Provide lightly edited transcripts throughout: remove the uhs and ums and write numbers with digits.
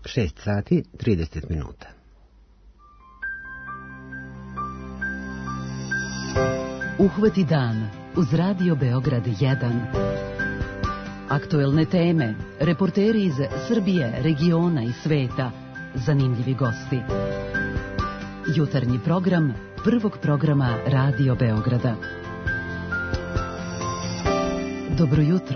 6 sati 30 minuta. Uhvati dan uz Radio Beograd 1. Aktuelne teme, reporteri iz Srbije, regiona i sveta, zanimljivi gosti. Jutarnji program prvog programa Radio Beograda. Dobro jutro.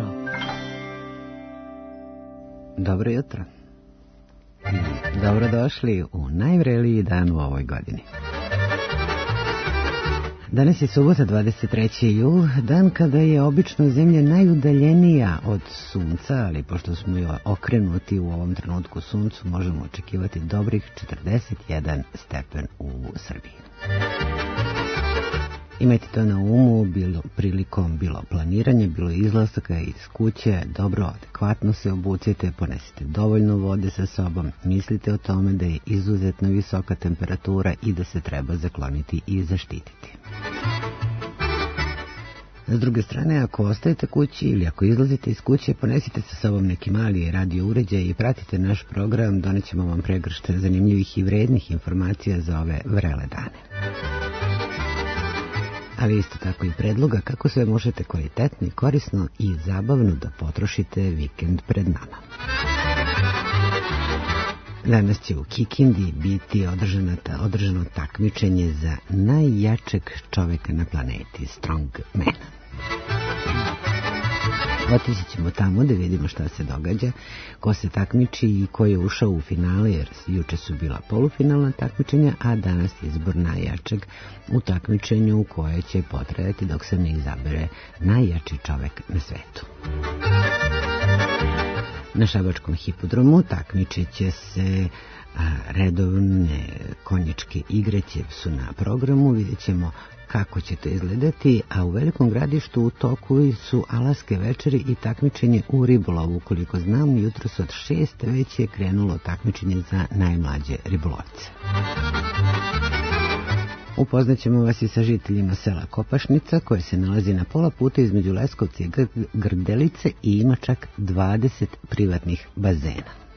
Dobro jutro. I dobrodošli u najvreliji dan u ovoj godini. Danas je subota 23. jul, dan kada je obično zemlja najudaljenija od sunca, ali pošto smo joj okrenuti u ovom trenutku suncu, možemo očekivati dobrih 41 stepen u Srbiji. Imajte to na umu, bilo prilikom bilo planiranja, bilo izlaska iz kuće, dobro, adekvatno se obucite, ponesite dovoljno vode sa sobom, mislite o tome da je izuzetno visoka temperatura i da se treba zakloniti i zaštititi. S druge strane, ako ostajete kući ili ako izlazite iz kuće, ponesite sa sobom neki mali radio uređaj i pratite naš program, donećemo vam pregršte zanimljivih i vrednih informacija za ove vrele dane. Ali isto tako i predloga kako sve možete kvalitetno i korisno i zabavno da potrošite vikend pred nama. Danas će u Kikindi biti održano takmičenje za najjačeg čoveka na planeti, Strongman. Otići ćemo tamo da vidimo šta se događa, ko se takmiči i ko je ušao u finale, jer juče su bila polufinalna takmičenja, a danas izbor najjačeg u takmičenju koje će potrajati dok se ne izabere najjači čovek na svetu. Na šabačkom hipodromu takmičit će se redovne konjičke igre su na programu, vidjet ćemo kako će to izgledati, a u Velikom Gradištu u toku su Alaske večeri i takmičenje u ribolovu. Koliko znam, jutros od 6 već je krenulo takmičenje za najmlađe ribolovce. Upoznaćemo vas i sa žiteljima sela Kopašnica, koje se nalazi na pola puta između Leskovca i Grdelice i ima čak 20 privatnih bazena.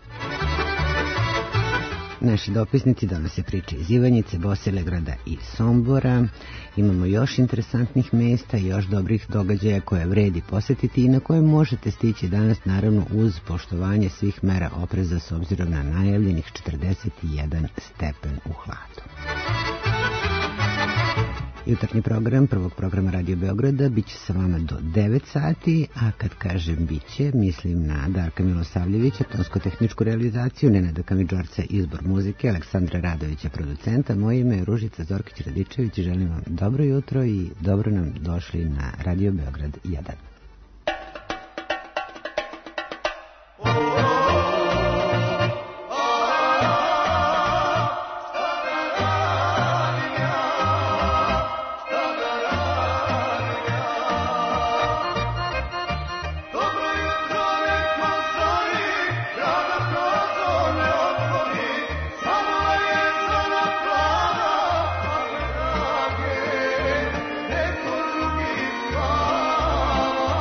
Naši dopisnici donose priče iz Ivanjice, Bosilegrada i Sombora. Imamo još interesantnih mesta i još dobrih događaja koje vredi posetiti i na koje možete stići danas, naravno uz poštovanje svih mera opreza s obzirom na najavljenih 41 stepen u hladu. Jutarnji program prvog programa Radio Beograda biće sa vama do 9 sati, a kad kažem biće, mislim na Darka Milosavljevića, tonsko-tehničku realizaciju, Nenada Kamidžorca, izbor muzike, Aleksandra Radovića, producenta. Moje ime je Ružica Zorkić-Radičević i želim vam dobro jutro i dobro nam došli na Radio Beograd 1. Oh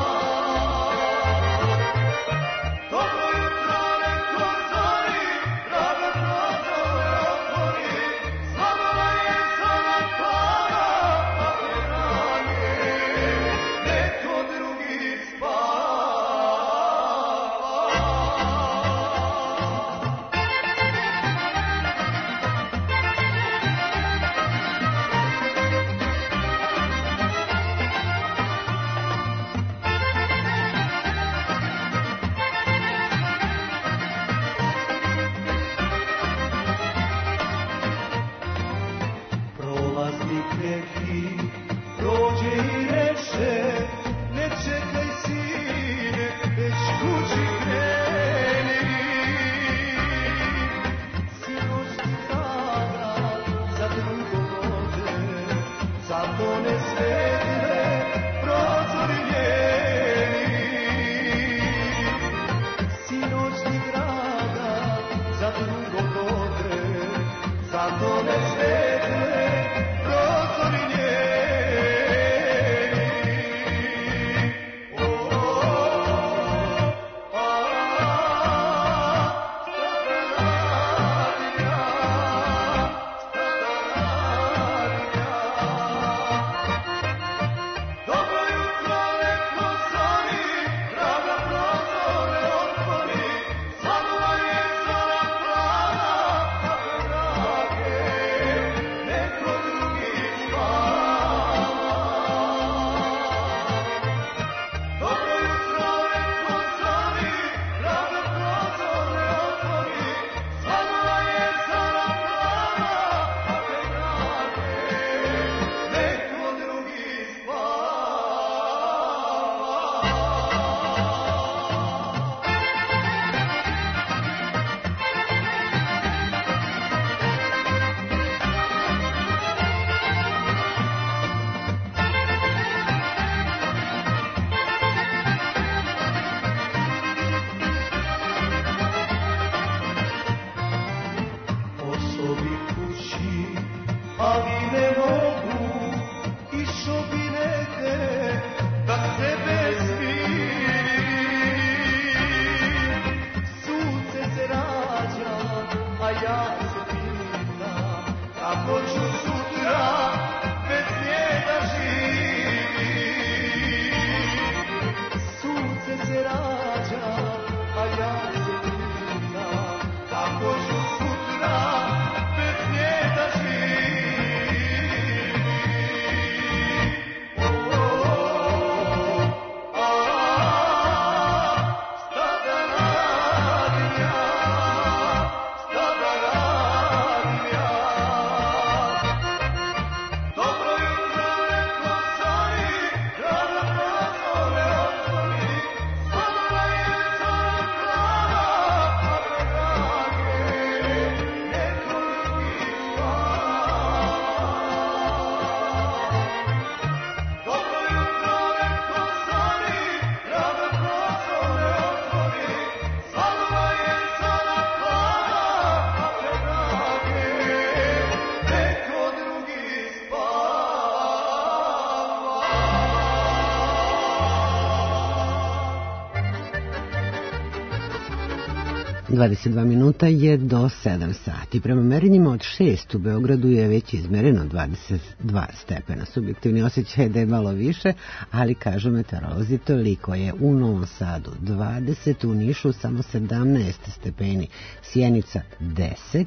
22 minuta je do 7 sati. Prema merenjima od 6 u Beogradu je već izmereno 22 stepena. Subjektivni osjećaj je da je malo više, ali kažu meteorolozi toliko je. U Novom Sadu 20, u Nišu samo 17 stepeni, Sjenica 10,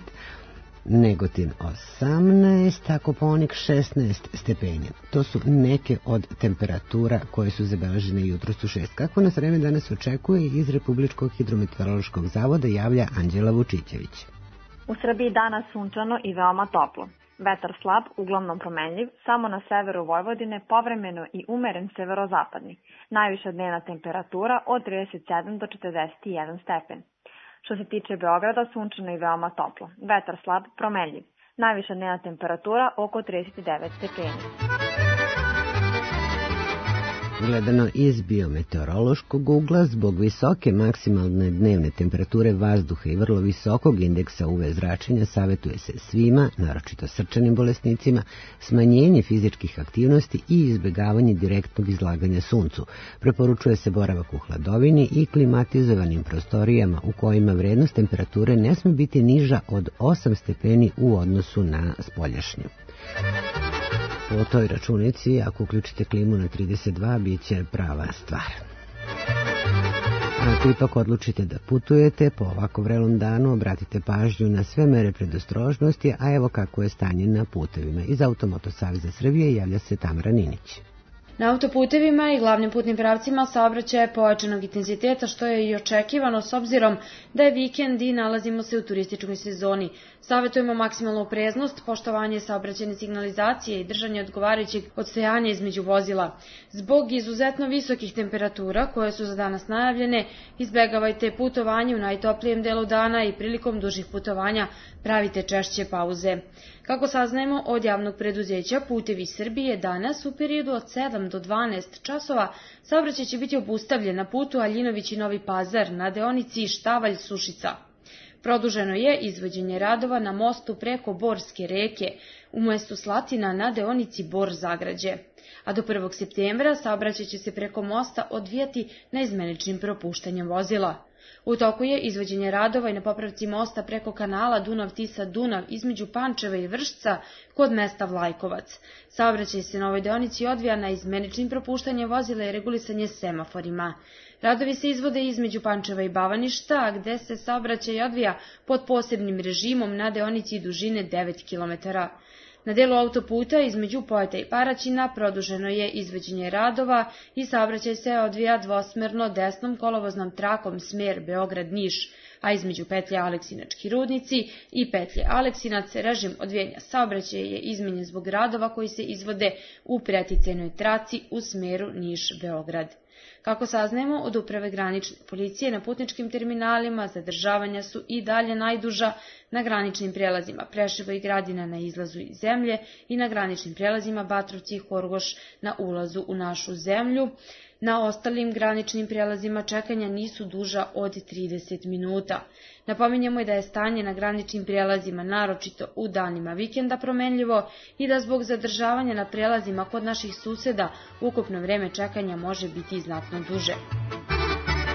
Negotin 18, a Kopaonik 16 stepeni. To su neke od temperatura koje su zabeležene jutros u 6. Kako nas vreme danas očekuje, iz Republičkog hidrometeorološkog zavoda javlja Anđela Vučićević. U Srbiji danas sunčano i veoma toplo. Vetar slab, uglavnom promenljiv, samo na severu Vojvodine povremeno i umeren severozapadni. Najviša dnevna temperatura od 37 do 41 stepen. Što se tiče Beograda, sunčano i veoma toplo. Vetar slab, promenljiv. Najviša dnevna temperatura oko 39 stepeni. Gledano iz biometeorološkog ugla, zbog visoke maksimalne dnevne temperature vazduha i vrlo visokog indeksa UV zračenja savjetuje se svima, naročito srčanim bolesnicima, smanjenje fizičkih aktivnosti i izbjegavanje direktnog izlaganja suncu. Preporučuje se boravak u hladovini i klimatizovanim prostorijama u kojima vrednost temperature ne sme biti niža od 8 stepeni u odnosu na spoljašnju. Po toj računici, ako uključite klimu na 32, bit će prava stvar. Ako ipak odlučite da putujete po ovako vrelom danu, obratite pažnju na sve mere predostrožnosti, a evo kako je stanje na putevima. Iz Automoto saveza Srbije javlja se Tamara Ninić. Na autoputevima i glavnim putnim pravcima saobraćaj je pojačanog intenziteta, što je i očekivano s obzirom da je vikend i nalazimo se u turističkoj sezoni. Savjetujemo maksimalnu opreznost, poštovanje saobraćajne signalizacije i držanje odgovarajućeg odstojanja između vozila. Zbog izuzetno visokih temperatura koje su za danas najavljene, izbegavajte putovanje u najtoplijem delu dana i prilikom dužih putovanja pravite češće pauze. Kako saznajemo od javnog preduzeća Putevi Srbije, danas u periodu od 7 do 12 časova saobraćaj će biti obustavljen na putu Aljinović i Novi Pazar na deonici Štavalj-Sušica. Produženo je izvođenje radova na mostu preko Borske reke u mestu Slatina na deonici Bor-Zagrađe. A do 1. septembra saobraćaj će se preko mosta odvijati neizmeničnim propuštanjem vozila. U toku je izvođenje radova i na popravci mosta preko kanala Dunav-Tisa-Dunav između Pančeva i Vršca kod mesta Vlajkovac. Saobraćaj se na ovoj deonici odvija na izmeničnim propuštanjem vozila i regulisanje semaforima. Radovi se izvode između Pančeva i Bavaništa, gde se saobraćaj odvija pod posebnim režimom na deonici dužine 9 km. Na delu autoputa između Pojata i Paraćina produženo je izvođenje radova i saobraćaj se odvija dvosmerno desnom kolovoznom trakom smer Beograd-Niš, a između petlje Aleksinački rudnici i petlje Aleksinac režim odvijanja saobraćaja je izmenjen zbog radova koji se izvode u preticajnoj traci u smeru Niš-Beograd. Kako saznajemo od Uprave granične policije, na putničkim terminalima zadržavanja su i dalje najduža na graničnim prelazima Preševo i Gradina na izlazu iz zemlje i na graničnim prelazima Batrovci i Horgoš na ulazu u našu zemlju. Na ostalim graničnim prelazima čekanja nisu duža od 30 minuta. Napominjemo i da je stanje na graničnim prijelazima naročito u danima vikenda promenljivo i da zbog zadržavanja na prijelazima kod naših suseda ukupno vreme čekanja može biti znatno duže.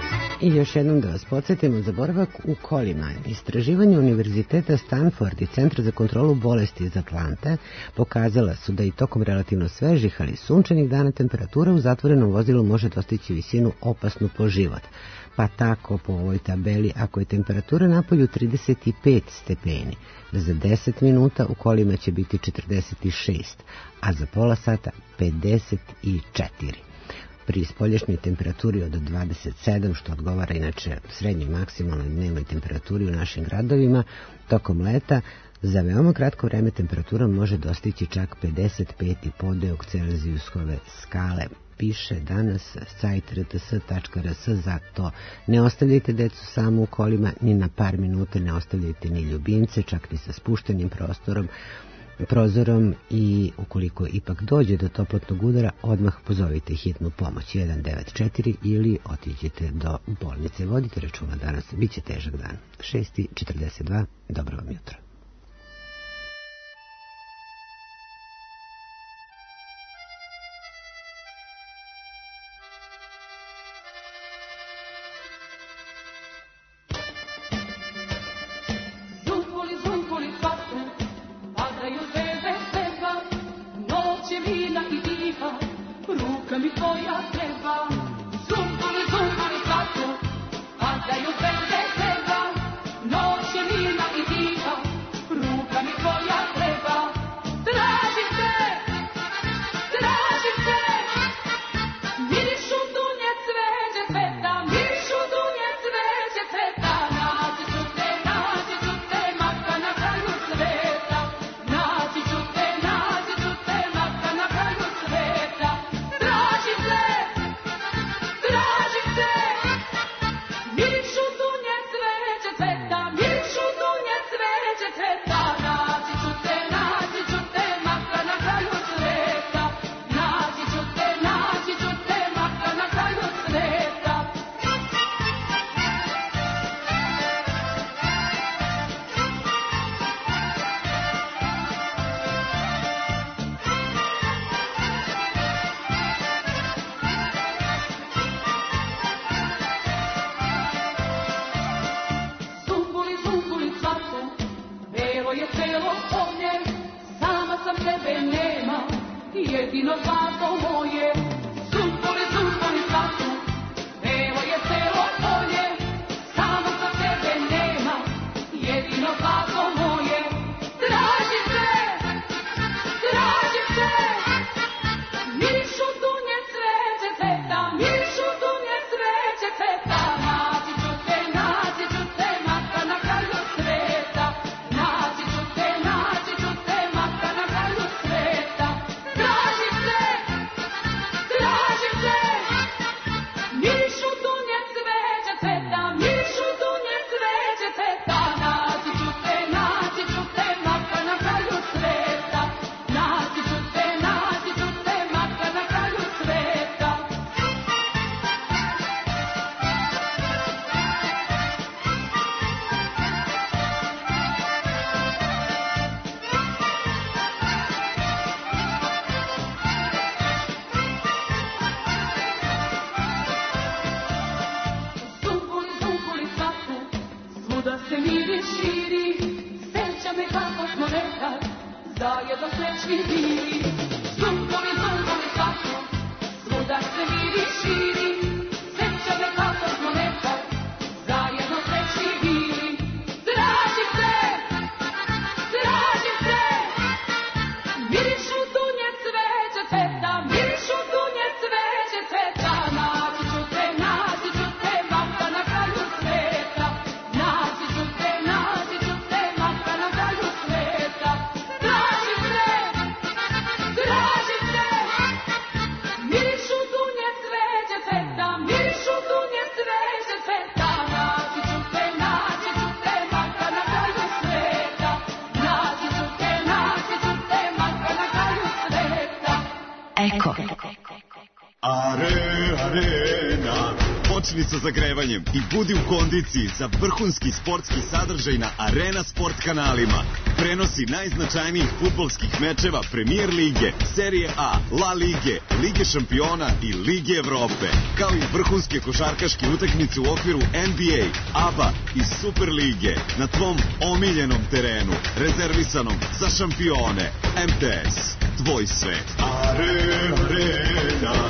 I još jednom da vas podsjetimo za boravak u kolima. Istraživanje Univerziteta Stanford i Centra za kontrolu bolesti iz Atlante pokazala su da i tokom relativno svežih, ali sunčanih dana temperatura u zatvorenom vozilu može dostići visinu opasnu po život. Pa tako po ovoj tabeli, ako je temperatura napolju 35 stepeni, za 10 minuta u kolima će biti 46, a za pola sata 54. Pri spoljašnjoj temperaturi od 27, što odgovara inače srednjoj maksimalnoj dnevnoj temperaturi u našim gradovima, tokom leta za veoma kratko vreme temperatura može dostići čak 55,5 deog Celzijusove skale. Piše danas sajt rts.rs, zato ne ostavljajte decu samo u kolima, ni na par minuta ne ostavljajte ni ljubimce, čak ni sa spuštenim prozorom i ukoliko ipak dođe do toplotnog udara, odmah pozovite hitnu pomoć 194 ili otiđite do bolnice. Vodite računa danas, bit će težak dan. 6:42, dobro vam jutro. počni sa zagrevanjem i budi u kondiciji za vrhunski sportski sadržaj na Arena Sport kanalima. Prenosi najznačajnijih fudbalskih mečeva Premier lige, Serije A, La Lige, Lige šampiona i Lige Evrope, kao i vrhunske košarkaške utakmice u okviru NBA, ABA i Super lige na tvom omiljenom terenu, rezervisanom za šampione. MTS, tvoj svet. Arena.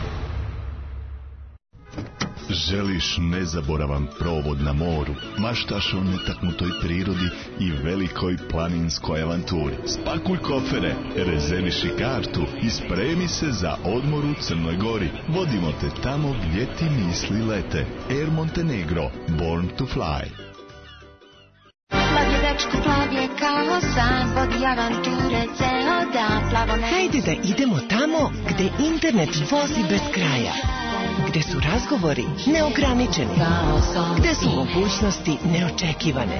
Želiš nezaboravan provod na moru, maštaš o netaknutoj prirodi i velikoj planinskoj avanturi. Spakuj kofere, rezerviši kartu i spremi se za odmor u Crnoj Gori. Vodimo te tamo gdje ti misli lete. Air Montenegro, Born to Fly. Plav je dečko, plav je kao san, vodi avanture ceo dan, plavo ne... Hajde da idemo tamo gde internet vozi bez kraja. Gde su razgovori neograničeni, gde su mogućnosti neočekivane.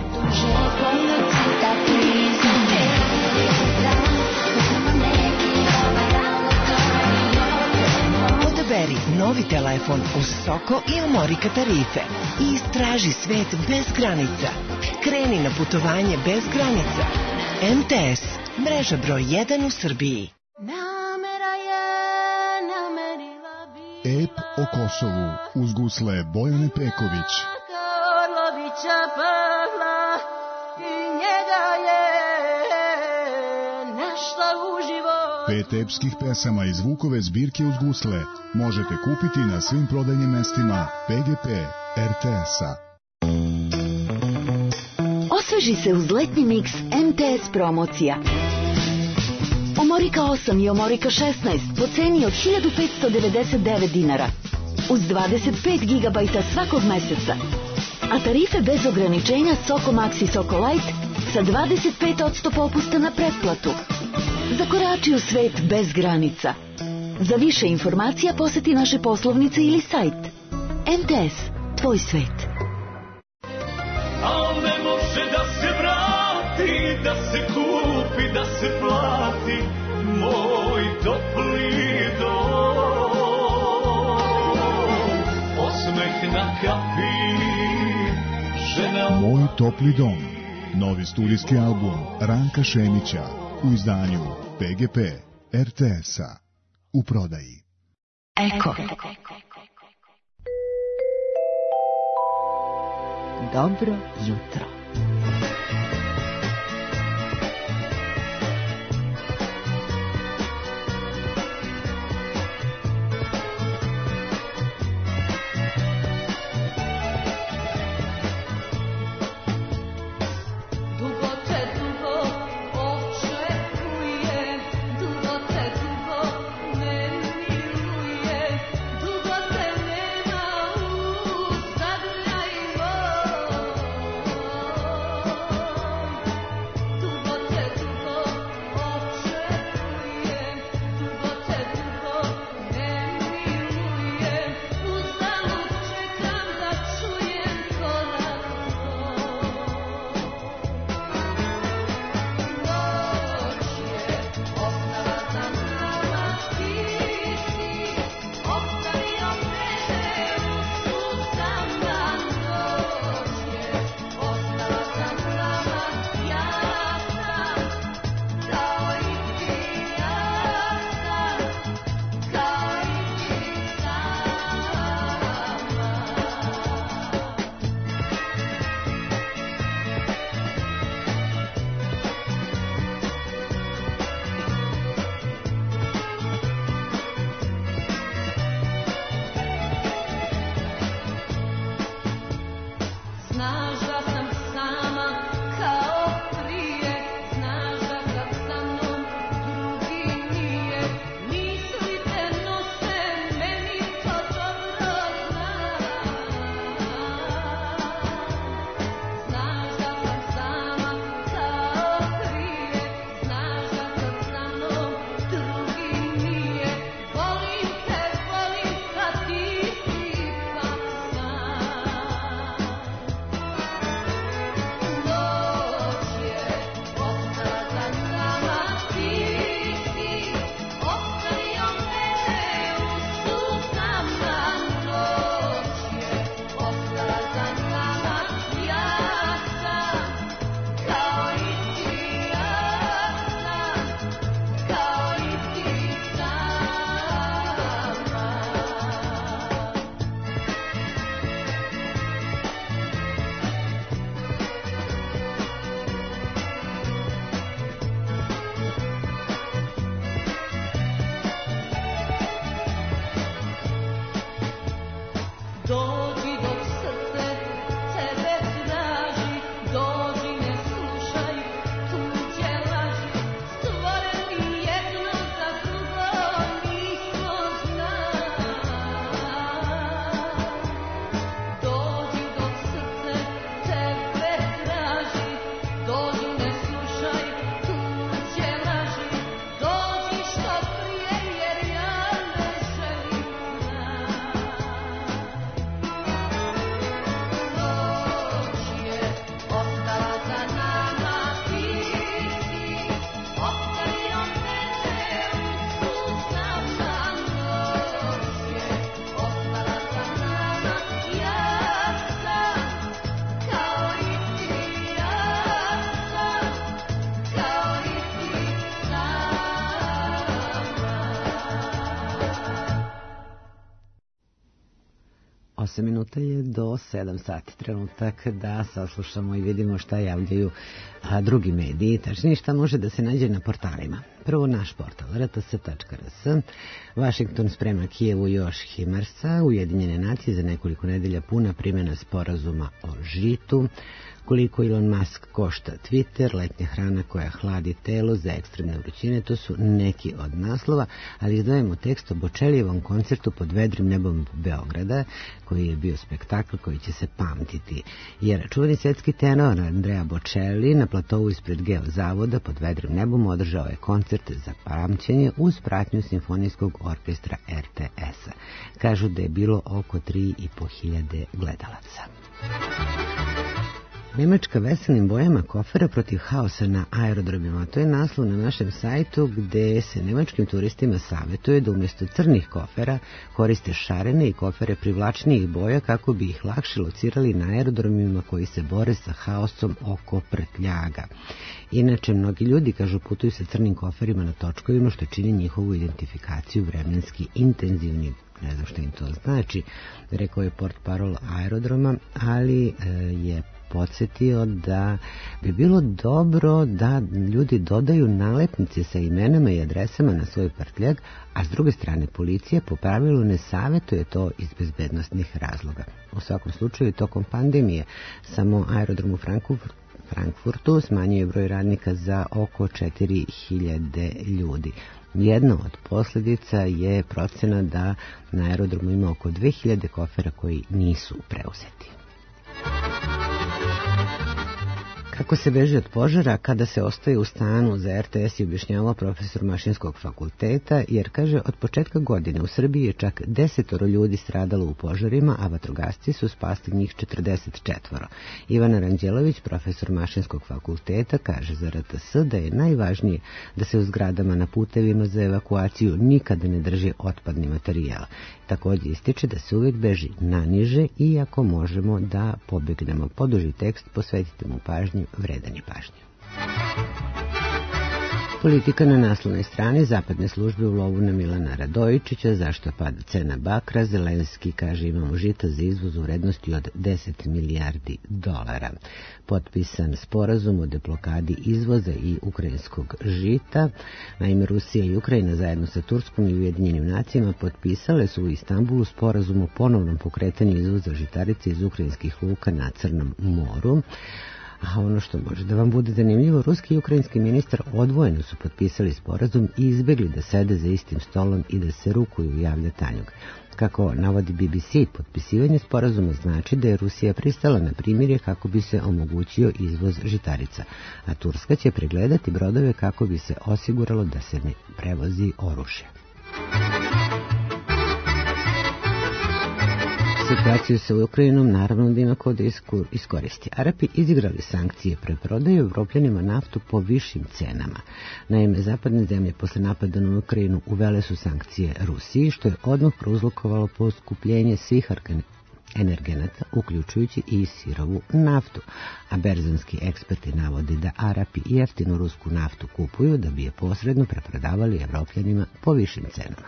Odaberi novi telefon uz Soko i Amorika tarife i istraži svet bez granica. Kreni na putovanje bez granica. MTS, mreža broj 1 u Srbiji. Ep o Kosovu uz gusle Bojane Peković. Pet epskih pesama iz Vukove zbirke uz gusle možete kupiti na svim prodajnim mestima PGP RTS-a. Osveži se uz letnji miks MTS promocija. Omorika 8 i Omorika 16 po ceni od 1599 dinara. Uz 25 GB svakog meseca. A tarife bez ograničenja Soko Max i Soko Light sa 25% popusta na pretplatu. Zakorači u svet bez granica. Za više informacija poseti naše poslovnice ili sajt. MTS, tvoj svet. Al ne može da se vrati, da se kupi, da se plati moj topli dom. Osmeh na kapi, žena... Moj topli dom. Novi studijski album Ranka Šemića u izdanju PGP RTS-a. U prodaji. Eko. Dobro jutro. 8 minuta je do 7 sati. Trenutak da saslušamo i vidimo šta javljaju drugi mediji, tačnije šta može da se nađe na portalima. Prvo naš portal rts.rs. Washington sprema Kijevu još HIMARS-a, Ujedinjene nacije za nekoliko nedelja puna primjena sporazuma o žitu. Koliko Elon Musk košta Twitter, letnja hrana koja hladi telo za ekstremne vrućine, to su neki od naslova, ali izdvajamo tekst o Bočelijevom koncertu pod vedrim nebom Beograda, koji je bio spektakl koji će se pamtiti. Jer čuveni svetski tenor Andrea Bocelli na platovu ispred Geozavoda pod vedrim nebom održao je koncert za pamćenje uz pratnju simfonijskog orkestra RTS-a. Kažu da je bilo oko 3.500 gledalaca. Nemačka veselnim bojama kofera protiv haosa na aerodromima. To je naslov na našem sajtu gde se nemačkim turistima savjetuje da umjesto crnih kofera koriste šarene i kofere privlačnijih boja kako bi ih lakše locirali na aerodromima koji se bore sa haosom oko prtljaga. Inače, mnogi ljudi, kažu, putuju sa crnim koferima na točkovima što čini njihovu identifikaciju vremenski intenzivnim. Ne znam što im to znači, rekao je portparol aerodroma, ali je podsjetio da bi bilo dobro da ljudi dodaju nalepnice sa imenama i adresama na svoj prtljag, a s druge strane policija po pravilu ne savjetuje to iz bezbednostnih razloga. U svakom slučaju, tokom pandemije samo aerodrom u Frankfurtu smanjuje broj radnika za oko 4.000 ljudi. Jedna od posljedica je procena da na aerodromu ima oko 2.000 kofera koji nisu preuzeti. Kako se beži od požara kada se ostaje u stanu, za RTS je objašnjavao profesor Mašinskog fakulteta, jer kaže od početka godine u Srbiji je čak 10 ljudi stradalo u požarima, a vatrogasci su spasli njih 44. Ivana Ranđelović, profesor Mašinskog fakulteta, kaže za RTS da je najvažnije da se u zgradama na putevima za evakuaciju nikada ne drži otpadni materijal. Također ističe da se uvijek beži naniže i ako možemo da pobegnemo. Poduži tekst, posvetite mu pažnju, vredan je pažnje. Politika na naslovnoj strani, zapadne službe u lovu na Milana Radojičića, zašto pada cena bakra, Zelenski kaže imamo žita za izvoz u vrednosti od 10 milijardi dolara. Potpisan sporazum o deblokadi izvoza i ukrajinskog žita. Naime, Rusija i Ukrajina zajedno sa Turskom i Ujedinjenim nacijama potpisale su u Istanbulu sporazum o ponovnom pokretanju izvoza žitarice iz ukrajinskih luka na Crnom moru. A ono što može da vam bude zanimljivo, ruski i ukrajinski ministar odvojeno su potpisali sporazum i izbjegli da sede za istim stolom i da se rukuju, javlja Tanjug. Kako navodi BBC, potpisivanje sporazuma znači da je Rusija pristala na primirje kako bi se omogućio izvoz žitarica, a Turska će pregledati brodove kako bi se osiguralo da se ne prevozi oružje. Situaciju sa Ukrajinom naravno da ima ko da iskoristi. Arapi izigrali sankcije, preprodaju Evropljanima naftu po višim cenama. Naime, zapadne zemlje posle napada na Ukrajinu uvele su sankcije Rusiji, što je odmah prouzrokovalo poskupljenje svih energenata, uključujući i sirovu naftu. A berzanski eksperti navode da Arapi jeftinu rusku naftu kupuju da bi je posredno preprodavali Evropljanima po višim cenama.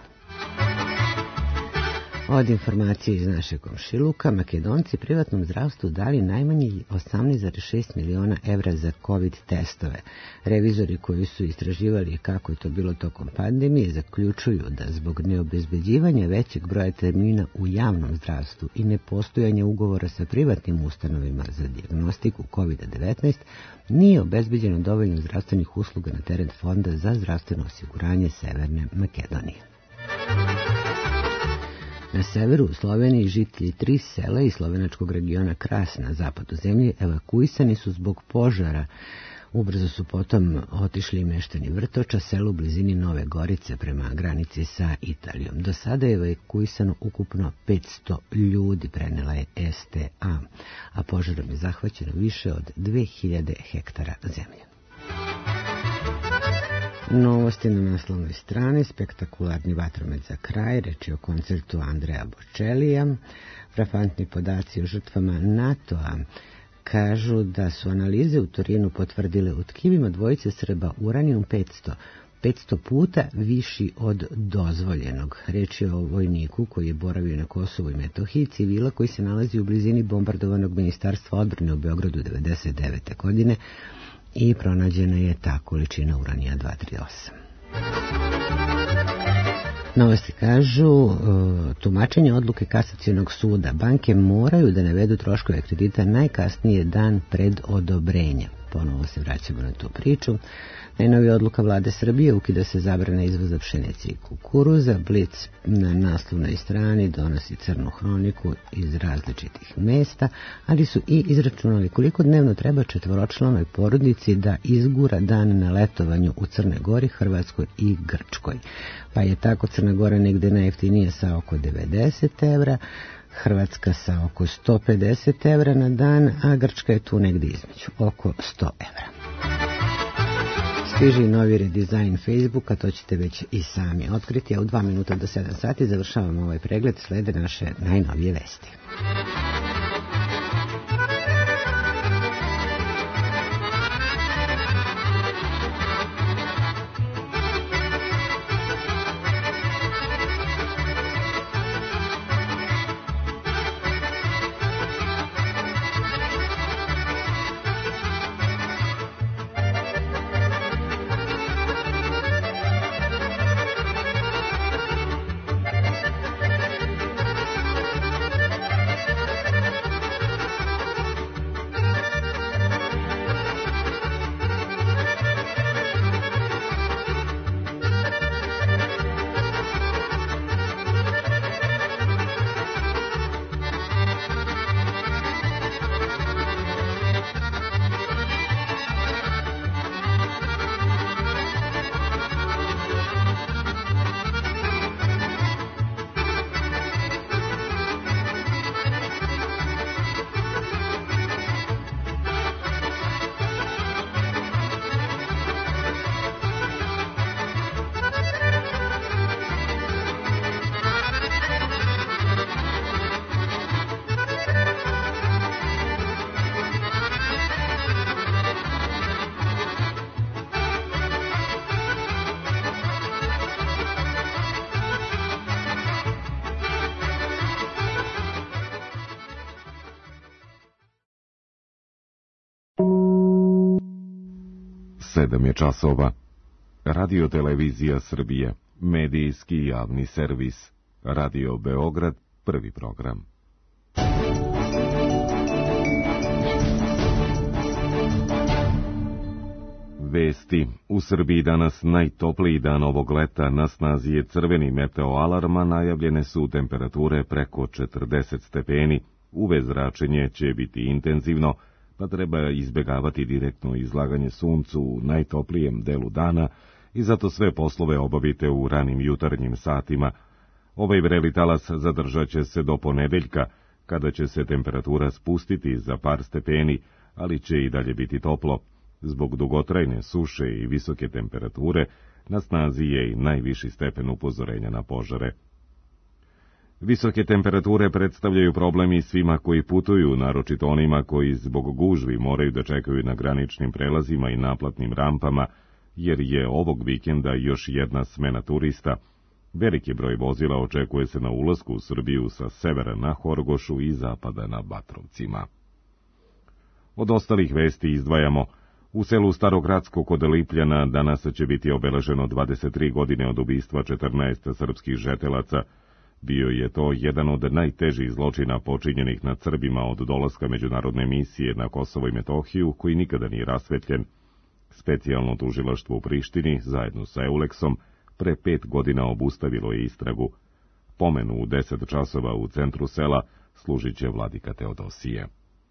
Od informacije iz našeg komšiluka, Makedonci privatnom zdravstvu dali najmanje 18,6 miliona evra za COVID testove. Revizori koji su istraživali kako je to bilo tokom pandemije zaključuju da zbog neobezbeđivanja većeg broja termina u javnom zdravstvu i nepostojanja ugovora sa privatnim ustanovima za dijagnostiku COVID-19 nije obezbeđeno dovoljno zdravstvenih usluga na teret Fonda za zdravstveno osiguranje Severne Makedonije. Na severu u Sloveniji žitelji 3 sela iz slovenačkog regiona Kras na zapadu zemlje evakuisani su zbog požara. Ubrzo su potom otišli i meštani Vrtoča, selo u blizini Nove Gorice prema granici sa Italijom. Do sada je evakuisano ukupno 500 ljudi, prenela je STA, a požarom je zahvaćeno više od 2000 hektara zemlje. Novosti na naslovnoj strani, spektakularni vatromet za kraj, reč je o koncertu Andrea Bocellija, frapantni podaci o žrtvama NATO-a. Kažu da su analize u Torinu potvrdile u tkivima dvojice Srba uranijum 500 500 puta viši od dozvoljenog. Reč je o vojniku koji je boravio na Kosovu i Metohiji, civila koji se nalazi u blizini bombardovanog Ministarstva odbrane u Beogradu 1999. godine i pronađena je ta količina uranija 238. Novosti kažu, tumačenje odluke Kasacionog suda. Banke moraju da navedu troškove kredita najkasnije dan pred odobrenjem. Ponovo se vraćamo na tu priču. Najnovija odluka vlade Srbije ukida se zabrana izvoza pšenice i kukuruza. Blic na naslovnoj strani donosi crnu hroniku iz različitih mesta, ali su i izračunali koliko dnevno treba četvoročlanoj porodici da izgura dan na letovanju u Crnoj Gori, Hrvatskoj i Grčkoj. Pa je tako Crna Gora negde najjeftinije sa oko 90 evra, Hrvatska sa oko 150 evra na dan, a Grčka je tu negde između, oko 100 evra. Stiže i novi redizajn Facebooka, to ćete već i sami otkriti, a u 2 minuta do 7 sati završavamo ovaj pregled, slede naše najnovije vesti. Sedam je časova. Radio Televizija Srbije, medijski javni servis. Radio Beograd, prvi program. Vesti. U Srbiji danas najtopliji dan ovog leta, na snazi je crveni meteoalarm, a najavljene su temperature preko 40 stepeni. UV zračenje će biti intenzivno, pa treba izbjegavati direktno izlaganje suncu u najtoplijem delu dana i zato sve poslove obavite u ranim jutarnjim satima. Ovaj vreli talas zadržat će se do ponedeljka, kada će se temperatura spustiti za par stepeni, ali će i dalje biti toplo. Zbog dugotrajne suše i visoke temperature, na snazi je i najviši stepen upozorenja na požare. Visoke temperature predstavljaju problem i svima koji putuju, naročito onima koji zbog gužvi moraju da čekaju na graničnim prelazima i naplatnim rampama, jer je ovog vikenda još jedna smena turista. Veliki broj vozila očekuje se na ulasku u Srbiju sa severa na Horgošu i zapada na Batrovcima. Od ostalih vesti izdvajamo: u selu Starogradsko kod Lipljana danas će biti obeleženo 23 godine od ubistva 14 srpskih žetelaca. Bio je to jedan od najtežih zločina počinjenih nad Srbima od dolaska međunarodne misije na Kosovo i Metohiju, koji nikada nije rasvetljen. Specijalno tužilaštvo u Prištini, zajedno sa Euleksom, pre 5 godina obustavilo je istragu. Pomenu u 10 časova u centru sela služit će vladika Teodosije.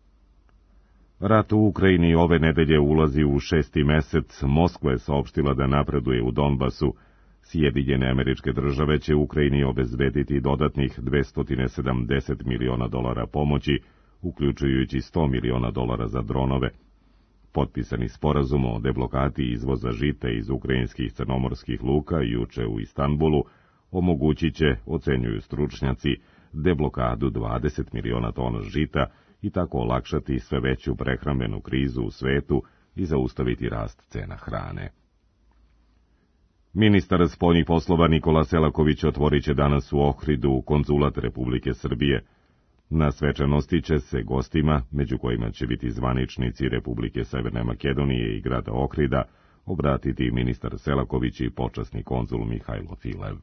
Rat u Ukrajini ove nedelje ulazi u 6. mesec. Moskva je saopštila da napreduje u Donbasu. Sjedinjene Američke Države će Ukrajini obezbediti dodatnih $270 miliona pomoći, uključujući $100 miliona za dronove. Potpisani sporazum o deblokadi izvoza žita iz ukrajinskih crnomorskih luka juče u Istanbulu omogućit će, ocenjuju stručnjaci, deblokadu 20 miliona tona žita i tako olakšati sve veću prehrambenu krizu u svetu i zaustaviti rast cena hrane. Ministar spoljnih poslova Nikola Selaković otvorit će danas u Ohridu konzulat Republike Srbije. Na svečanosti će se gostima, među kojima će biti zvaničnici Republike Severne Makedonije i grada Ohrida, obratiti ministar Selaković i počasni konzul Mihajlo Filev.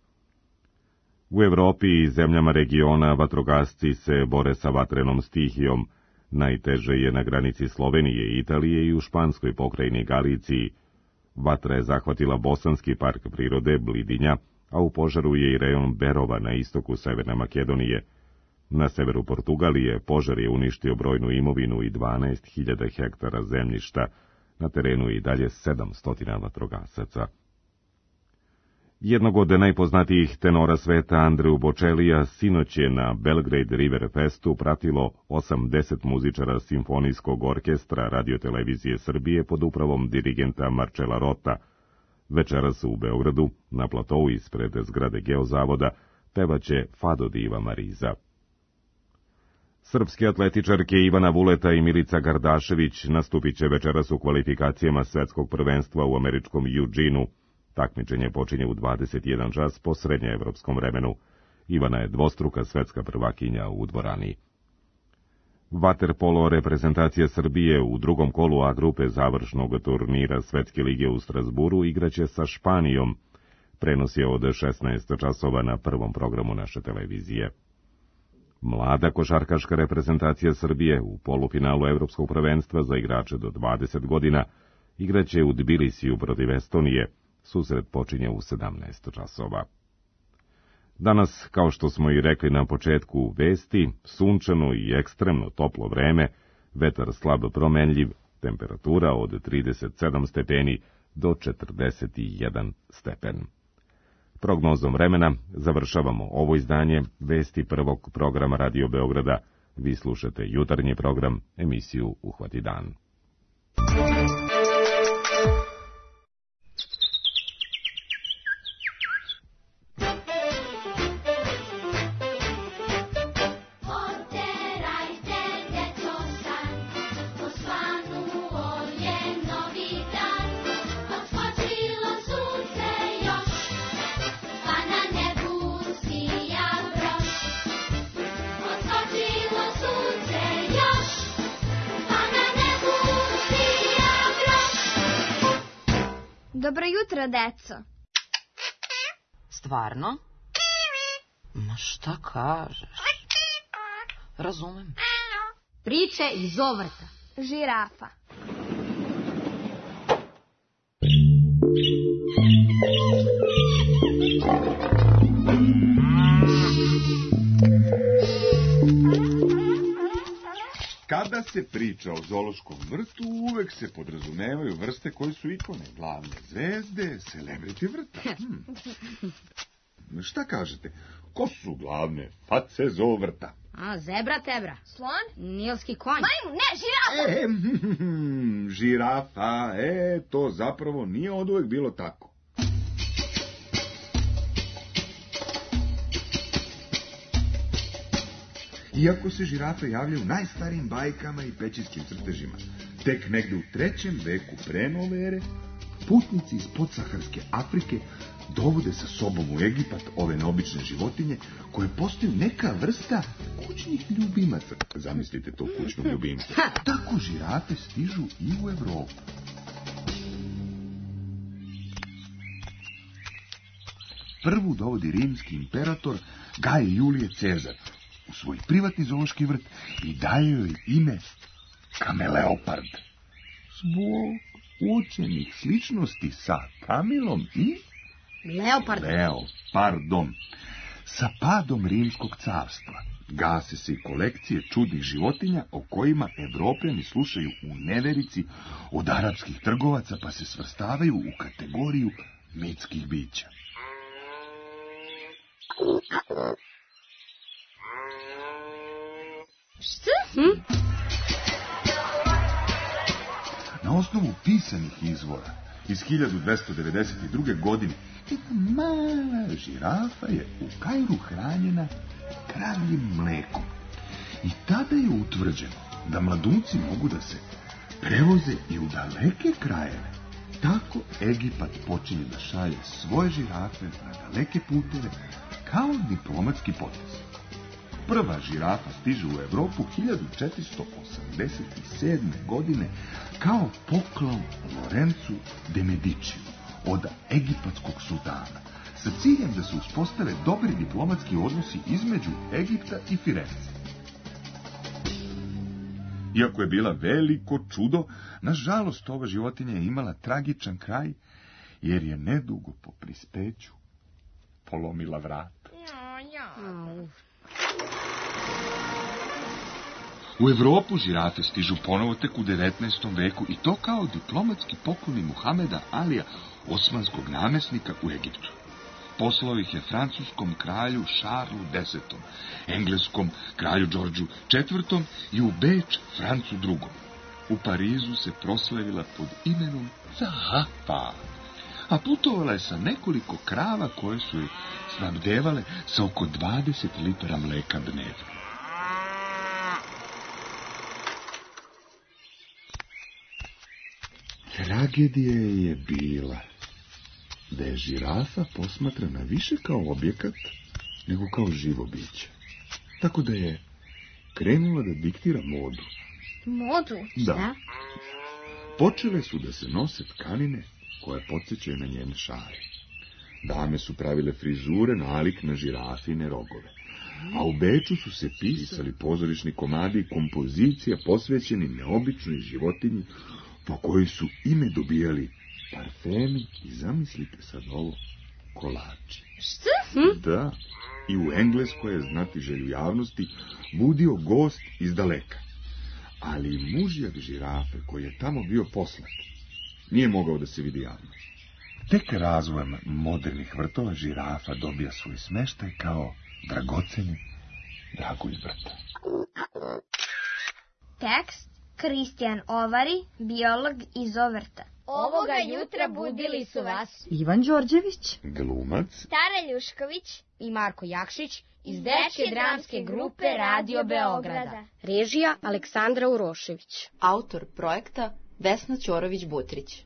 U Evropi i zemljama regiona vatrogasci se bore sa vatrenom stihijom. Najteže je na granici Slovenije i Italije i u španskoj pokrajini Galiciji. Vatra je zahvatila Bosanski park prirode Blidinja, a u požaru je i rejon Berova na istoku Severne Makedonije. Na severu Portugalije požar je uništio brojnu imovinu i 12.000 hektara zemljišta. Na terenu je i dalje 700 vatrogasaca. Jednog od najpoznatijih tenora sveta, Andreu Bočelija, sinoć je na Belgrade River Festu pratilo 80 muzičara simfonijskog orkestra radiotelevizije Srbije pod upravom dirigenta Marcela Rota. Večeras u Beogradu, na platou ispred zgrade Geozavoda, pevaće Fado diva Mariza. Srpske atletičarke Ivana Vuleta i Milica Gardašević nastupit će večeras u kvalifikacijama svetskog prvenstva u američkom Eugene-u. Takmičenje počinje u 21 čas po srednjeevropskom vremenu. Ivana je dvostruka svetska prvakinja u dvorani. Vaterpolo reprezentacija Srbije u drugom kolu A grupe završnog turnira Svetske lige u Strasburu igraće sa Španijom. Prenos je od 16 časova na prvom programu naše televizije. Mlada košarkaška reprezentacija Srbije u polufinalu Evropskog prvenstva za igrače do 20 godina igraće u Tbilisiju protiv Estonije. Susret počinje u 17 časova. Danas, kao što smo i rekli na početku vesti, sunčano i ekstremno toplo vreme, vetar slab promenljiv, temperatura od 37 stepeni do 41 stepen. Prognozom vremena završavamo ovo izdanje vesti prvog programa Radio Beograda. Vi slušate jutarnji program, emisiju Uhvati dan. Dobro jutro, deco. Stvarno? Ma šta kažeš? Razumem. Priče iz ovrta. Žirafa. Kada se priča o zoološkom vrtu, uvek se podrazumevaju vrste koje su ikone, glavne zvezde, celebrity vrta. Šta kažete? Ko su glavne face zoovrta? Zebra, tebra. Slon? Nilski konj. Majmun, ne, žirafa! Žirafa, to zapravo nije oduvek bilo tako. Iako se žirafe javljaju u najstarijim bajkama i pećinskim crtežima, tek negde u 3. veku pre nove ere, putnici iz podsaharske Afrike dovode sa sobom u Egipat ove neobične životinje koje postaju neka vrsta kućnih ljubimaca. Zamislite to, kućnog ljubimca. Tako žirafe stižu i u Evropu. Prvu dovodi rimski imperator Gaj Julije Cezar u svoj privatni zoološki vrt i daje joj ime Kameleopard. Zbog uočenih sličnosti sa Kamilom i Leopardom. Sa padom Rimskog carstva gase se i kolekcije čudnih životinja o kojima Evropljani slušaju u neverici od arapskih trgovaca, pa se svrstavaju u kategoriju mitskih bića. Šta? Na osnovu pisanih izvora iz 1292. godine jedna mala žirafa je u Kairu hranjena kravljim mlekom. I tada je utvrđeno da mladunci mogu da se prevoze i u daleke krajeve. tako Egipat počinje da šalje svoje žirafe na daleke puteve kao diplomatski potez. Prva žirafa stiže u Evropu 1487. godine kao poklon Lorencu de Mediciju od egipatskog sultana, sa ciljem da se uspostave dobri diplomatski odnosi između Egipta i Firence. Iako je bila veliko čudo, nažalost ova životinja je imala tragičan kraj, jer je nedugo po prispeću polomila vrat. U Evropu žirafe stižu ponovo tek u 19. veku i to kao diplomatski pokloni Muhameda Alija, osmanskog namjesnika u Egiptu. Poslao ih je francuskom kralju Šarlu X, engleskom kralju Đorđu IV i u Beč Francu II. U Parizu se proslavila pod imenom Zahafa, a putovala je sa nekoliko krava koje su joj snabdevale sa oko 20 litara mleka dnevno. Tragedija je bila da je žirafa posmatrana više kao objekat nego kao živo biće. Tako da je krenula da diktira modu. Modu? Da. Počele su da se nose tkanine koje podsjećaju na njene šare. Dame su pravile frizure nalik na žirafine rogove. A u Beču su se pisali pozorišni komadi i kompozicija posvećeni neobičnoj životinji po kojoj su ime dobijali parfemi i zamislite sad ovo, kolači. Šta? Da, i u Engleskoj je znatiželju javnosti budio gost iz daleka. Ali mužjak žirafe koji je tamo bio poslat nije mogao da se vidi javno. Tek razvojem modernih vrtova žirafa dobija svoj smeštaj kao dragoceni dragulj vrta. Tekst Kristijan Ovari, biolog iz Ovrta. Ovoga jutra budili su vas Ivan Đorđević, glumac Stara Ljušković i Marko Jakšić iz dečke dramske grupe Radio Beograda. Režija Aleksandra Urošević. Autor projekta Vesna Ćorović-Butrić.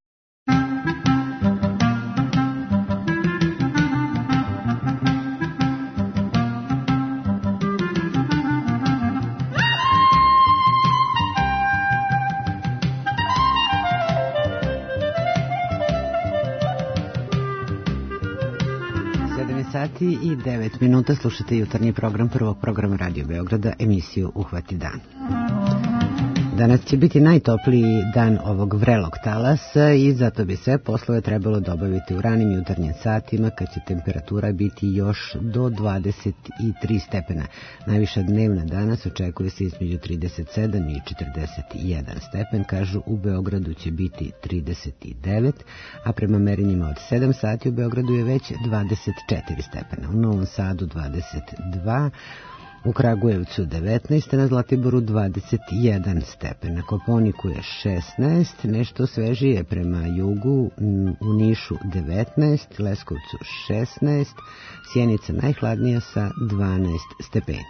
Sati i 9 minuta slušate jutarnji program prvog programa Radio Beograda, emisiju Uhvati dan. Danas će biti najtopliji dan ovog vrelog talasa i zato bi sve poslove trebalo dobaviti u ranim jutarnjim satima kad će temperatura biti još do 23 stepena. Najviša dnevna danas očekuje se između 37 i 41 stepen, kažu u Beogradu će biti 39, a prema merenjima od 7 sati u Beogradu je već 24 stepena, u Novom Sadu 22, u Kragujevcu 19, na Zlatiboru 21 stepen, na Kopaoniku je 16, nešto svežije prema jugu, u Nišu 19, Leskovcu 16, Sjenica najhladnija sa 12 stepeni.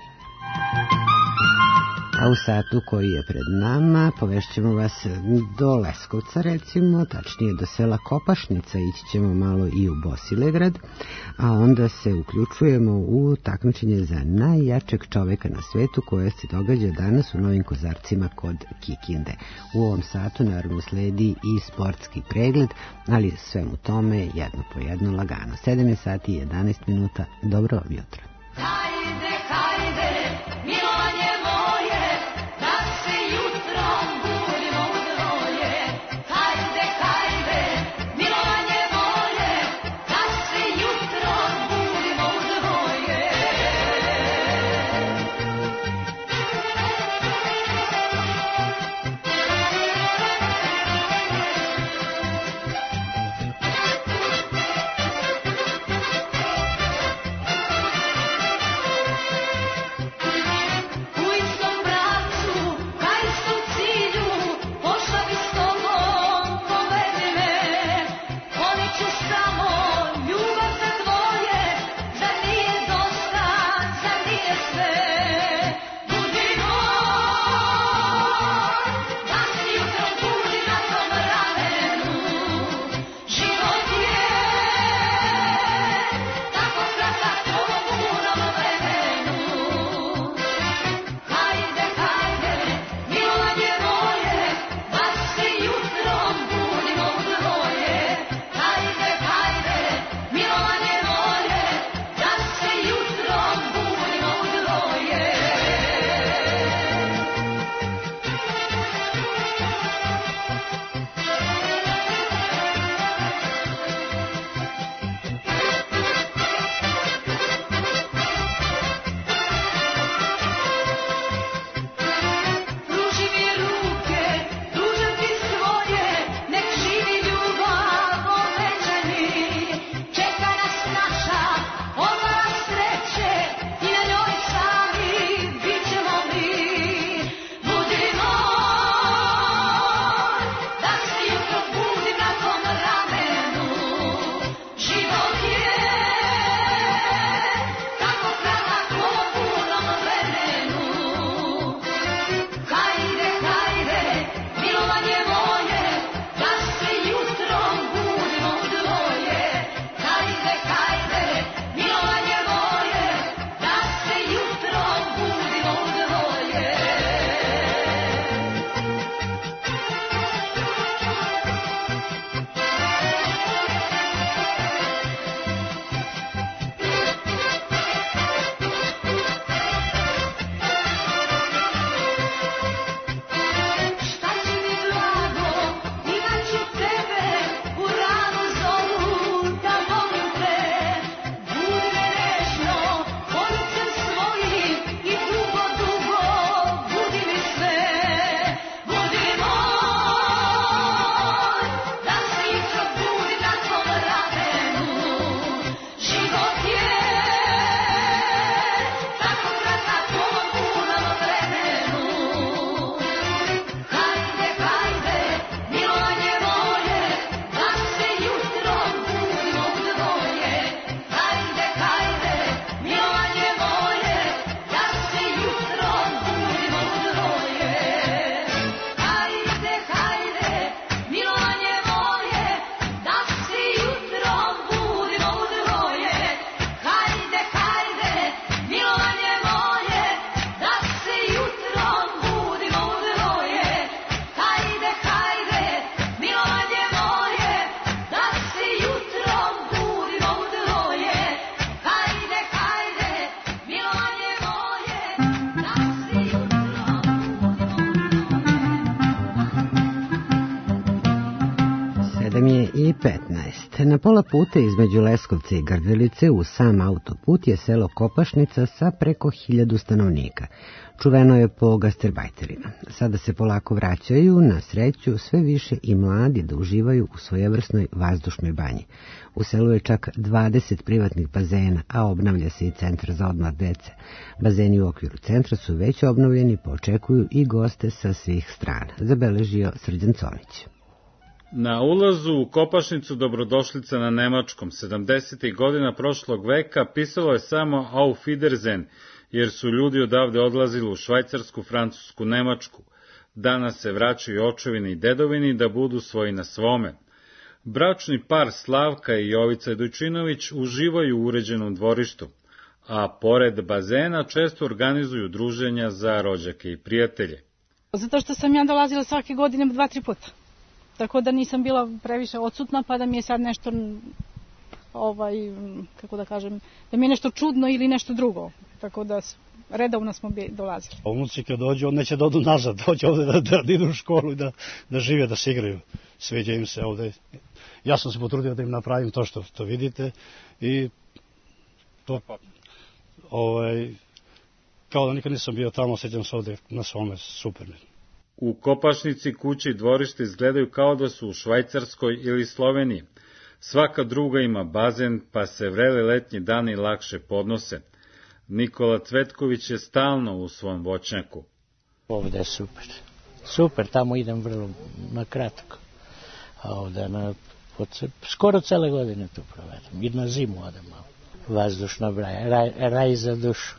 A u satu koji je pred nama povešćemo vas do Leskovca, recimo, tačnije do sela Kopašnica, ići ćemo malo i u Bosilegrad, a onda se uključujemo u takmičenje za najjačeg čoveka na svetu koje se događa danas u Novim Kozarcima kod Kikinde. U ovom satu naravno sledi i sportski pregled, ali svemu tome jedno po jedno lagano. 7 sati i 11 minuta, dobro vam jutro. Hajde, hajde, milovanje moje, da se jutrom budimo u dvoje. Hajde, hajde, milovanje moje, da se jutrom budimo u dvoje. 7:15. Na pola puta između Leskovca i Grdelice u sam autoput je selo Kopašnica sa preko 1000 stanovnika. Čuveno je po gastarbajterima. Sada se polako vraćaju, na sreću, sve više i mladi da uživaju u svojevrsnoj vazdušnoj banji. U selu je čak 20 privatnih bazena, a obnavlja se i centar za odmor dece. Bazeni u okviru centra su već obnovljeni, pa očekuju i goste sa svih strana, zabeležio Srđan Conić. Na ulazu u Kopašnicu dobrodošlica na nemačkom 70. godina prošlog veka pisalo je samo Auf Wiedersehen, jer su ljudi odavde odlazili u Švajcarsku, Francusku, Nemačku. Danas se vraćaju očevini i dedovini da budu svoji na svome. Bračni par Slavka i Jovica Dujčinović uživaju u uređenom dvorištu, a pored bazena često organizuju druženja za rođake i prijatelje. Zato što sam ja dolazila svake godine 2-3 puta. Tako da nisam bila previše odsutna, pa da mi je sad nešto, kako da kažem, da mi je nešto čudno ili nešto drugo. Tako da redovno smo dolazili. Unuci kad dođu, on neće da odu nazad, dođe ovde da idu u školu i da žive, da se igraju. Sviđa im se ovde. Ja sam se potrudio da im napravim to što vidite i to, kao da nikad nisam bio tamo, sjećam se ovde na svome, super. U Kopašnici kuće i dvorište izgledaju kao da su u Švajcarskoj ili Sloveniji. Svaka druga ima bazen, pa se vreli letnji dani lakše podnose. Nikola Cvetković je stalno u svom voćnjaku. Ovde je super. Super, tamo idem vrlo na kratko. A ovde skoro cele godine tu provedem. I na zimu odem malo. Vazdušno raj za dušu.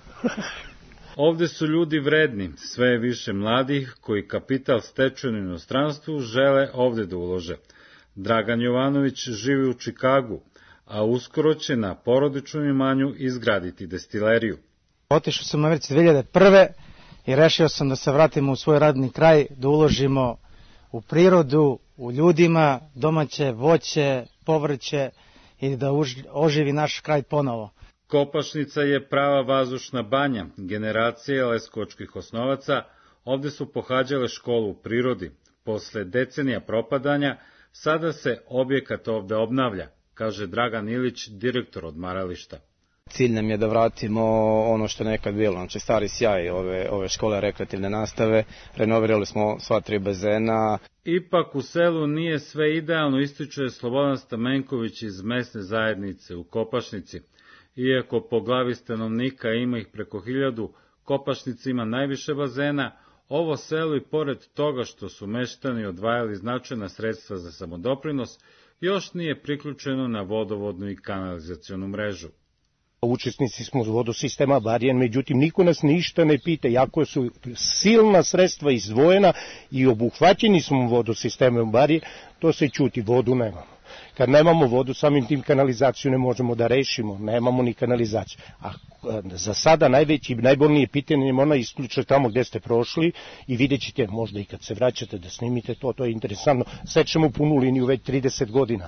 Ovde su ljudi vredni, sve je više mladih koji kapital stečen u inostranstvu žele ovde da ulože. Dragan Jovanović živi u Čikagu, a uskoro će na porodičnom imanju izgraditi destileriju. Otišao sam u Americi 2001. i rešio sam da se vratimo u svoj radni kraj, da uložimo u prirodu, u ljudima, domaće voće, povrće i da oživi naš kraj ponovo. Kopašnica je prava vazdušna banja. Generacije leskovačkih osnovaca ovde su pohađale školu u prirodi. Posle decenija propadanja, sada se objekat ovde obnavlja, kaže Dragan Ilić, direktor odmarališta. Cilj nam je da vratimo ono što je nekad bilo, znači stari sjaj ove škole rekreativne nastave, renovirali smo sva 3 bazena. Ipak u selu nije sve idealno, ističe Slobodan Stamenković iz mesne zajednice u Kopašnici. Iako po glavi stanovnika ima ih preko 1000, Kopašnica ima najviše bazena, ovo selo i pored toga što su meštani odvajali značajna sredstva za samodoprinos, još nije priključeno na vodovodnu i kanalizacionu mrežu. Učesnici smo vodosistema Barijen, međutim niko nas ništa ne pita, jako su silna sredstva izdvojena i obuhvaćeni smo vodosistemom Barijen, to se čuti, vodu nemamo. Kad nemamo vodu, samim tim kanalizaciju ne možemo da rešimo, nemamo ni kanalizaciju. A za sada najveći i najbolnije pitanje je ona isključe tamo gde ste prošli i vidjet ćete, možda i kad se vraćate da snimite to je interesantno. Sečemo punu liniju već 30 godina.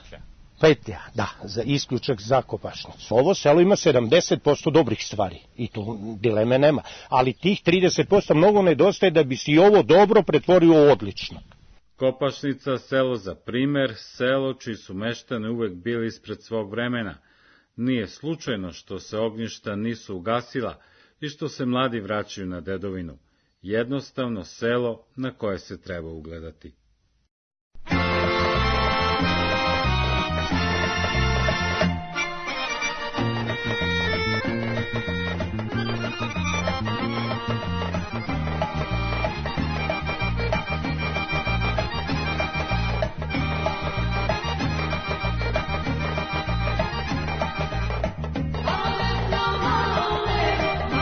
Petlja, da, za isključak za Kopašnicu. Ovo selo ima 70% dobrih stvari i tu dileme nema, ali tih 30% mnogo nedostaje da bi se i ovo dobro pretvorio u odlično. Kopašnica, selo za primer, selo čiji su meštani uvek bili ispred svog vremena. Nije slučajno što se ognjišta nisu ugasila i što se mladi vraćaju na dedovinu. Jednostavno selo na koje se treba ugledati.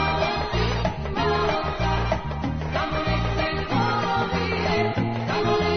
Come on,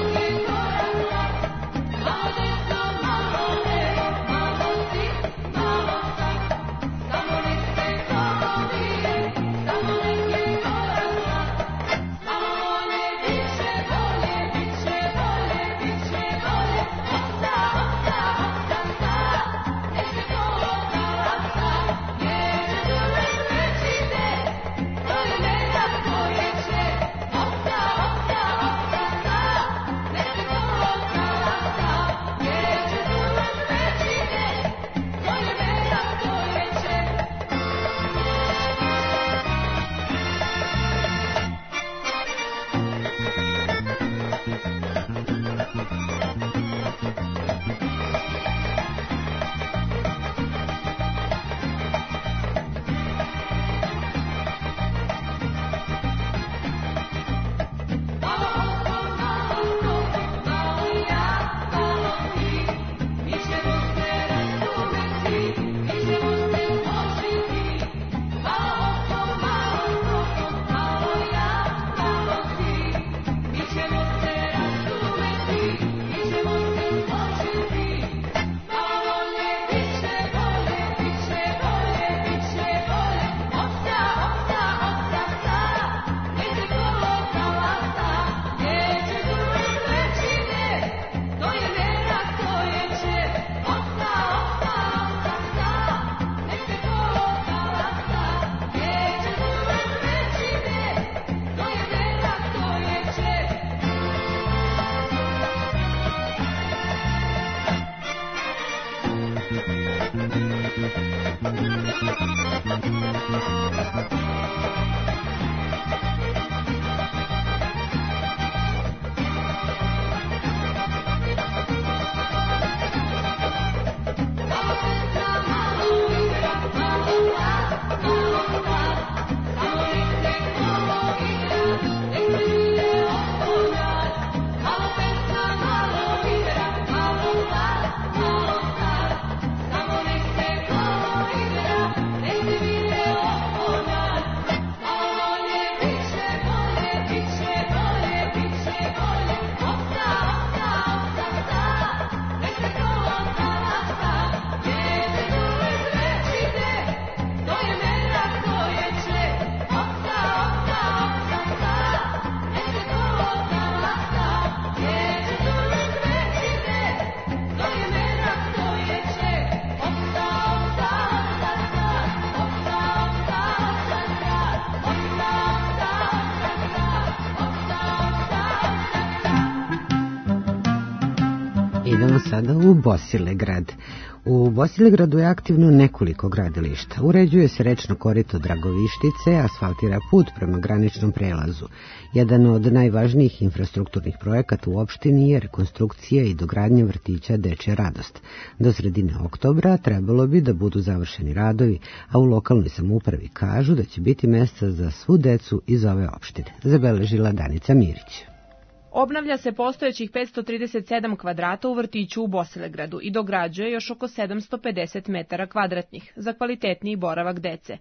Idemo sada u Bosilegrad. U Bosilegradu je aktivno nekoliko gradilišta. Uređuje se rečno korito Dragovištice, asfaltira put prema graničnom prelazu. Jedan od najvažnijih infrastrukturnih projekata u opštini je rekonstrukcija i dogradnja vrtića Dečja radost. Do sredine oktobra trebalo bi da budu završeni radovi, a u lokalnoj samoupravi kažu da će biti mesta za svu decu iz ove opštine, zabeležila Danica Mirić. Obnavlja se postojećih 537 kvadrata u vrtiću u Bosilegradu i dograđuje još oko 750 metara kvadratnih za kvalitetniji boravak dece.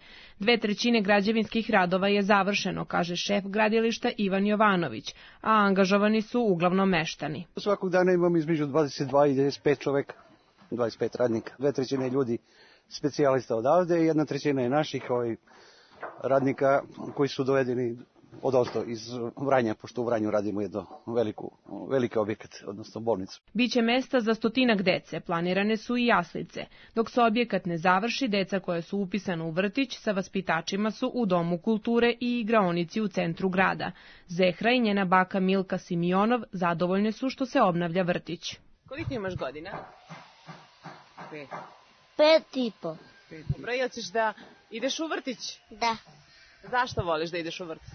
2/3 građevinskih radova je završeno, kaže šef gradilišta Ivan Jovanović, a angažovani su uglavnom meštani. Svakog dana imamo između 22 i 95 čoveka, 25 radnika. 2/3 ljudi specijalista odavde i 1/3 je naših radnika koji su dovedeni odnosno iz Vranja, pošto u Vranju radimo jedno veliki objekat, odnosno bolnicu. Biće mesta za 100 dece, planirane su i jaslice. Dok se objekat ne završi, deca koja su upisana u vrtić sa vaspitačima su u Domu kulture i igraonici u centru grada. Zehra i njena baka Milka Simionov zadovoljne su što se obnavlja vrtić. Koliko imaš godina? 5. 5,5. Dobro, jel ćeš da ideš u vrtić? Da. Zašto voliš da ideš u vrtić?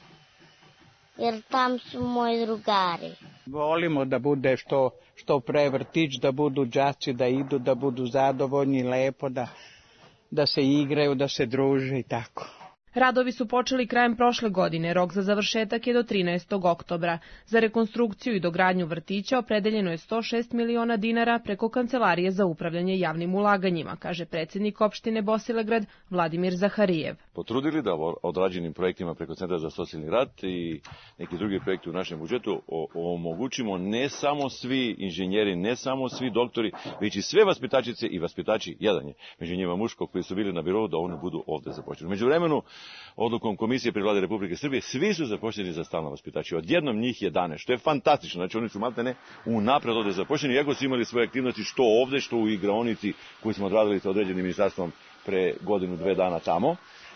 Jer tam su moji drugari. Volimo da bude što pre vrtić, da budu đaci, da idu, da budu zadovoljni, lepo, da se igraju, da se druže i tako. Radovi su počeli krajem prošle godine, rok za završetak je do 13. oktobra. Za rekonstrukciju i dogradnju vrtića opredeljeno je 106 miliona dinara preko Kancelarije za upravljanje javnim ulaganjima, kaže predsjednik opštine Bosilegrad Vladimir Zaharijev. Potrudili da odrađenim projektima preko Centra za socijalni rad i neki drugi projekti u našem budžetu omogućimo ne samo svi inženjeri, ne samo svi doktori, već i sve vaspitačice i vaspitači, jedan je među njima muško, koji su bili na birovu, da oni budu ovde započeni. Međuvremenu, odlukom Komisije pri Vlade Republike Srbije, svi su zaposleni za stalno vaspitači. Odjednom njih 11, što je fantastično. Znači oni su maltene unapred ovde zaposleni, iako su imali svoje aktivnosti što ovde, što u igraonici koju smo odradili sa određenim ministarstvom pre godinu, 2 dana tamo.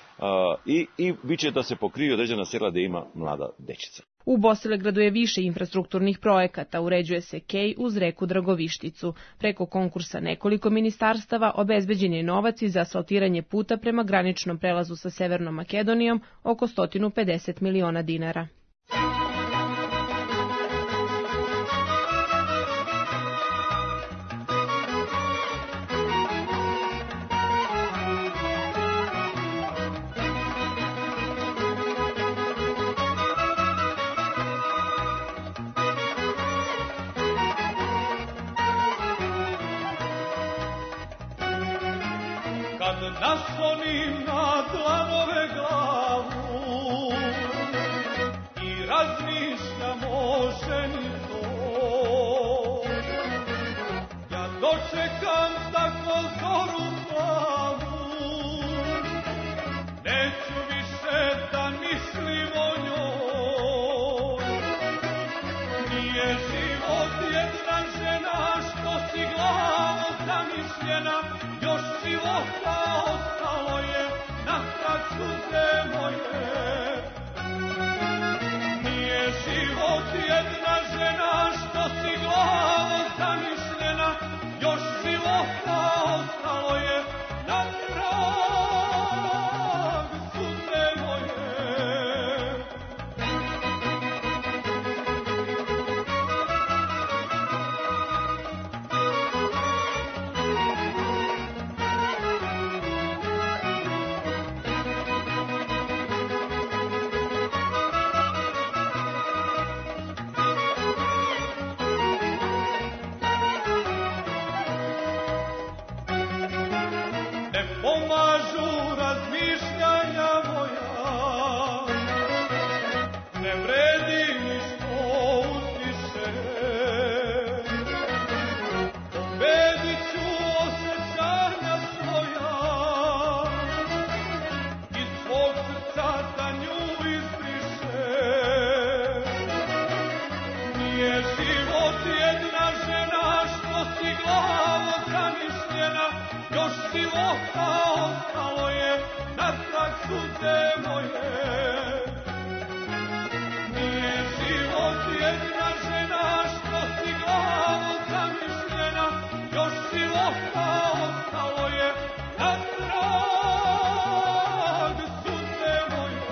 I bit će da se pokrije određena sela gde ima mlada dečica. U Bosilegradu je više infrastrukturnih projekata, uređuje se kej uz reku Dragovišticu. Preko konkursa nekoliko ministarstava obezbeđen je novac i za asfaltiranje puta prema graničnom prelazu sa Severnom Makedonijom oko 150 miliona dinara. Naslonim na dlanove glavu i razmišljam o ženi to. Ja dočekam tako zoru plavu, neću više da mislim o njoj. Nije život jedna žena što si glavo zamišljena, još života ostalo je na traču moje. Nije život jedna žena što si glavo zamišljena, još života ostalo je na traču pomažu razmišljanja moja, ne vredi ni što uzdiše. Pobedit ću osjećanja svoja, iz svog srca da nju izbriše. Nije život jedna žena što si glavo zamišljena, još života ostalo je natrag suze moje. Nije život jedna žena što si glavo zamišljena, još života ostalo je natrag suze moje.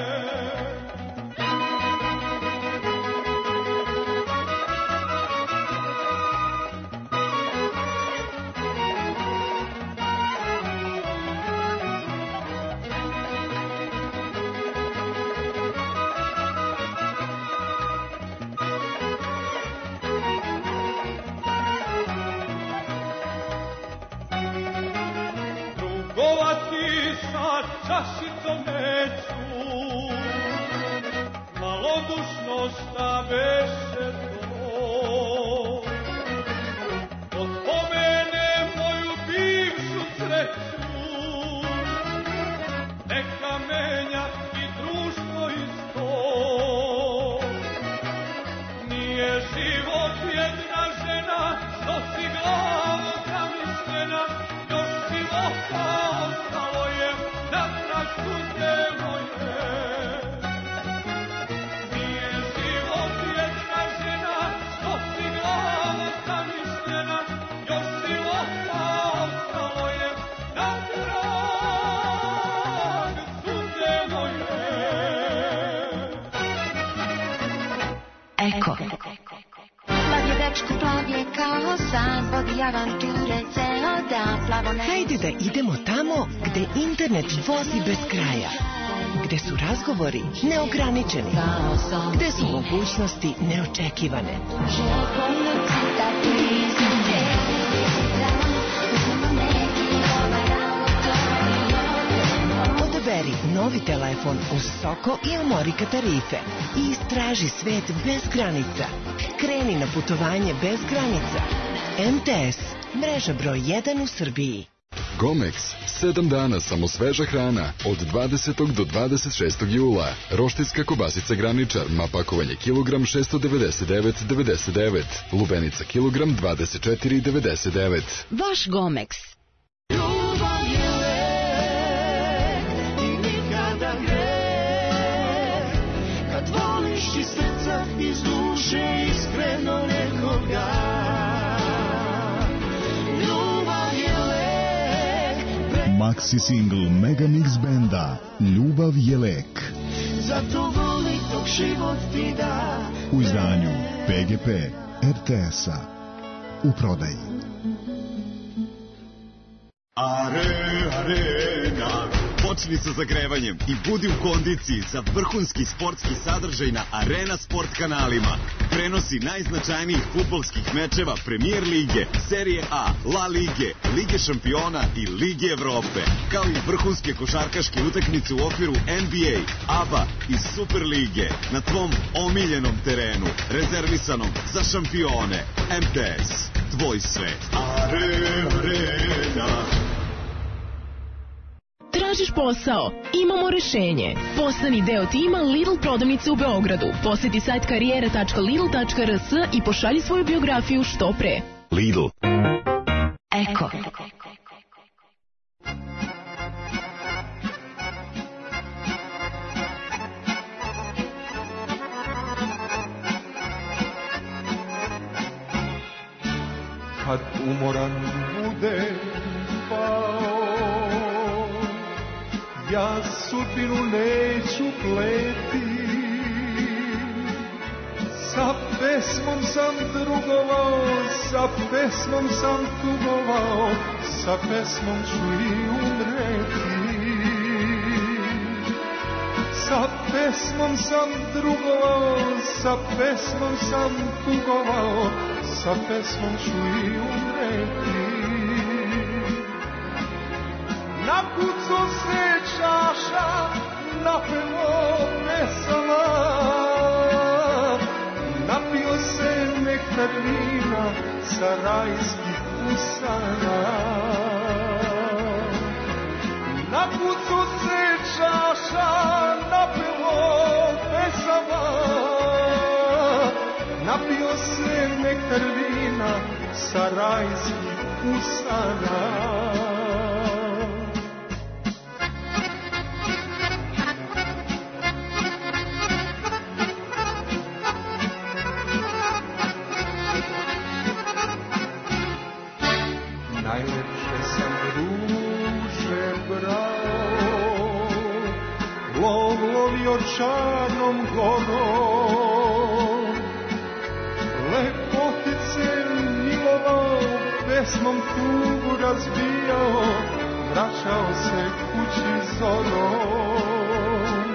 Drugovati sa čašicom neću, malodušno šta beše to. Od pomene moju bivšu sreću, neka menja i društvo isto. Nije život jedna žena što si glavo zamišljena, još života ostalo je natrag suze moje. Nije život jedna žena što si glavo zamišljena, još života ostalo je natrag suze moje. Eko. Plav je dečko, plav je kao san, vodi avanture ceo dan, plavo ne... Hajde da idemo tamo gde internet vozi bez kraja, gde su razgovori neograničeni, gde su mogućnosti neočekivane. Odaberi novi telefon uz Soko i Amorika tarife i istraži svet bez granica. Kreni na putovanje bez granica. MTS, mreža broj 1 u Srbiji. Gomex, 7 dana samo sveža hrana, od 20. do 26. jula. Roštiljska kobasica Graničar, pakovanje kilogram 699,99, lubenica kilogram 24,99. Vaš Gomex. Ljubav je lek i nikada greh, kad voliš iz srca, iz duše, iskreno nekoga. Ljubav je lek. Maxi single Megamix benda Ljubav je lek. Zato voli dok život ti da. U izdanju PGP RTS-a. U prodaji. Arena. Počni sa zagrevanjem i budi u kondiciji za vrhunski sportski sadržaj na Arena Sport kanalima. Prenosi najznačajnijih fudbalskih mečeva Premier lige, Serije A, La Lige, Lige šampiona i Lige Evrope, kao i vrhunske košarkaške utakmice u okviru NBA, ABA i Super lige na tvom omiljenom terenu, rezervisanom za šampione. MTS, tvoj svet. Arena. Tražiš posao? Imamo rešenje. Postani deo tima Lidl prodavnice u Beogradu. Poseti sajt karijera.lidl.rs i pošalji svoju biografiju što pre. Lidl. Eko. Kad umoran bude pao, ja sudbinu neću kleti, sa pesmom sam drugovao, sa pesmom sam tugovao, sa pesmom ću i umreti. Sa pesmom sam drugovao, sa pesmom sam tugovao, sa pesmom ću i umreti. napuco se čaša, napelo pesama, napio se nektar vina sa rajskih usana. Napuco se čaša, napelo pesama, napio se nektar vina sa rajskih usana. Najlepše sam ruže brao, lovio Čarnom gorom, lepotice milovao, pesmom tugu razbijao, vraćao se kući zorom.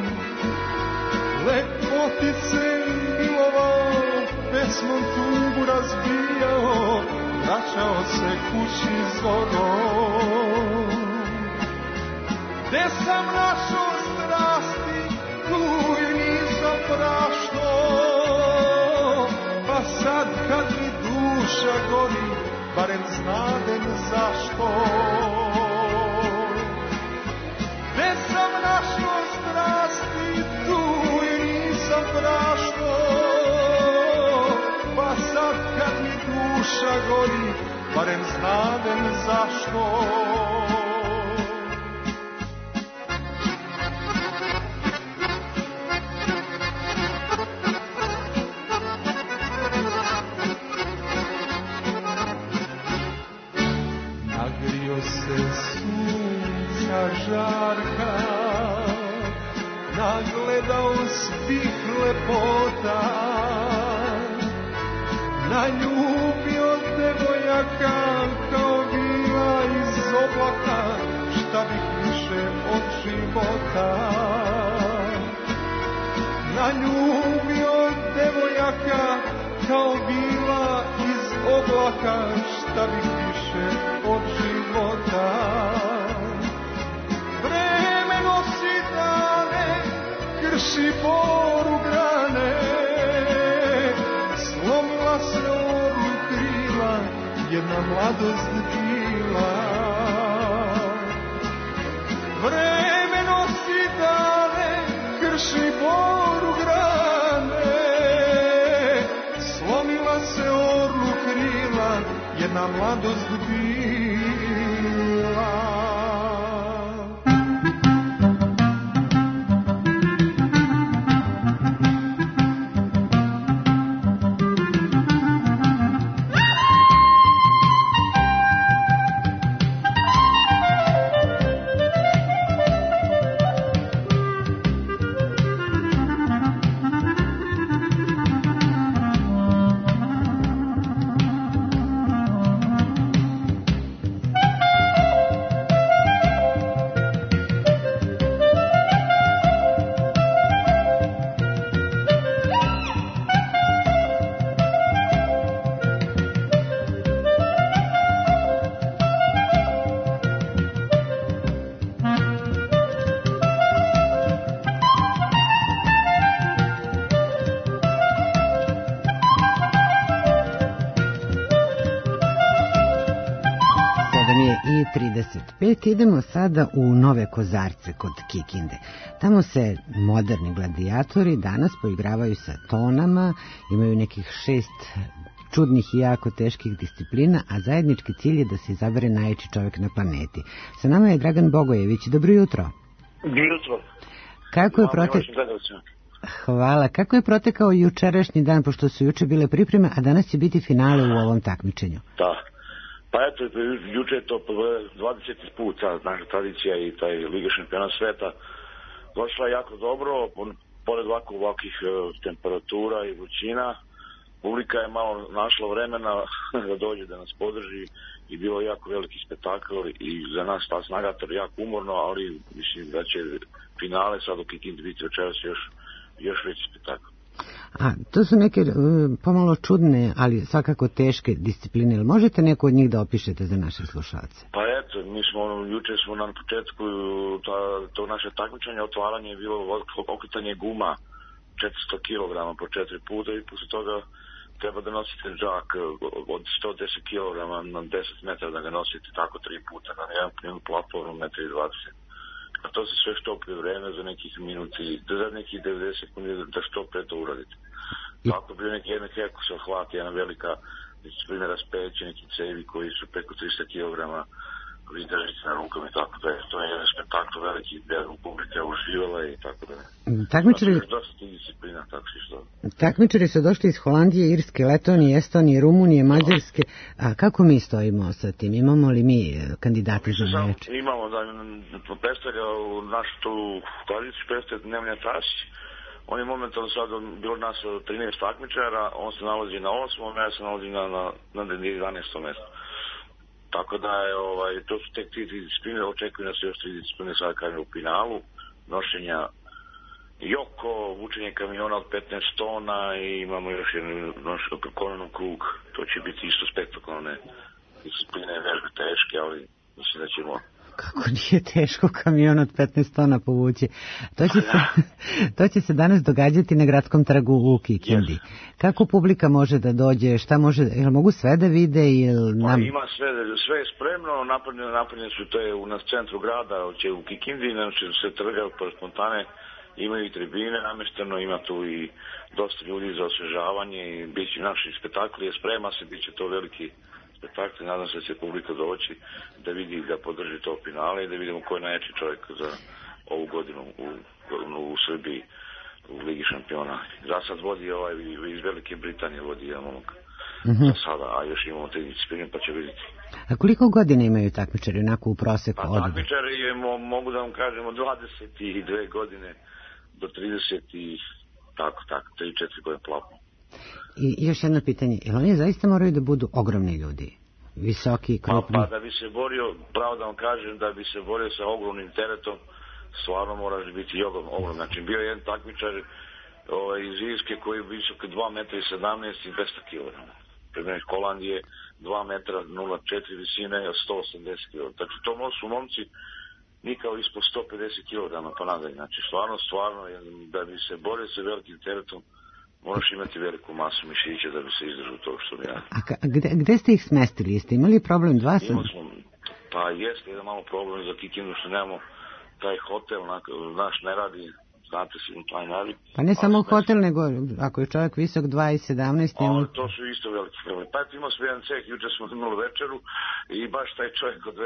Lepotice milovao, pesmom tugu razbijao, vraćao se kući zorom. Gde sam našao strasti, tu i nisam prašto, pa sad kad mi duša gori, barem znadem zašto. Gde sam našao strasti, tu i nisam prašto, pa sad kad mi duša gori, barem znadem zašto. Nagrio se sunca žarka, nagledao svih lepota, naljubio devojaka kao vila iz oblaka, šta bih više od života. Naljubio devojaka kao vila iz oblaka, šta bih više od života. Vreme nosi dane, krši boru grane, slomila se orlu krila, jedna mladost bila. Vreme nosi dane, krši boru grane, slomila se orlu krila, jedna mladost bila. i 35. Idemo sada u Nove Kozarce kod Kikinde. Tamo se moderni gladijatori danas poigravaju sa tonama, imaju nekih 6 čudnih i jako teških disciplina, a zajednički cilj je da se izabere najjači čovjek na planeti. Sa nama je Dragan Bogojević. Dobro jutro. Dobro jutro. Kako je Hvala. Kako je protekao jučerašnji dan, pošto su juče bile pripreme, a danas će biti finale u ovom takmičenju? Da. Pa eto, juče je to 20. put, naša tradicija i taj Liga šampiona sveta došla jako dobro, pored ovakvih temperatura i vrućina. Publika je malo našla vremena da dođe da nas podrži i bilo je jako veliki spektakl i za nas ta Snagator jako umorno, ali mislim da će finale sad u Kikindi biti večeras još veći spektakl. A to su neke pomalo čudne, ali svakako teške discipline. Ili možete neko od njih da opišete za naše slušalce? Pa eto, mi smo, juče smo na početku to naše takmičenje, otvaranje je bilo okretanje guma 400 kg po 4 puta i posle toga treba da nosite džak od 110 kg na 10 metara, da ga nosite tako 3 puta na jednu platformu 1,20 m. A to se sve što prije vreme za nekih minuti, za nekih 90 sekundi da što pre to uradite. Tako bi neki jedan herkusa hvati, jedna velika disciplina raspeće, neki cevi koji su preko 300 kg, vi držite na rukama i tako da je. To je jedan spektakl veliki gdje publika uživala i tako da je. Takmičari su došli iz Holandije, Irske, Letonije, Estonije, Rumunije, Mađarske. A kako mi stojimo sa tim? Imamo li mi kandidati za meč? Imamo da predstavlja našu tu tradiciju, predstavlja Nemanja Tasić. On je momentalno sad bilo nas 13 takmičara, on se nalazi na 8. ja se nalazi na 11. mjestu. Tako da je, to su tek 3 discipline, očekuju nas još 3 discipline sad kažem u finalu, nošenja joko, vučenje kamiona od 15 tona i imamo još jednu kononom krug, to će biti isto spektakularne discipline, vežbe teške, ali mislim da ćemo... Kako nije teško kamion od 15 tona povući. To će se danas događati na gradskom trgu u Kikindi. Kako publika može da dođe, šta može, jel mogu sve da vide? Ima sve je spremno, napravljene su to je na centru grada, će u Kikindi, znači se trga po spontane, imaju i tribine namešteno, ima tu i dosta ljudi za osvežavanje i bit će naši spektakli, je sprema se, bit će to veliki spektakli, nadam se da će publika doći da vidi, da podrži to finale i da vidimo ko je najjači čovjek za ovu godinu u Srbiji u Ligi šampiona. Za sad vodi iz Velike Britanije vodi jedan momak za sada, a još imamo 3 discipline pa će vidjeti. A koliko godina imaju takmičari onako u proseku? Takmičari mogu da vam kažemo 22 godine do 30 i tako, 3-4 godine plapno. I još jedno pitanje, jel oni zaista moraju da budu ogromni ljudi? Visoki, krupni? Pa da bi se borio, pravo da vam kažem, da bi se borio sa ogromnim teretom, stvarno moraš biti ogrom. Znači, bio je jedan takmičar iz Irske koji je visok 2,17 m i 200 kg. Primjer iz Holandije 2 metra 0,4 visine i 180 kg. Znači, to su momci nikao ispod 150 kg pa nadalje. Znači, stvarno, da bi se borio sa velikim teretom, moraš imati veliku masu mišića da bi se izdržao to što mi radi. A gde ste ih smestili? Jeste imali problem dva sam? Pa jeste jedan malo problem za Kikindu što nemamo taj hotel, naš ne radi, znate si taj navik. Pa ne samo hotel, nego ako je čovjek visok 2,17... To su isto veliki problem. Pa imao smo jedan ceh, juče smo imali večeru i baš taj čovjek od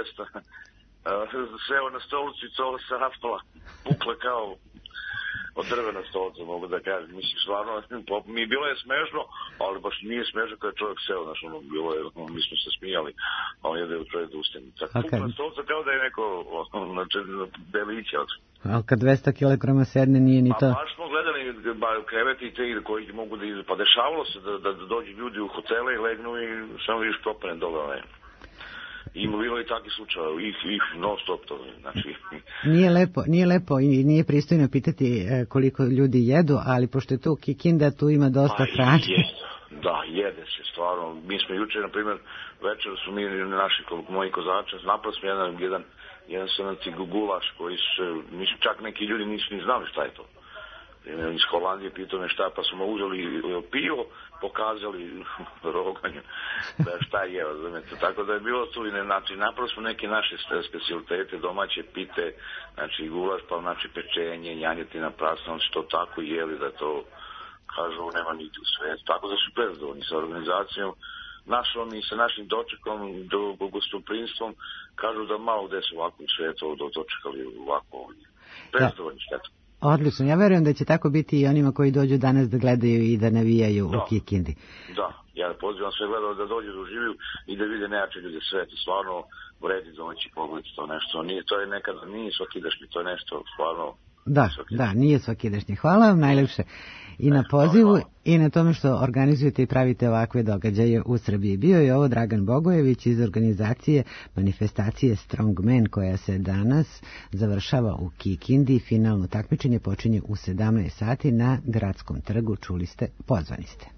200 seo na stolicu i to se raspala, pukle kao... od drvena stolca, mogu da kažem. Mislim, stvarno, mi bilo je smešno, ali baš nije smešno kada je čovjek seo, znaš, bilo je, mi smo se smijali, a on je da je čovjek da ustane. Pukla stolca kao da je neko, delića. Ali kad 200 kg sedne, nije ni to. Pa baš smo gledali kreveti i te koji mogu da idu, pa dešavalo se da dođu ljudi u hotele i legnu i samo vidiš propane dole, Ima bilo i takvi slučaje, ih non stop to, znači... Nije lepo i nije pristojno pitati koliko ljudi jedu, ali pošto je tu Kikinda, tu ima dosta hrane. Da, jede se, stvarno. Mi smo juče, na primjer, večer su mi naši, moji kozače, napali smo jedan srnaci gulaš koji su, čak neki ljudi nisu ni znali šta je to. Iz Holandije pitao me šta, pa smo uzeli pivo, pokazali roganju šta je, razumete. Tako da je bilo tu, znači napravo smo neke naše specialitete, domaće pite, znači gulaš, pa znači pečenje, janjetina prasna, on se to tako jeli da to, kažu, nema niti u svetu. Tako da su prezadovoljni sa organizacijom našom i sa našim dočekom, gostoprinstvom, kažu da malo gde su ovako u svetu dočekali ovako ovdje. Prezadovoljni svetom. Odlično, ja verujem da će tako biti i onima koji dođu danas da gledaju i da navijaju u Kikindi. Da, ja pozivam sve gledao da dođu da uživaju i da vide nejače ljude sveta. Stvarno vredi domaći pogled, to nešto. To je nekada, nije svakidašnji, to je nešto stvarno Da, nije svakidašnje. Hvala vam najlepše i na pozivu i na tome što organizujete i pravite ovakve događaje u Srbiji. Bio je ovo Dragan Bogojević iz organizacije manifestacije Strongman koja se danas završava u Kikindi. Finalno takmičenje počinje u 17 sati na Gradskom trgu. Čuli ste, pozvani ste.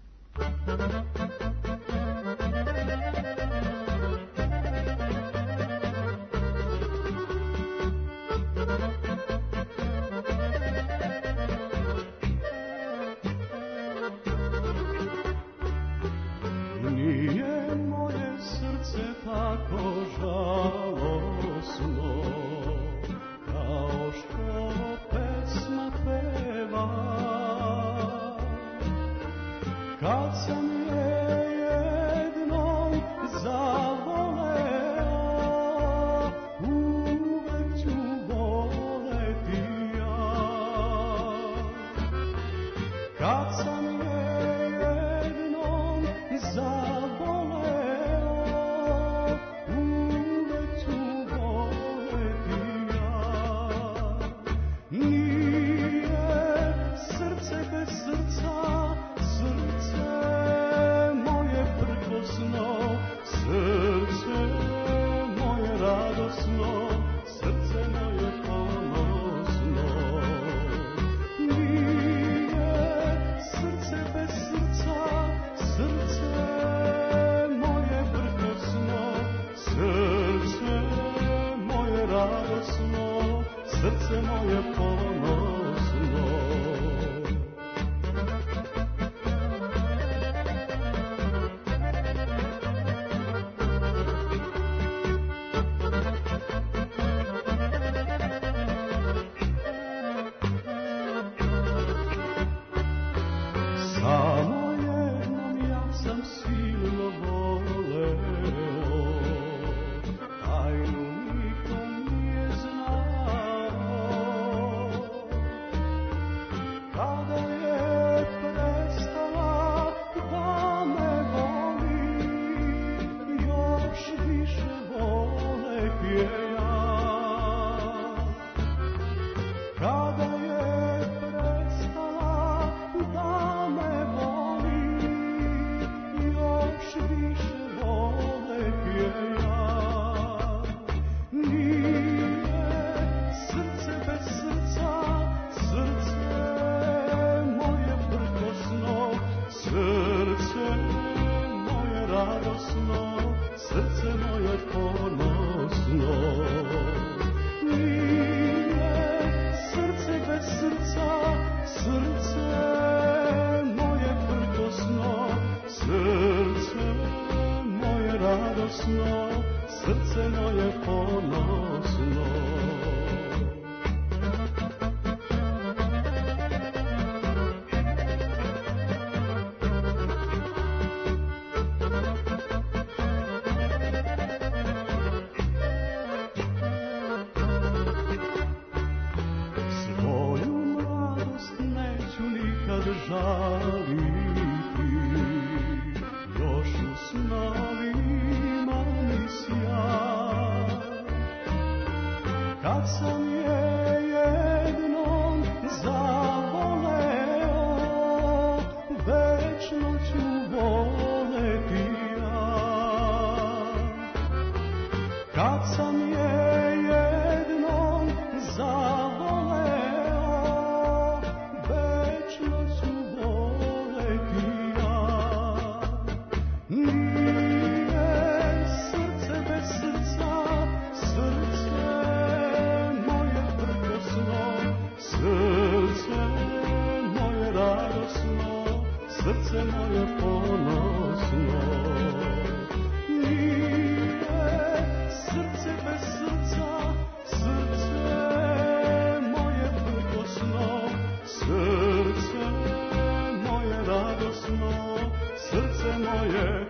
moje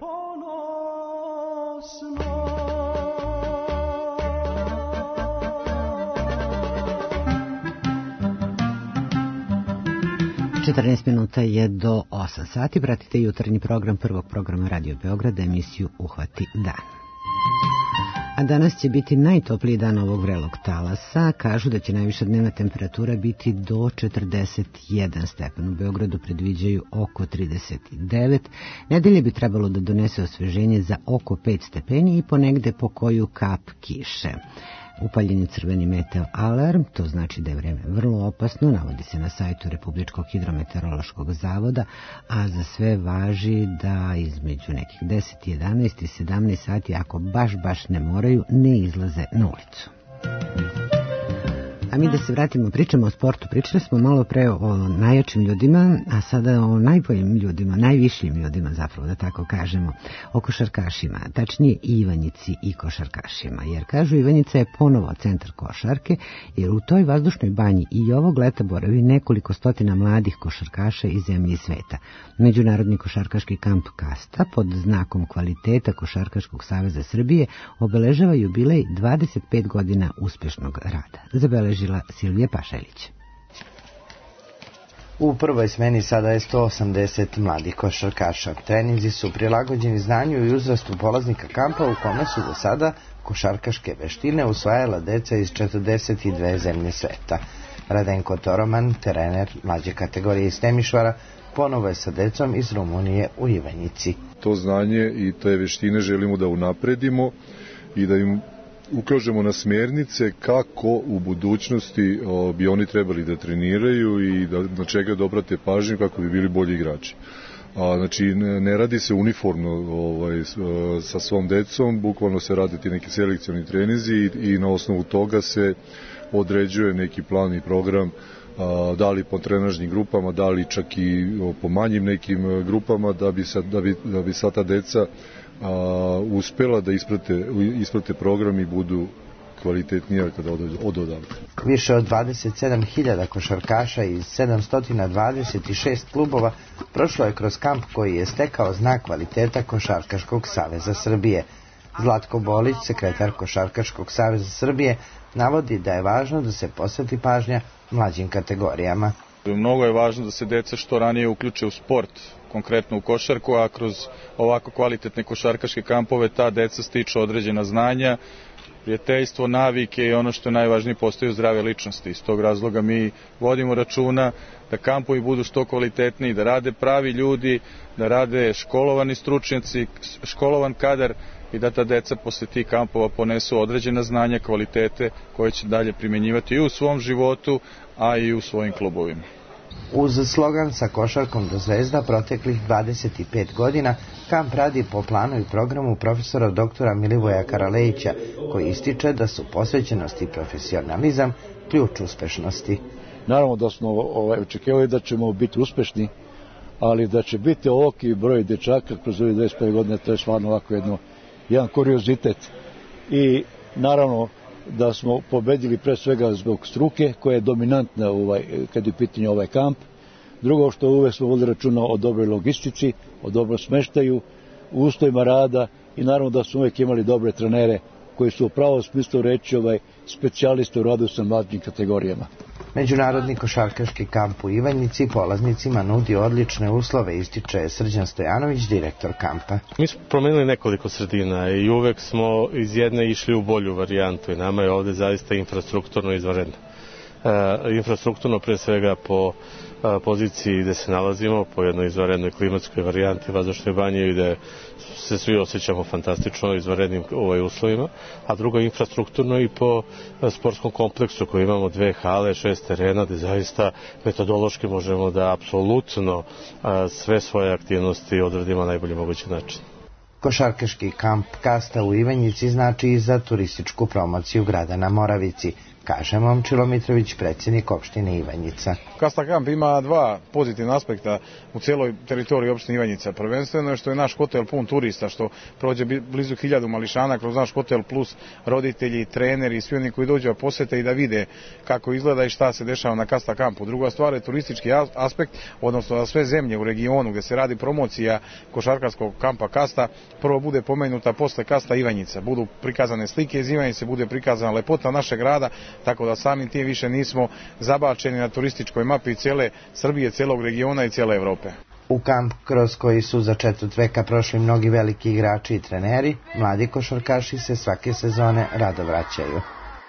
ponosno. 14 minuta je do 8 sati. Pratite jutarnji program prvog programa Radio Beograda, emisiju Uhvati dan. A danas će biti najtopliji dan ovog vrelog talasa. Kažu da će najviša dnevna temperatura biti do 41 stepen. U Beogradu predviđaju oko 39. Nedelje bi trebalo da donese osveženje za oko 5 stepeni i ponegde po koju kap kiše. Upaljen je crveni meteo alarm, to znači da je vreme vrlo opasno, navodi se na sajtu Republičkog hidrometeorološkog zavoda, a za sve važi da između nekih 10, 11 i 17 sati, ako baš ne moraju, ne izlaze na ulicu. A mi da se vratimo, pričamo o sportu. Pričali smo malo pre o najjačim ljudima, a sada o najboljim ljudima, najvišim ljudima zapravo, da tako kažemo, o košarkašima, tačnije Ivanjici i košarkašima. Jer kažu, Ivanjica je ponovo centar košarke, jer u toj vazdušnoj banji i ovog leta boravi nekoliko stotina mladih košarkaša iz zemlje i sveta. Međunarodni košarkaški kamp Kasta pod znakom kvaliteta Košarkaškog saveza Srbije obeležava jubilej 25 godina uspešnog rada. Zabeležila Silvija Pašalić. U prvoj smeni sada je 180 mladih košarkaša. Treninzi su prilagođeni znanju i uzrastu polaznika kampa u kome su do sada košarkaške veštine usvajala deca iz 42 zemlje sveta. Radenko Toroman, trener mlađe kategorije iz Temišvara, ponovo je sa decom iz Rumunije u Ivanjici. To znanje i te veštine želimo da unapredimo i da im ukažemo na smjernice kako u budućnosti bi oni trebali da treniraju i na čega da obrate pažnju kako bi bili bolji igrači. Znači, ne radi se uniformno sa svom decom, bukvalno se rade ti neki selekcioni treninzi i na osnovu toga se određuje neki plan i program, da li po trenažnim grupama, da li čak i po manjim nekim grupama, da bi sva ta deca uspela da isprate program i budu kvalitetnija kada odu odavde. Više od 27.000 košarkaša iz 726 klubova prošlo je kroz kamp koji je stekao znak kvaliteta Košarkaškog saveza Srbije. Zlatko Bolić, sekretar Košarkaškog saveza Srbije, navodi da je važno da se posveti pažnja mlađim kategorijama. Mnogo je važno da se deca što ranije uključe u sport, konkretno u košarku, a kroz ovako kvalitetne košarkaške kampove ta deca stiču određena znanja, prijateljstvo, navike i ono što je najvažnije, postaju zdrave ličnosti. Iz tog razloga mi vodimo računa da kampovi budu što kvalitetniji, da rade pravi ljudi, da rade školovani stručnjaci, školovan kadar i da ta deca posle tih kampova ponesu određena znanja, kvalitete koje će dalje primjenjivati i u svom životu, a i u svojim klubovima. Uz slogan sa košarkom do zvezda proteklih 25 godina, kamp radi po planu i programu profesora doktora Milivoja Karalejića, koji ističe da su posvećenost i profesionalizam ključ uspešnosti. Naravno da smo očekivali da ćemo biti uspešni, ali da će biti ovoliki broj dečaka kroz ovih 25 godina, to je stvarno ovako jedan kuriozitet. I naravno da smo pobedili pre svega zbog struke koja je dominantna kad je u pitanju ovaj kamp. Drugo što uvek smo vodili računa o dobroj logistici, o dobrom smeštaju, u uslovima rada i naravno da smo uvek imali dobre trenere koji su u pravom smislu reći specijaliste u radu sa mlađim kategorijama. Međunarodni košarkaški kamp u Ivanjici polaznicima nudi odlične uslove, ističe Srđan Stojanović, direktor kampa. Mi smo promenili nekoliko sredina i uvek smo iz jedne išli u bolju varijantu i nama je ovde zaista infrastrukturno izvanredno. Infrastrukturno pre svega po poziciji gde se nalazimo, po jednoj izvanrednoj klimatskoj varijanti vazdušne banje gde se svi osjećamo fantastično izvanrednim uslovima, a drugo infrastrukturno i po sportskom kompleksu koji imamo 2 hale, 6 terena gde zaista metodološki možemo da apsolutno sve svoje aktivnosti odradimo na najbolji mogući način. Košarkaški kamp Kasta u Ivanjici znači i za turističku promociju grada na Moravici, kaže Momčilo Mitrović, predsjednik opštine Ivanjica. Kasta kamp ima dva pozitivna aspekta u cijeloj teritoriji opštine Ivanjica. Prvenstveno je što je naš hotel pun turista, što prođe blizu 1000 mališana kroz naš hotel, plus roditelji, treneri i svi oni koji dođu da posete i da vide kako izgleda i šta se dešava na Kasta kampu. Druga stvar je turistički aspekt, odnosno da sve zemlje u regionu gdje se radi promocija košarkarskog kampa Kasta, prvo bude pomenuta posle Kasta Ivanjica. Budu prikazane slike iz Ivanjice, bude prikazana lepota našeg grada, tako da samim tim više nismo zabačeni na turističkoj mapi cijele Srbije, cijelog regiona i cijele Evrope. U kamp kroz koji su za četvrt veka prošli mnogi veliki igrači i treneri, mladi košarkaši se svake sezone rado vraćaju.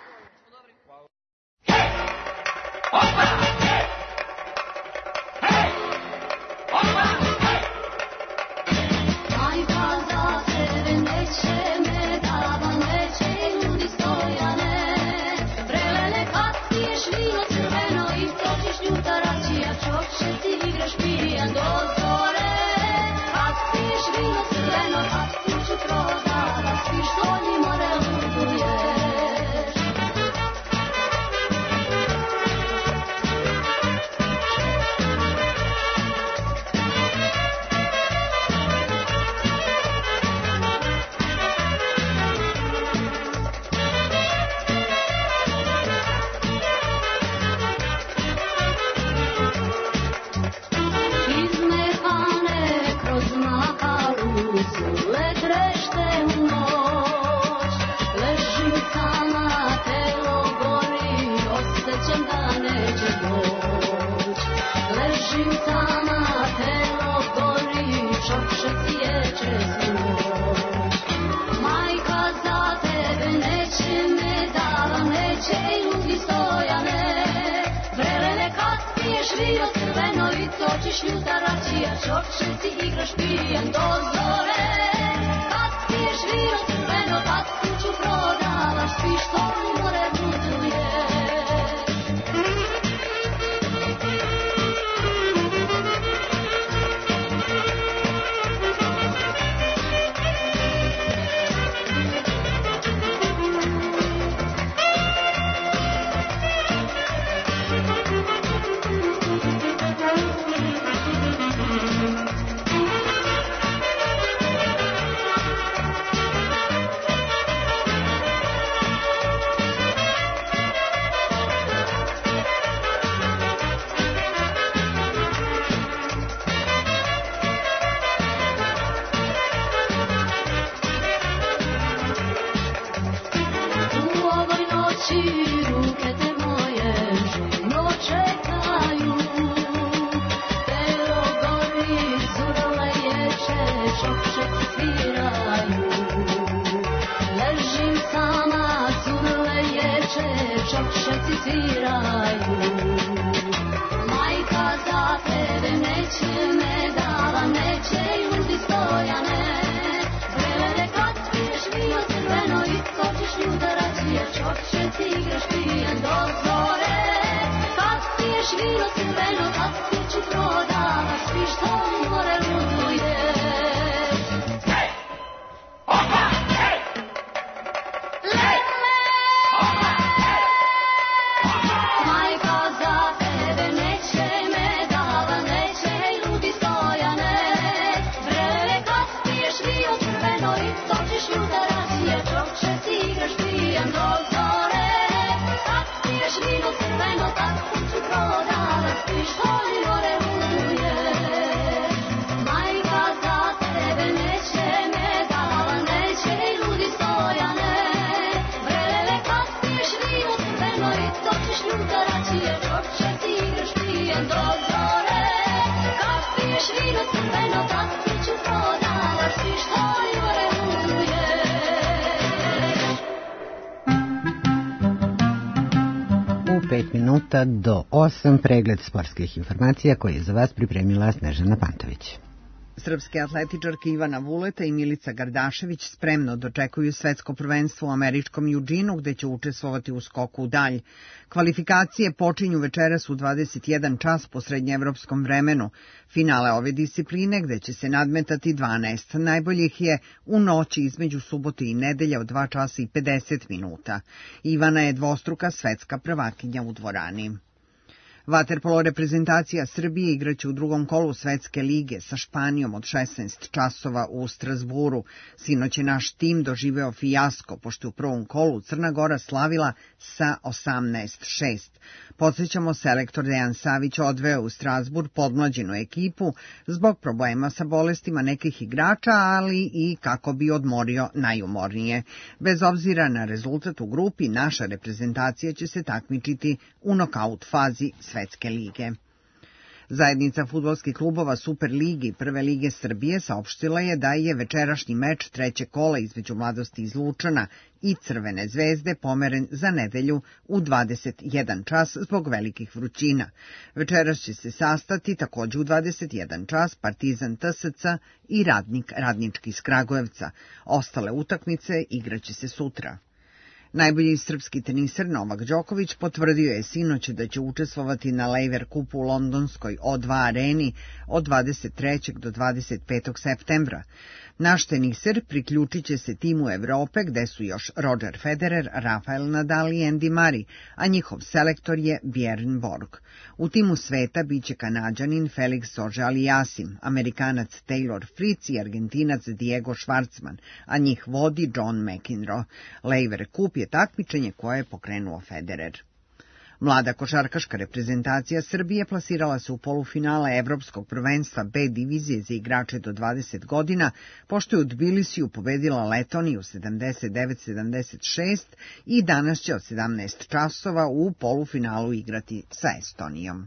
Minuta do 8, pregled sportskih informacija koje je za vas pripremila Snežana Pantović. Srpske atletičarke Ivana Vuleta i Milica Gardašević spremno dočekuju svetsko prvenstvo u američkom Eugenu, gde će učestvovati u skoku u dalj. Kvalifikacije počinju večeras u 21 čas po srednjeevropskom vremenu. Finale ove discipline, gde će se nadmetati 12 najboljih, je u noći između subote i nedelje od 2 časa i 50 minuta. Ivana je dvostruka svetska prvakinja u dvorani. Vaterpolo reprezentacija Srbije igraće u drugom kolu Svetske lige sa Španijom od 16 časova u Strazburu. Sinoć je naš tim doživeo fijasko, pošto je u prvom kolu Crna Gora slavila sa 18-6. Podsjećamo, selektor Dejan Savić odveo u Strazbur podmlađenu ekipu zbog problema sa bolestima nekih igrača, ali i kako bi odmorio najumornije. Bez obzira na rezultat u grupi, naša reprezentacija će se takmičiti u nokaut fazi Svetske lige. Zajednica fudbalskih klubova Superligi Prve lige Srbije saopštila je da je večerašnji meč treće kola između Mladosti iz Lučana i Crvene zvezde pomeren za nedelju u 21 čas zbog velikih vrućina. Večeras će se sastati takođe u 21 čas Partizan TSC i Radnički iz Kragujevca. Ostale utakmice igraće se sutra. Najbolji srpski teniser Novak Đoković potvrdio je sinoć da će učestvovati na Laver Cupu u londonskoj O2 areni od 23. do 25. septembra. Naš teniser priključit će se timu Evrope gde su još Roger Federer, Rafael Nadal i Andy Murray, a njihov selektor je Bjorn Borg. U timu sveta biće Kanađanin Felix Auger-Aliassime, Amerikanac Taylor Fritz i Argentinac Diego Schwartzman, a njih vodi John McEnroe. Laver Cup je takmičenje koje je pokrenuo Federer. Mlada košarkaška reprezentacija Srbije plasirala se u polufinale Evropskog prvenstva B divizije za igrače do 20 godina, pošto je u Tbilisiju pobedila Letoniju 79-76 i danas će od 17 časova u polufinalu igrati sa Estonijom.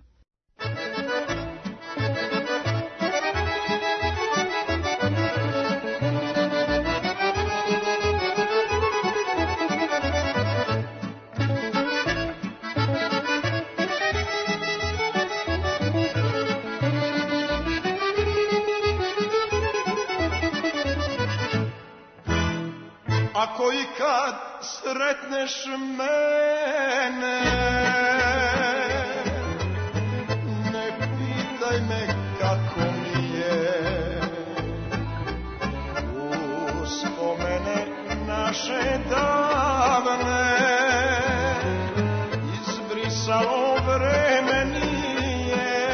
Ako ikad sretneš mene, ne pitaj me kako mi je. Uspomene naše davne izbrisalo vreme nije.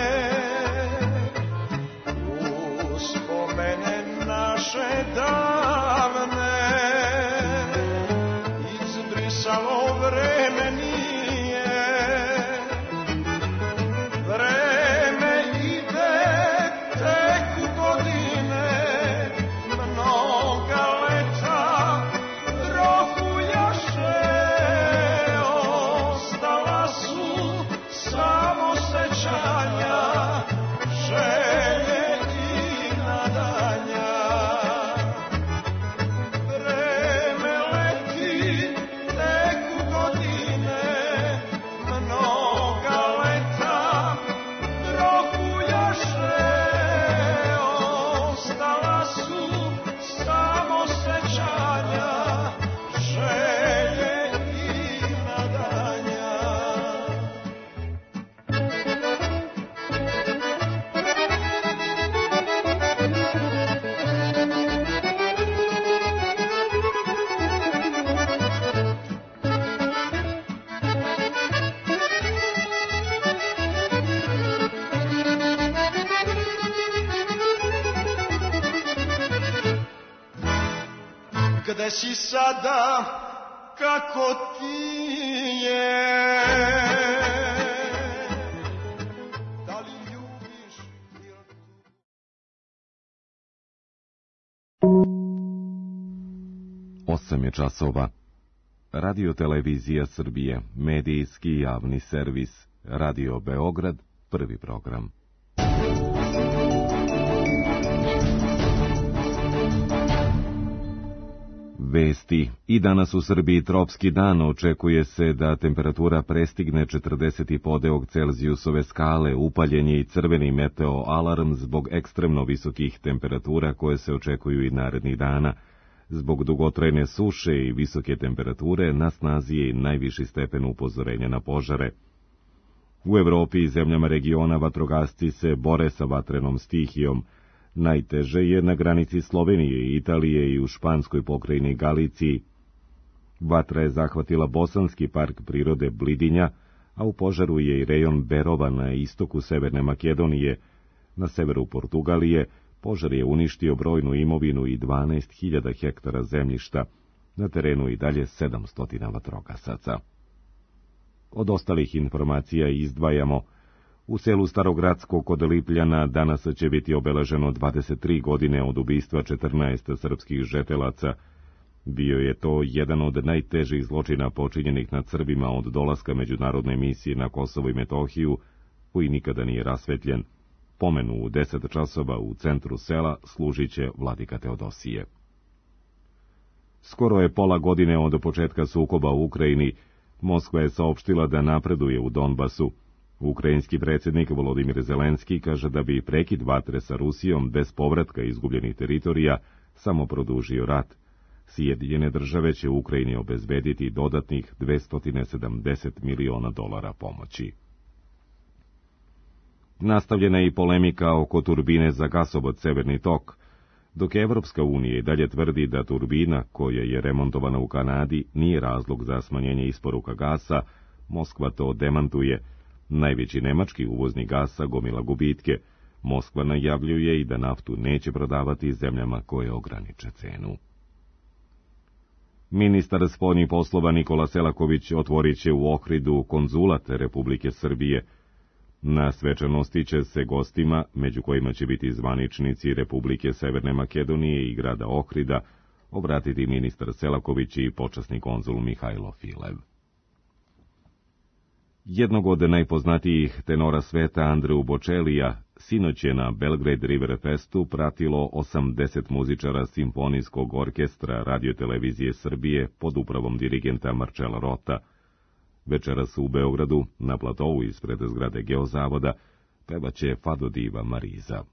Uspomene naše davne samo vreme nije, vreme ide, teku godine, mnoga leta prohujaše, ostala su samo sećanja, želje i nadanja. Gde si sada, kako ti je? Da li ljubiš? 8 je časova. Radio Televizija Srbije, medijski javni servis. Radio Beograd, prvi program. Vesti. I danas u Srbiji tropski dan, očekuje se da temperatura prestigne 40,5 Celzijusove skale, upaljen je i crveni meteo alarm zbog ekstremno visokih temperatura koje se očekuju i narednih dana. Zbog dugotrajne suše i visoke temperature na snazi je i najviši stepen upozorenja na požare. U Evropi i zemljama regiona vatrogasci se bore sa vatrenom stihijom. Najteže je na granici Slovenije i Italije i u španskoj pokrajini Galiciji. Vatra je zahvatila bosanski park prirode Blidinja, a u požaru je i rejon Berova na istoku Severne Makedonije. Na severu Portugalije požar je uništio brojnu imovinu i 12.000 hektara zemljišta. Na terenu i dalje 700 vatrogasaca. Od ostalih informacija izdvajamo: u selu Starogradsko kod Lipljana danas će biti obeleženo 23 godine od ubistva 14 srpskih žetelaca. Bio je to jedan od najtežih zločina počinjenih nad Srbima od dolaska međunarodne misije na Kosovo i Metohiju, koji nikada nije rasvetljen. spomenu u 10 časova u centru sela služit će vladika Teodosije. Skoro je pola godine od početka sukoba u Ukrajini. Moskva je saopštila da napreduje u Donbasu. Ukrajinski predsjednik Volodimir Zelenski kaže da bi prekid vatre sa Rusijom bez povratka izgubljenih teritorija samo produžio rat. Sjedinjene države će Ukrajini obezbediti dodatnih $270 miliona pomoći. Nastavljena je i polemika oko turbine za gasovod Severni tok. Dok Evropska unija i dalje tvrdi da turbina, koja je remontovana u Kanadi, nije razlog za smanjenje isporuka gasa, Moskva to demantuje. Najveći nemački uvoznik gasa gomila gubitke. Moskva najavljuje i da naftu neće prodavati zemljama koje ograniče cenu. Ministar spoljnih poslova Nikola Selaković otvorit će u Ohridu konzulat Republike Srbije. Na svečanosti će se gostima, među kojima će biti zvaničnici Republike Severne Makedonije i grada Ohrida, obratiti ministar Selaković i počasni konzul Mihajlo Filev. Jednog od najpoznatijih tenora sveta, Andreu Bočelija, sinoć je na Belgrade River Festu pratilo 80 muzičara simfonijskog orkestra radiotelevizije Srbije pod upravom dirigenta Marčela Rota. Večeras u Beogradu, na platovu ispred zgrade Geozavoda, pevaće Fado diva Mariza.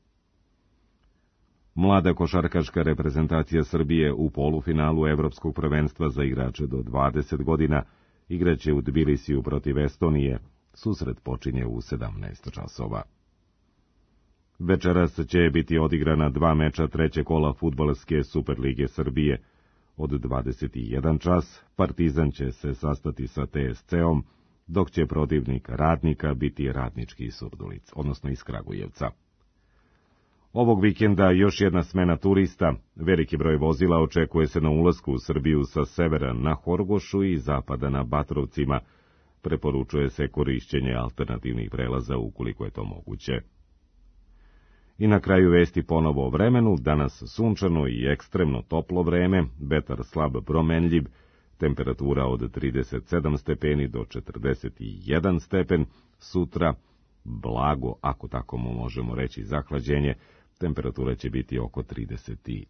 Mlada košarkaška reprezentacija Srbije u polufinalu Evropskog prvenstva za igrače do 20 godina igraće u Tbilisiju protiv Estonije. Susret počinje u 17 časova. Večeras će biti odigrana 2 meča trećeg kola fudbalske Superlige Srbije. Od 21 čas Partizan će se sastati sa TSC-om, dok će protivnik Radnika biti Radnički Surdulic, odnosno iz Kragujevca. Ovog vikenda još jedna smena turista. Veliki broj vozila očekuje se na ulasku u Srbiju sa severa na Horgošu i zapada na Batrovcima. Preporučuje se korišćenje alternativnih prelaza ukoliko je to moguće. I na kraju vesti ponovo o vremenu, danas sunčano i ekstremno toplo vreme, vetar slab promenljiv, temperatura od 37 stepeni do 41 stepen, sutra blago, ako tako možemo reći, zahlađenje, temperatura će biti oko 33.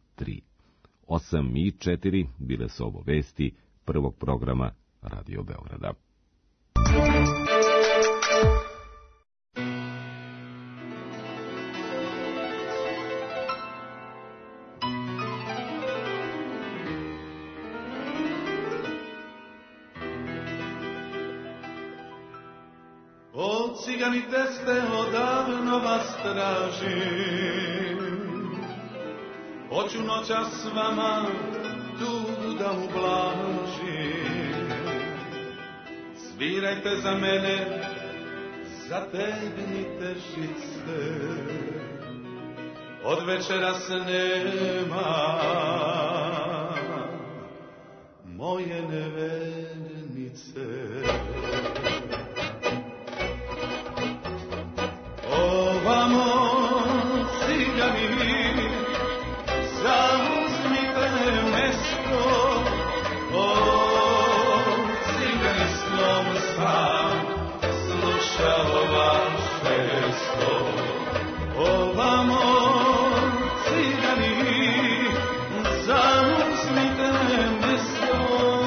8:04 bile su ovo vesti prvog programa Radio Beograda. Ciganite ste, odavno vas tražim. Hoću noćas s vama tugu da ublažim. Svirajte za mene, zategnite žice. Od večeras nema moje nevernice. Ovamo, cigani, zauzmite mesto. O, cigani, snom sam slušao vaše sto. Ovamo, cigani, zauzmite mesto.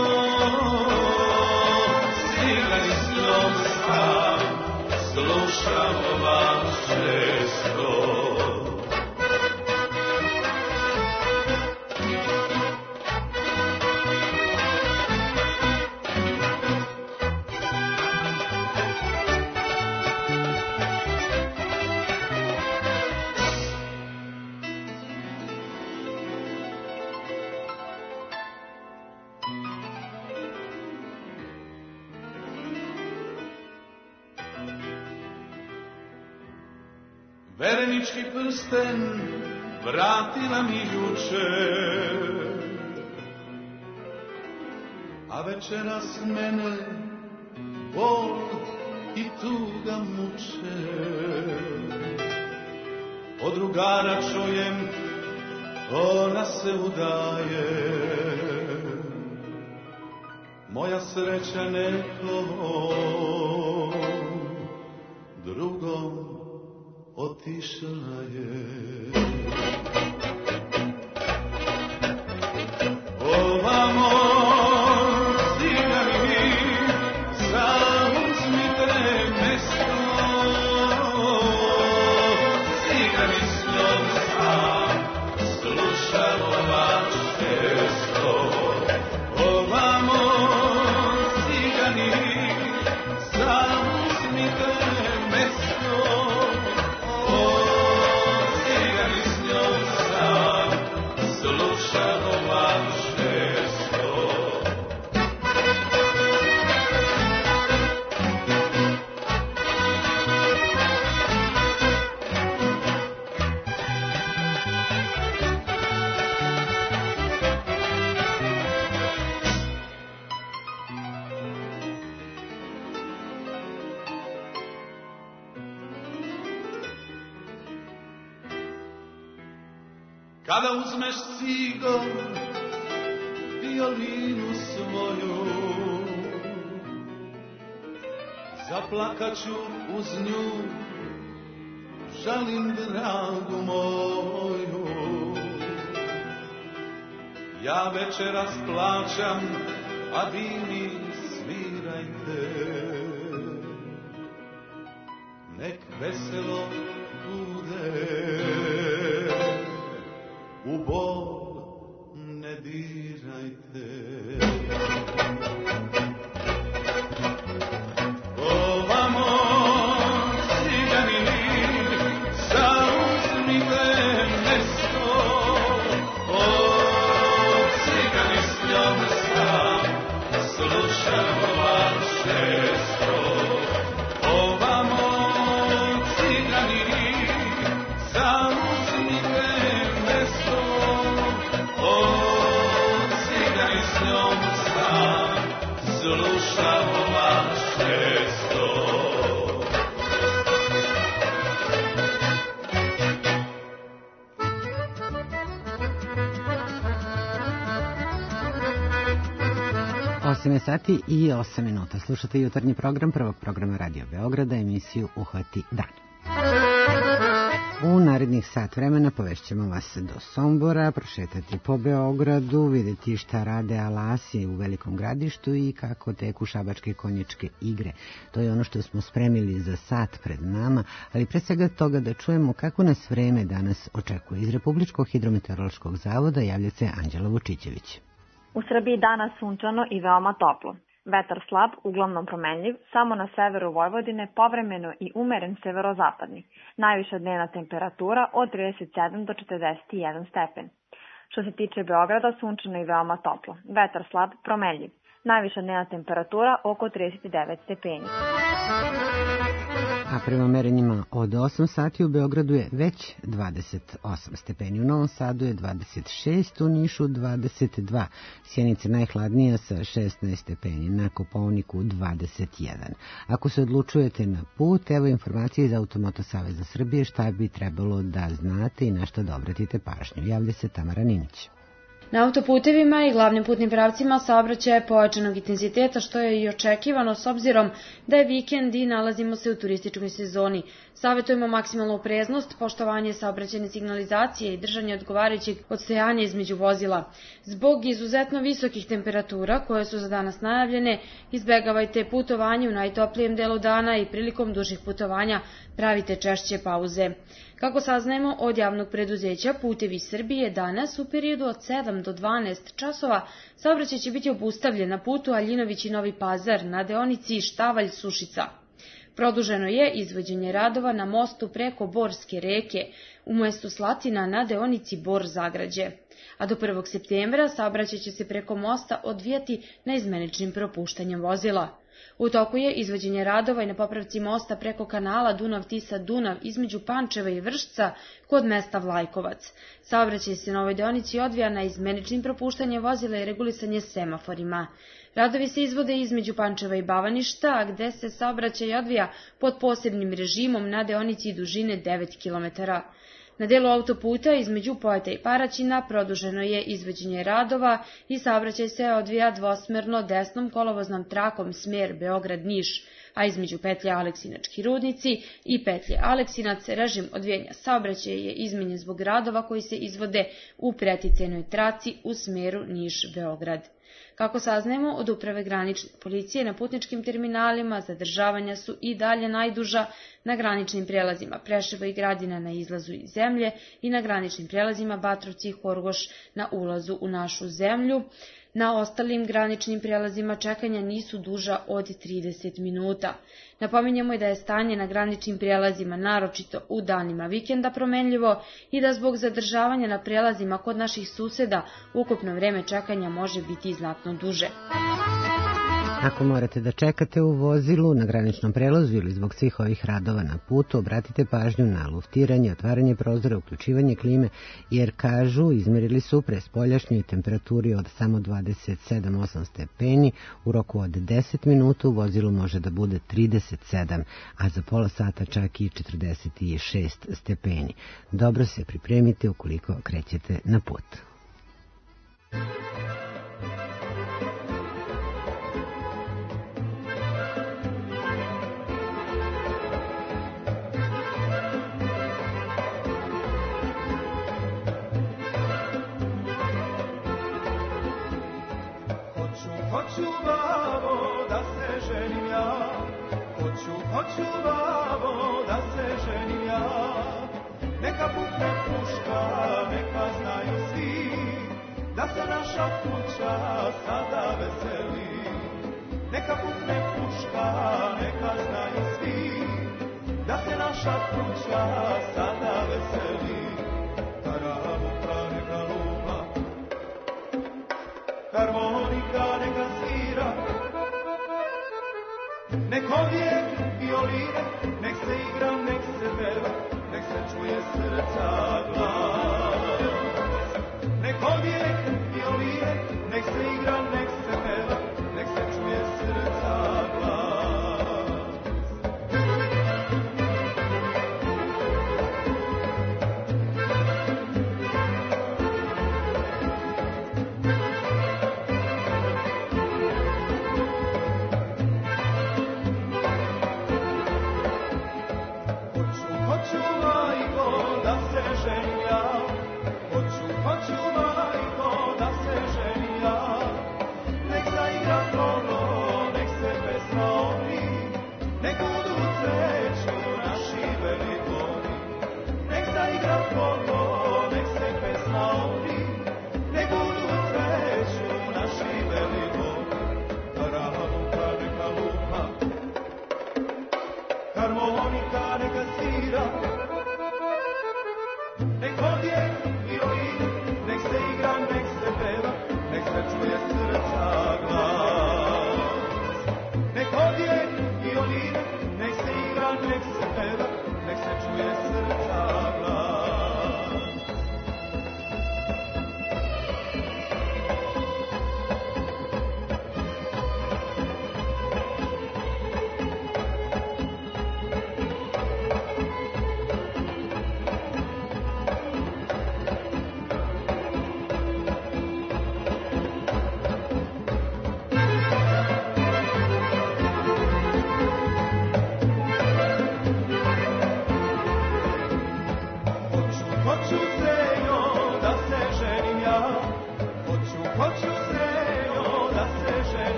Cigani, snom sam slušao vaše sto. Verenički prsten vratila mi juče, a večeras mene bol i tuga muče. Od drugara čujem, ona se udaje, moja sreća nekom drugom otišla je. Ovamo cigani, sam uzmite mesto, cigani s njom sam slušao vas često. Ovamo cigani, sam uzmite mesto, cigani s njom sam slušao vas često. Kada uzmeš cigo, violinu svoju, zaplakaću uz nju, žalim dragu moju. Ja večeras plaćam, a vi mi svirajte, nek veselo bude. U bol ne dirajte. Ovamo cigani, zauzmite mesto, cigani s njom sam slušao vas često. Ovamo cigani, zauzmite mesto, cigani s njom sam slušao vas često. Osam sati i 8 minuta. Slušate jutarnji program prvog programa Radio Beograda, emisiju Uhvati dan. U narednih sat vremena povešćemo vas do Sombora, prošetati po Beogradu, vidjeti šta rade alasi u Velikom Gradištu i kako teku šabačke konjičke igre. To je ono što smo spremili za sat pred nama, ali pre svega toga da čujemo kako nas vreme danas očekuje. Iz Republičkog hidrometeorološkog zavoda javlja se Anđela Vučićević. U Srbiji danas sunčano i veoma toplo. Vetar slab, uglavnom promenljiv, samo na severu Vojvodine povremeno i umeren severozapadni. Najviša dnevna temperatura od 37 do 41 stepen. Što se tiče Beograda, sunčano i veoma toplo. Vetar slab, promenljiv. Najviša dnevna temperatura oko 39 stepeni. A prema merenjima od 8 sati u Beogradu je već 28 stepeni, u Novom Sadu je 26, u Nišu 22, Sjenica najhladnija sa 16 stepeni, na Kopaoniku 21. Ako se odlučujete na put, evo informacije iz Automoto Saveza Srbije šta bi trebalo da znate i na što da obratite pažnju. Javlja se Tamara Ninić. Na autoputevima i glavnim putnim pravcima saobraćaj je pojačanog intenziteta, što je i očekivano s obzirom da je vikend i nalazimo se u turističkoj sezoni. Savjetujemo maksimalnu opreznost, poštovanje saobraćajne signalizacije i držanje odgovarajućeg odstojanja između vozila. Zbog izuzetno visokih temperatura koje su za danas najavljene, izbegavajte putovanje u najtoplijem delu dana i prilikom dužih putovanja pravite češće pauze. Kako saznajemo od javnog preduzeća Putevi Srbije, danas u periodu od 7 do 12 časova saobraćaj će biti obustavljen na putu Aljinović i Novi Pazar na deonici Štavalj-Sušica. Produženo je izvođenje radova na mostu preko Borske reke u mestu Slatina na deonici Bor-Zagrađe. A do 1. septembra saobraćaj će se preko mosta odvijati neizmeničnim propuštanjem vozila. U toku je izvođenje radova i na popravci mosta preko kanala Dunav-Tisa-Dunav između Pančeva i Vršca kod mesta Vlajkovac. Saobraćaj se na ovoj deonici odvija na izmeničnim propuštanjem vozila i regulisanje semaforima. Radovi se izvode između Pančeva i Bavaništa, gde se saobraćaj odvija pod posebnim režimom na deonici dužine 9 km. Na delu autoputa između Pojata i Paraćina produženo je izvođenje radova i saobraćaj se odvija dvosmerno desnom kolovoznom trakom smer Beograd-Niš, a između petlje Aleksinački rudnici i petlje Aleksinac režim odvijanja saobraćaja je izmenjen zbog radova koji se izvode u preticajnoj traci u smeru Niš-Beograd. Kako saznajemo od uprave granične policije, na putničkim terminalima zadržavanja su i dalje najduža na graničnim prelazima Preševa i Gradina na izlazu iz zemlje i na graničnim prelazima Batrovci i Horgoš na ulazu u našu zemlju. Na ostalim graničnim prelazima čekanja nisu duža od 30 minuta. Napominjemo i da je stanje na graničnim prijelazima naročito u danima vikenda promenljivo i da zbog zadržavanja na prijelazima kod naših suseda ukupno vreme čekanja može biti znatno duže. Ako morate da čekate u vozilu na graničnom prelazu ili zbog svih ovih radova na putu, obratite pažnju na luftiranje, otvaranje prozora, uključivanje klime, jer kažu, izmerili su pre spoljašnjoj temperaturi od samo 27,8 stepeni, u roku od 10 minuta u vozilu može da bude 37, a za pola sata čak i 46 stepeni. Dobro se pripremite ukoliko krećete na put. Hoću babo da se ženim ja, hoću babo da se ženim ja. Neka pukne puška, neka znaju svi, da se naša kuća sada veseli. Neka pukne puška, neka znaju svi, da se naša kuća sada veseli. Karabuka neka lupa, harmonika neka svira, nek ovdje violine, nek se igra, nek se peva, nek se čuje srca glas. Nek ovdje violine, nek se igra, nek se peva, nek se čuje srca glas.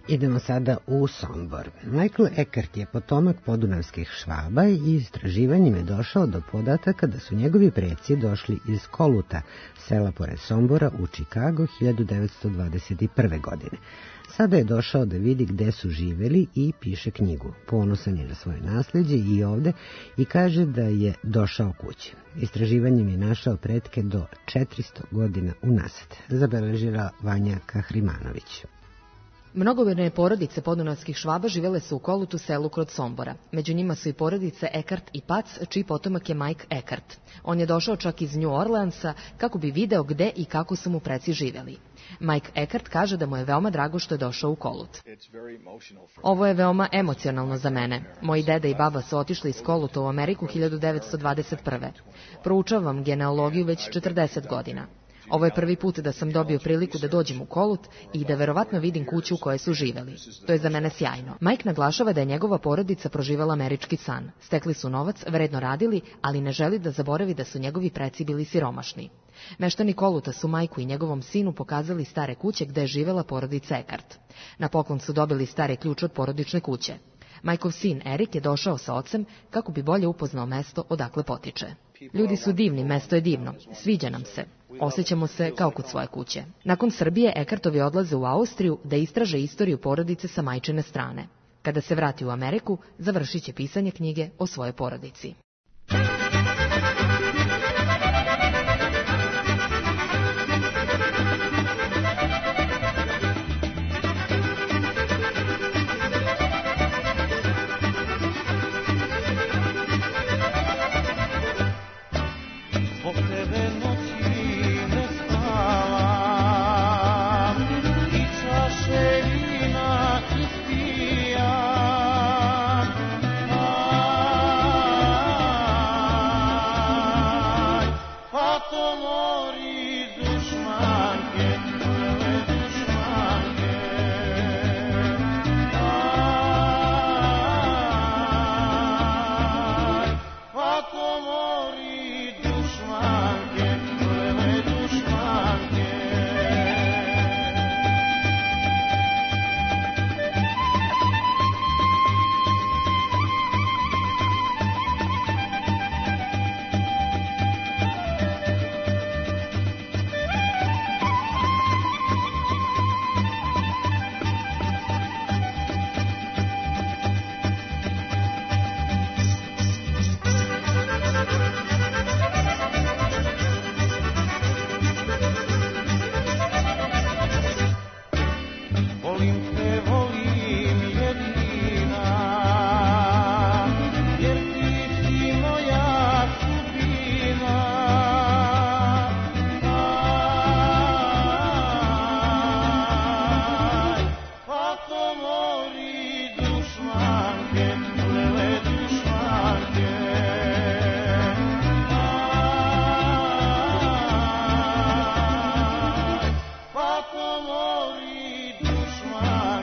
Idemo sada u Sombor. Michael Eckert je potomak podunavskih Švaba i istraživanjem je došao do podataka da su njegovi preci došli iz Koluta, sela pored Sombora u Čikago 1921. godine. Sada je došao da vidi gde su živeli i piše knjigu. Ponosan je na svoje nasleđe i ovde i kaže da je došao kući. Istraživanjem je našao pretke do 400 godina unazad, zabeležila Vanja Kahrimanović. Mnogobrojne porodice podunavskih Švaba živele su u Kolutu, selu kod Sombora. Među njima su i porodice Eckert i Pac, čiji potomak je Mike Eckert. On je došao čak iz New Orleansa kako bi video gde i kako su mu preci živeli. Mike Eckert kaže da mu je veoma drago što je došao u Kolut. Ovo je veoma emocionalno za mene. Moji deda i baba su otišli iz Koluta u Ameriku 1921. Proučavam genealogiju već 40 godina. Ovo je prvi put da sam dobio priliku da dođem u Kolut i da verovatno vidim kuću u kojoj su živeli. To je za mene sjajno. Mike naglašava da je njegova porodica proživala američki san. Stekli su novac, vredno radili, ali ne želi da zaboravi da su njegovi preci bili siromašni. Meštani Koluta su Majku i njegovom sinu pokazali stare kuće gde je živela porodica Eckert. Na poklon su dobili stare ključ od porodične kuće. Majkov sin Erik je došao sa ocem kako bi bolje upoznao mesto odakle potiče. Ljudi su divni, mesto je divno, sviđa nam se. Osjećamo se kao kod svoje kuće. Nakon Srbije, Eckertovi odlaze u Austriju da istraže istoriju porodice sa majčine strane. Kada se vrati u Ameriku, završit će pisanje knjige o svojoj porodici. Kako mori dušman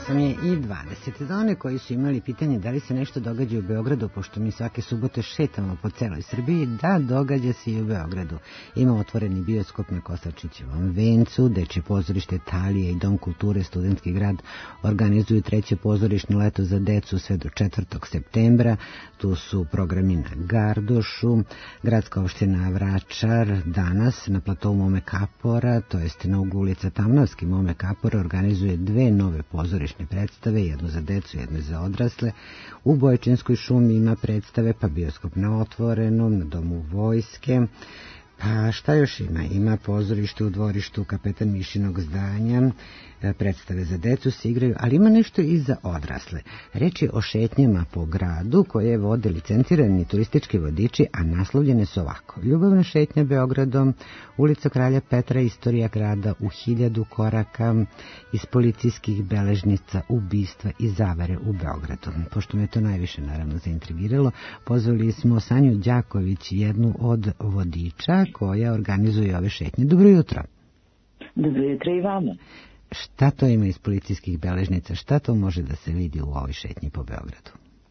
8:20. Za one koji su imali pitanje da li se nešto događa u Beogradu, pošto mi svake subote šetamo po celoj Srbiji, da, događa se i u Beogradu. Ima otvoreni bioskop na Kosačićevom vencu, Dečje pozorište Talije i Dom kulture Studentski grad organizuju 3. pozorišno leto za decu sve do 4. septembra. Tu su programi na Gardošu, gradska opština Vračar danas na platovu Mome Kapora, to jest na uglu ulica Tamnavski Mome Kapora, organizuje 2 nove pozorišne predstave, jednu za decu, jednu za odrasle. U Boječinskoj šumi ima predstave, pa bioskop na otvorenom, na Domu vojske. Pa šta još ima? Ima pozorište u dvorištu Kapetan Mišinog zdanja, predstave za decu se igraju, ali ima nešto i za odrasle. Reč je o šetnjama po gradu koje vode licencirani turistički vodiči, a naslovljene su ovako: Ljubavna šetnja Beogradom, ulica Kralja Petra, istorija grada u 1000 koraka, iz policijskih beležnica, ubistva i zavere u Beogradu. Pošto me to najviše naravno zaintrigiralo, pozvali smo Sanju Đaković, jednu od vodiča koja organizuje ove šetnje. Dobro jutro. Dobro jutro i vama. Šta to ima iz policijskih beležnica? Šta to može da se vidi u ovoj šetnji po Beogradu?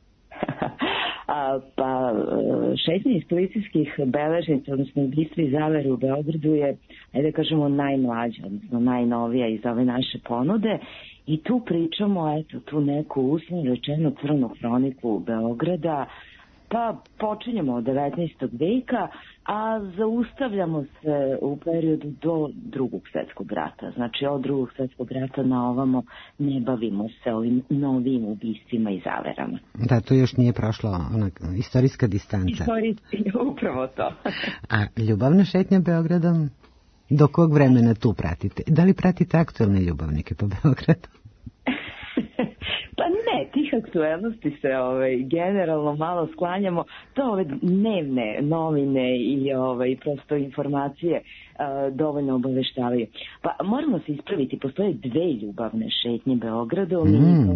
Pa šetnje iz policijskih beležnica, odnosno ubistva i zavere u Beogradu je, ajde da kažemo, najmlađa, odnosno najnovija iz ove naše ponude. I tu pričamo, eto, tu neku uslovno rečeno crnu hroniku Beograda. Pa počinjemo od 19. veka, a zaustavljamo se u periodu do Drugog svjetskog rata. Znači od Drugog svjetskog rata na ovamo ne bavimo se ovim novim ubistvima i zaverama. Da, to još nije prošlo ona istorijska distanca. Upravo to. A ljubavna šetnja Beogradom, do kog vremena tu pratite? Da li pratite aktualne ljubavnike po Beogradu? Pa ne, tih aktuelnosti se generalno malo sklanjamo. To ove dnevne novine i prosto informacije dovoljno obaveštavaju. Pa moramo se ispraviti, postoje 2 ljubavne šetnje Beogradom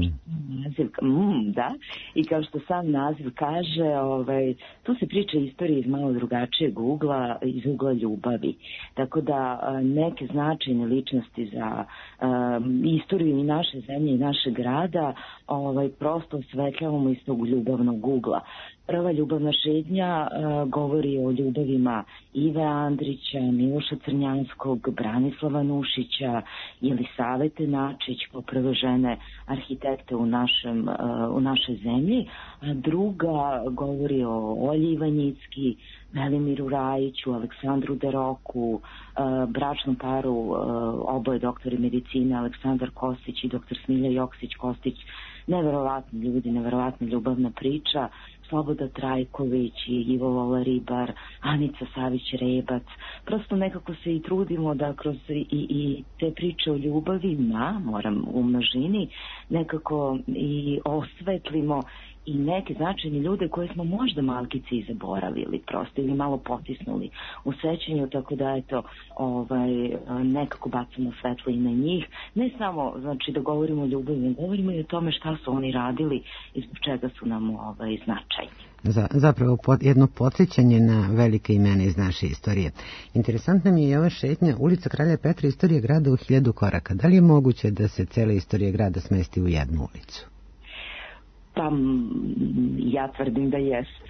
i kao što sam naziv kaže, tu se priča istorija iz malo drugačijeg ugla, iz ugla ljubavi. Tako da neke značajne ličnosti za istoriju i naše zemlje i naše grada prosto osvetljavamo iz tog ljubavnog ugla. Prva ljubavna šetnja govori o ljubavima Ive Andrića, Miloša Crnjanskog, Branislava Nušića, Jelisavete Načić, kao prve žene arhitekte u našoj zemlji. A druga govori o Olji Ivanjicki, Velimiru Rajiću, Aleksandru Deroku, bračnom paru, oboje doktori medicine, Aleksandar Kostić i doktor Smilja Joksić-Kostić. Neverovatni ljudi, neverovatna ljubavna priča. Sloboda Trajković i Ivo Lola Ribar, Anica Savić-Rebac. Prosto nekako se i trudimo da kroz i te priče o ljubavi, moram u množini, nekako i osvetlimo i neke značajne ljude koje smo možda malkice i zaboravili prosto ili malo potisnuli u sećanju, tako da eto nekako bacamo svetlo i na njih. Ne samo znači da govorimo o ljubavi, govorimo i o tome šta su oni radili i zbog čega su nam značajni. Zapravo jedno podsjećanje na velike imena iz naše istorije. Interesantna mi je ova šetnja ulica Kralja Petra, istorija grada u 1000 koraka. Da li je moguće da se cela istorija grada smesti u jednu ulicu? Pa ja tvrdim da jest.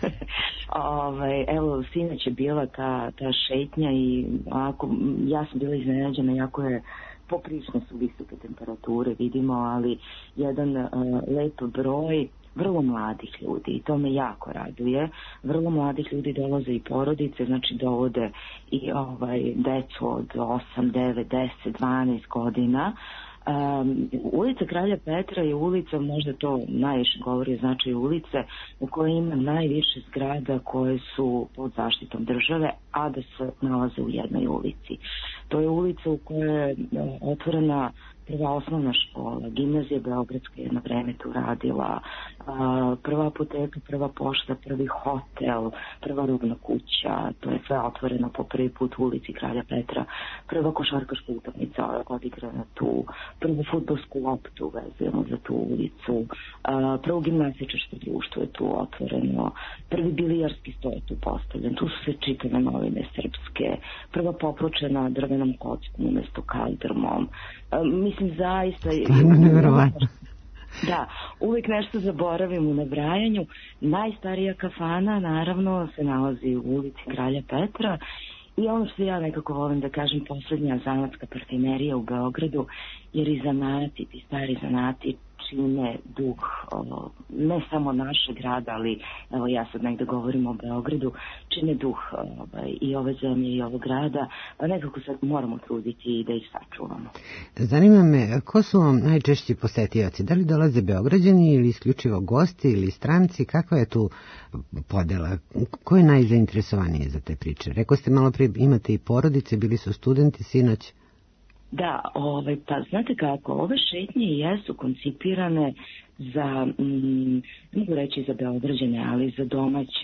Evo, sinoć je bila ta šetnja i ja sam bila iznenađena, jako je poprilično su visoke temperature, vidimo, ali jedan lep broj vrlo mladih ljudi i to me jako raduje. Vrlo mladih ljudi dolaze i porodice, znači dovode i decu od 8, 9, 10, 12 godina. Ulica Kralja Petra je ulica, možda to najviše govori o značaju ulice, u kojoj ima najviše zgrada koje su pod zaštitom države, a da se nalaze u jednoj ulici. To je ulica u kojoj je otvorena prva osnovna škola, gimnazija Beogradska jedno vreme tu radila, prva apoteka, prva pošta, prvi hotel, prva rubna kuća, to je sve otvoreno po prvi put u ulici Kralja Petra, prva košarkaška utakmica odigrana tu, prvu fudbalsku loptu vezujemo za tu ulicu, prvo gimnastičarsko društvo je tu otvoreno, prvi bilijarski sto je tu postavljen, tu su se čitane novine srpske, prva popločena drvenom kockom umjesto kaldrmom. mislim zaista... Stvarno neverovatno. Da, uvijek nešto zaboravim u nabrajanju. Najstarija kafana, naravno, se nalazi u ulici Kralja Petra. I ono što ja nekako volim da kažem, poslednja zanatska parfimerija u Beogradu, jer i zanati, ti stari zanati čine duh, ne samo našeg grada, ali evo ja sad negde govorim o Beogradu, čine duh i ove zemlje i ovog grada, pa nekako sad moramo truditi i da ih sačuvamo. Zanima me, ko su vam najčešći posetioci? Da li dolaze Beograđani ili isključivo gosti ili stranci? Kakva je tu podela? Ko je najzainteresovaniji za te priče? Rekao ste malo prije, imate i porodice, bili su studenti sinoć. Da, pa znate kako, ove šetnje jesu koncipirane za, ne mogu reći za Beograđane, ali za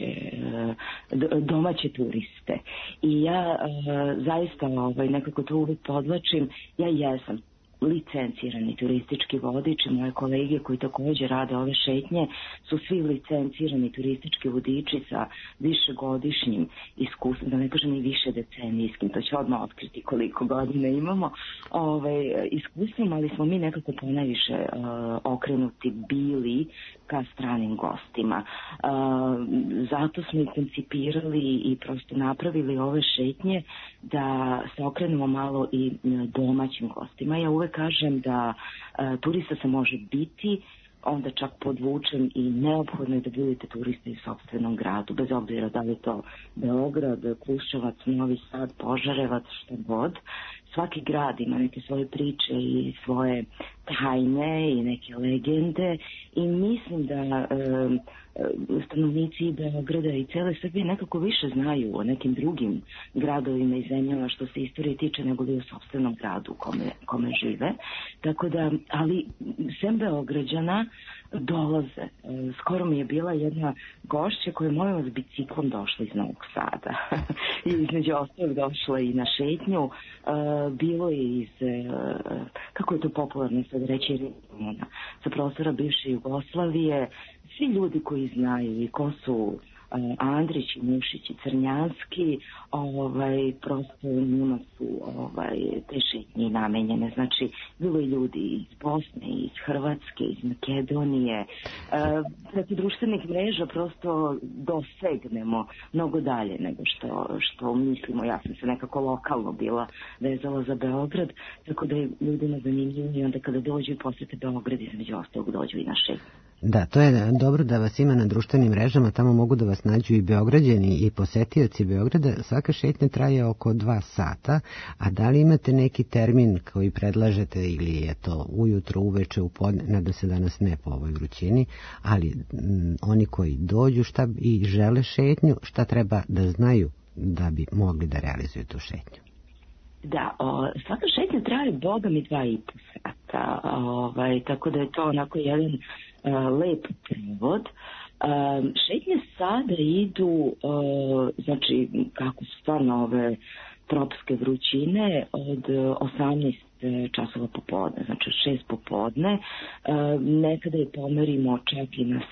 domaće turiste. I ja zaista nekako to uvijek podlačim, ja jesam licencirani turistički vodič i moje kolege koji također rade ove šetnje su svi licencirani turistički vodiči sa višegodišnjim iskustvom, da ne kažem i više decenijskim, to će odmah otkriti koliko godina imamo iskustvom, ali smo mi nekako ponajviše okrenuti bili ka stranim gostima. Zato smo i koncipirali i prosto napravili ove šetnje da se okrenemo malo i domaćim gostima. Ja uvek kažem da turista se može biti, onda čak podvučem i neophodno je da budete turiste u sopstvenom gradu, bez obzira da li je to Beograd, Kruševac, Novi Sad, Požarevac, šta god. Svaki grad ima neke svoje priče i svoje tajne i neke legende i mislim da stanovnici Beograda i cele Srbije nekako više znaju o nekim drugim gradovima i zemljama što se istorije tiče nego li o sopstvenom gradu kome žive. Tako da, ali sem Beograđana dolaze. Skoro mi je bila jedna gošća koja je, molim vas, biciklom došla iz Novog Sada. I između ostalog došla i na šetnju. Bilo je iz, kako je to popularno sad reći, sa prostora bivše Jugoslavije. Svi ljudi koji znaju i ko su Andrić i Mušić i Crnjanski, prosto njima su te šetnje namenjene. Znači, bilo je ljudi iz Bosne, iz Hrvatske, iz Makedonije. Preko društvenih mreža prosto dosegnemo mnogo dalje nego što mislimo. Ja sam se nekako lokalno bila vezala za Beograd, tako da je ljudima zanimljivo i onda kada dođu i posete Beograd, između ostalog dođu i na šetnje. Da, to je dobro da vas ima na društvenim mrežama, tamo mogu da vas nađu i Beograđani i posetioci Beograda. Svaka šetnja traje oko 2 sata, a da li imate neki termin koji predlažete ili je to ujutro, uveče, u podne, nada se danas ne po ovoj vrućini, ali oni koji dođu i žele šetnju, šta treba da znaju da bi mogli da realizuju tu šetnju? Da, svaka šetnja traje Boga mi 2,5 sata, tako da je to onako jedan lep prevod. Šetnje sada idu, znači kako su stvarno ove tropske vrućine, od 18 časova popodne, znači od 6 popodne. Nekada je pomerimo čak i na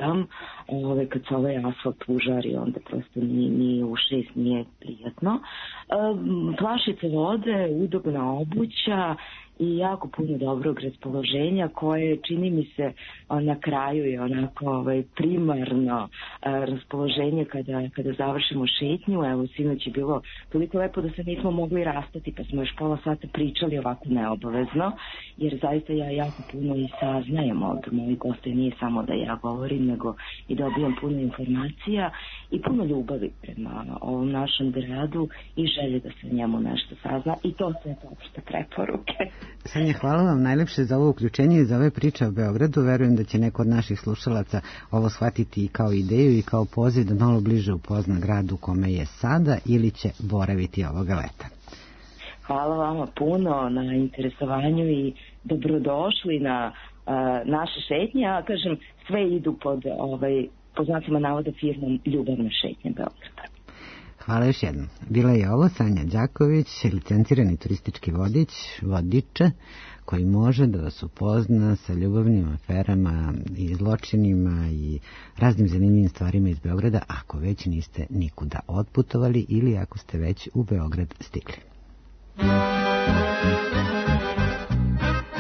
7, kad se ovaj asfalt užari, onda prosto ni u 6 nije prijatno. Flašice vode, udobna obuća i jako puno dobrog raspoloženja koje, čini mi se, na kraju je onako primarno raspoloženje kada završimo šetnju. Evo, sinoć je bilo toliko lepo da se nismo mogli rastati, pa smo još pola sata pričali ovako neobavezno, jer zaista ja jako puno i saznajem od mojih gosta, nije samo da ja govorim, nego i dobijam puno informacija i puno ljubavi prema ovom našem gradu i želje da se njemu nešto sazna, i to sve opšte preporuke. Sanja, hvala vam najlepše za ovo uključenje i za ove priče o Beogradu. Verujem da će neko od naših slušalaca ovo shvatiti i kao ideju i kao poziv da malo bliže upozna grad u kome je sada ili će boraviti ovoga leta. Hvala vama puno na interesovanju i dobrodošli na naše šetnje. Ja kažem, sve idu pod znacima navoda firmom Ljubavna šetnja Beograda. Hvala još jednom. Bila je ovo Sanja Đaković, licencirani turistički vodič, koji može da vas upozna sa ljubavnim aferama i zločinima i raznim zanimljivim stvarima iz Beograda, ako već niste nikuda otputovali ili ako ste već u Beograd stigli.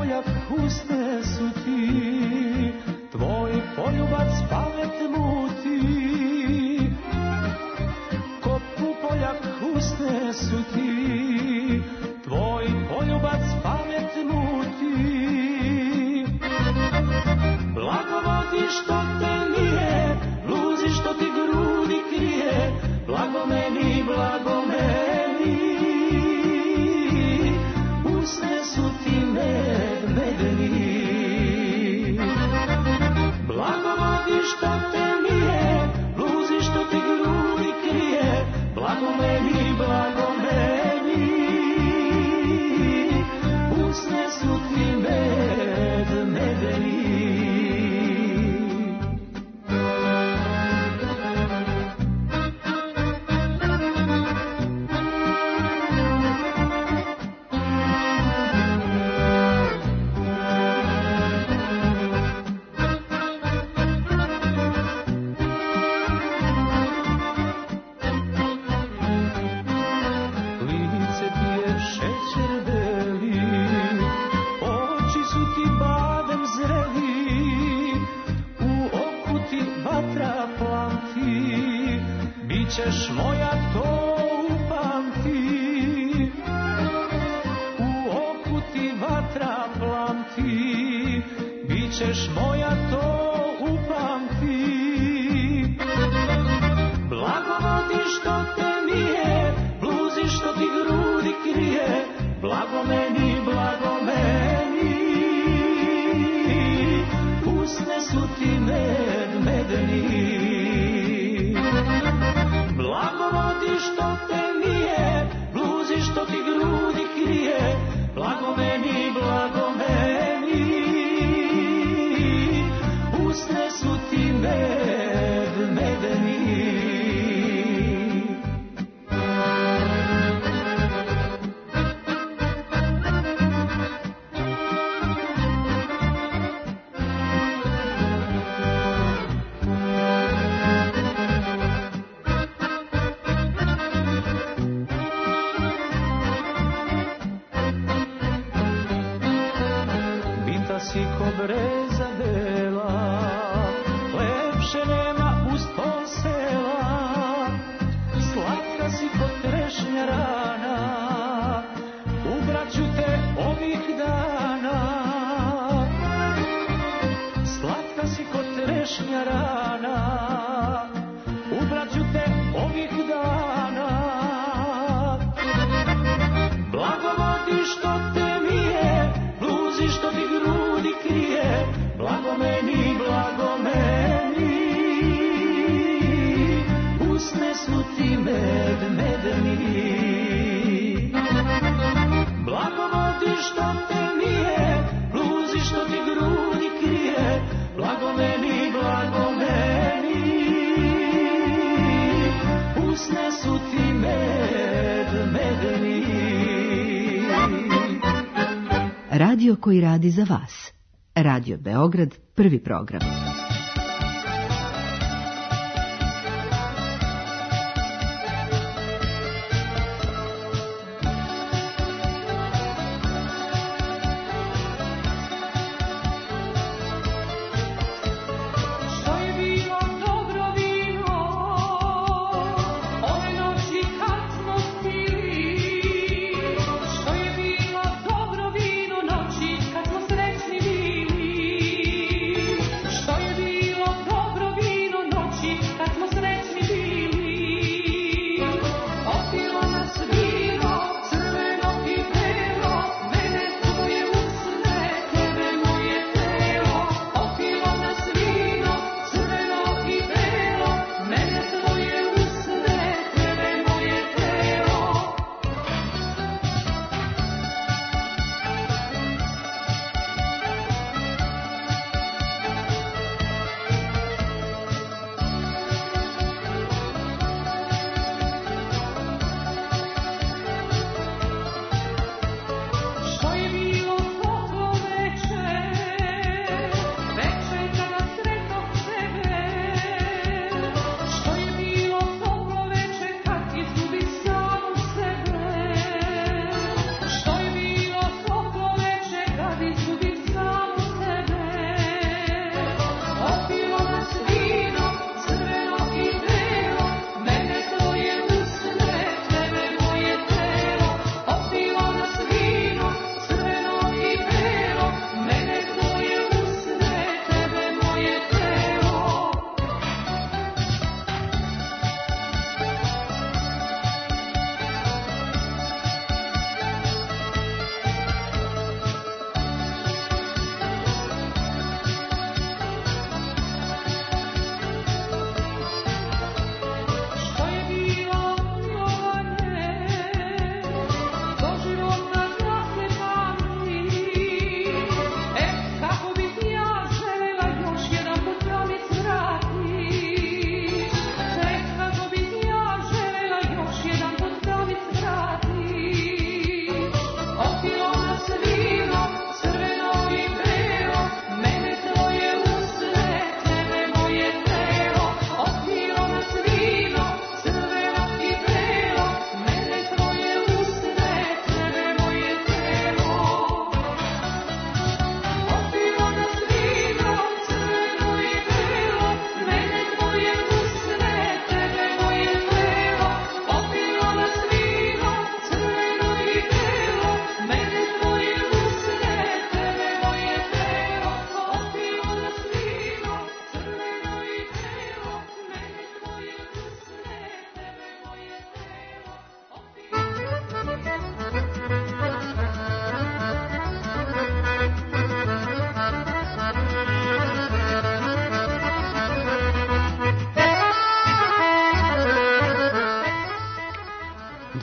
Poljak usne su ti, tvoj poljubac pamet muti. Ko Poljak usne su ti, tvoj poljubac pamet muti. Blagovodi što te nije, bluzi što ti grudi krije, blago meni, blago meni. Usne su ti medeni. Blagovodi što te nije, bluzi što ti grudi krije, blago meni, blago meni. Usne su ti medeni. Ćeš moja to upamti, u oku ti vatra plamti, bićeš moja to upamti. Blagovodi što te nije, bluzi što ti grudi krije, blago meni, blago meni. Usne su ti medeni. Blagovodi što te nije, bluzi što ti grudi krije, blago meni, blago meni. Usne su ti medeni. Si ko breza bela, lepše nema uz pol sela. Slatka si ko trešnja rana, ubraću te ovih dana. Slatka si ko trešnja rana, ubraću te ovih dana. Blagovodi što te mije, bluzi što ti grudi krije, blago meni, blago meni. Usne su ti medeni. Blagovodi što te mije, bluzi što ti grudi krije, blago meni, blago meni. Usne su ti medeni. Radio koji radi za vas. Radio Beograd, prvi program. Što je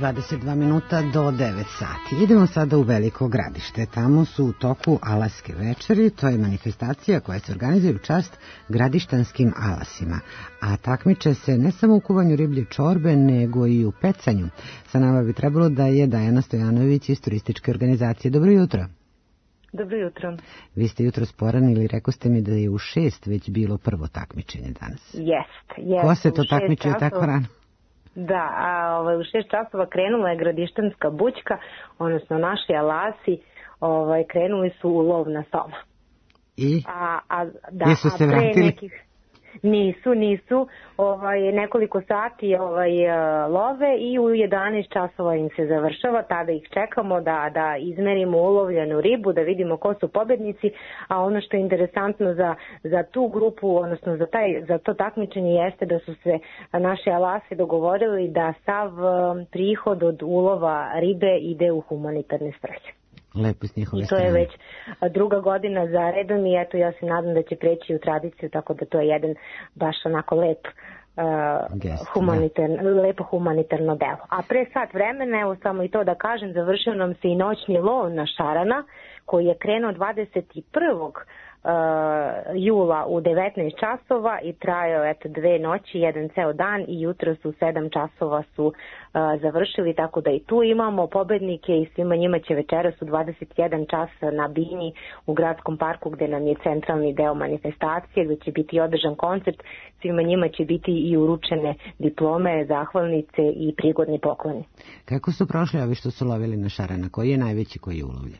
22 minuta do 9 sati. Idemo sada u Veliko Gradište. Tamo su u toku Alaske večeri. To je manifestacija koja se organizuje u čast gradištanskim alasima. A takmiče se ne samo u kuvanju riblje čorbe, nego i u pecanju. Sa nama bi trebalo da je Dajana Stojanović iz turističke organizacije. Dobro jutro. Dobro jutro. Vi ste jutro sporanili, rekao ste mi da je u 6 već bilo prvo takmičenje danas. Jest. Ko se to takmičuje tako rano? Da, u 6 časova krenula je gradištanska bućka, odnosno naši alasi krenuli su u lov na soma. I? Jesu se vratili? Nisu. Nekoliko sati love i u 11 časova im se završava. Tada ih čekamo da izmerimo ulovljenu ribu, da vidimo ko su pobednici, a ono što je interesantno za tu grupu, odnosno za to takmičenje jeste da su se naši alasi dogovorili da sav prihod od ulova ribe ide u humanitarne svrhe. Lepo s njihove I to je već druga godina za redom i eto ja se nadam da će preći u tradiciju, tako da to je jedan baš onako lepo humanitarno delo. A pre sat vremena, evo samo i to da kažem, završio nam se i noćni lov na šarana koji je krenuo 21. jula u 19 časova i trajao 2 noći, jedan ceo dan i jutro su 7 časova su završili, tako da i tu imamo pobednike i svima njima će večeras u 21 čas na bini u gradskom parku gde nam je centralni deo manifestacije, gde će biti održan koncert, svima njima će biti i uručene diplome, zahvalnice i prigodni pokloni. Kako su prošli ovi što su lovili na šarana? Koji je najveći koji je ulovljen?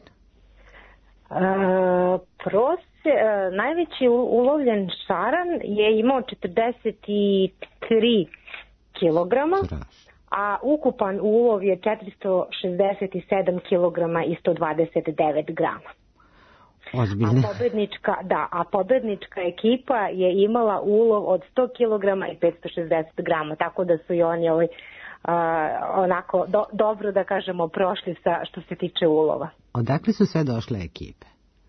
Najveći ulovljen šaran je imao 43 kilograma, a ukupan ulov je 467 kilograma i 129 grama. Ozbiljno. A pobednička ekipa je imala ulov od 100 kilograma i 560 grama, tako da su i oni onako dobro da kažemo prošli što se tiče ulova. Odakle su sve došle ekipe?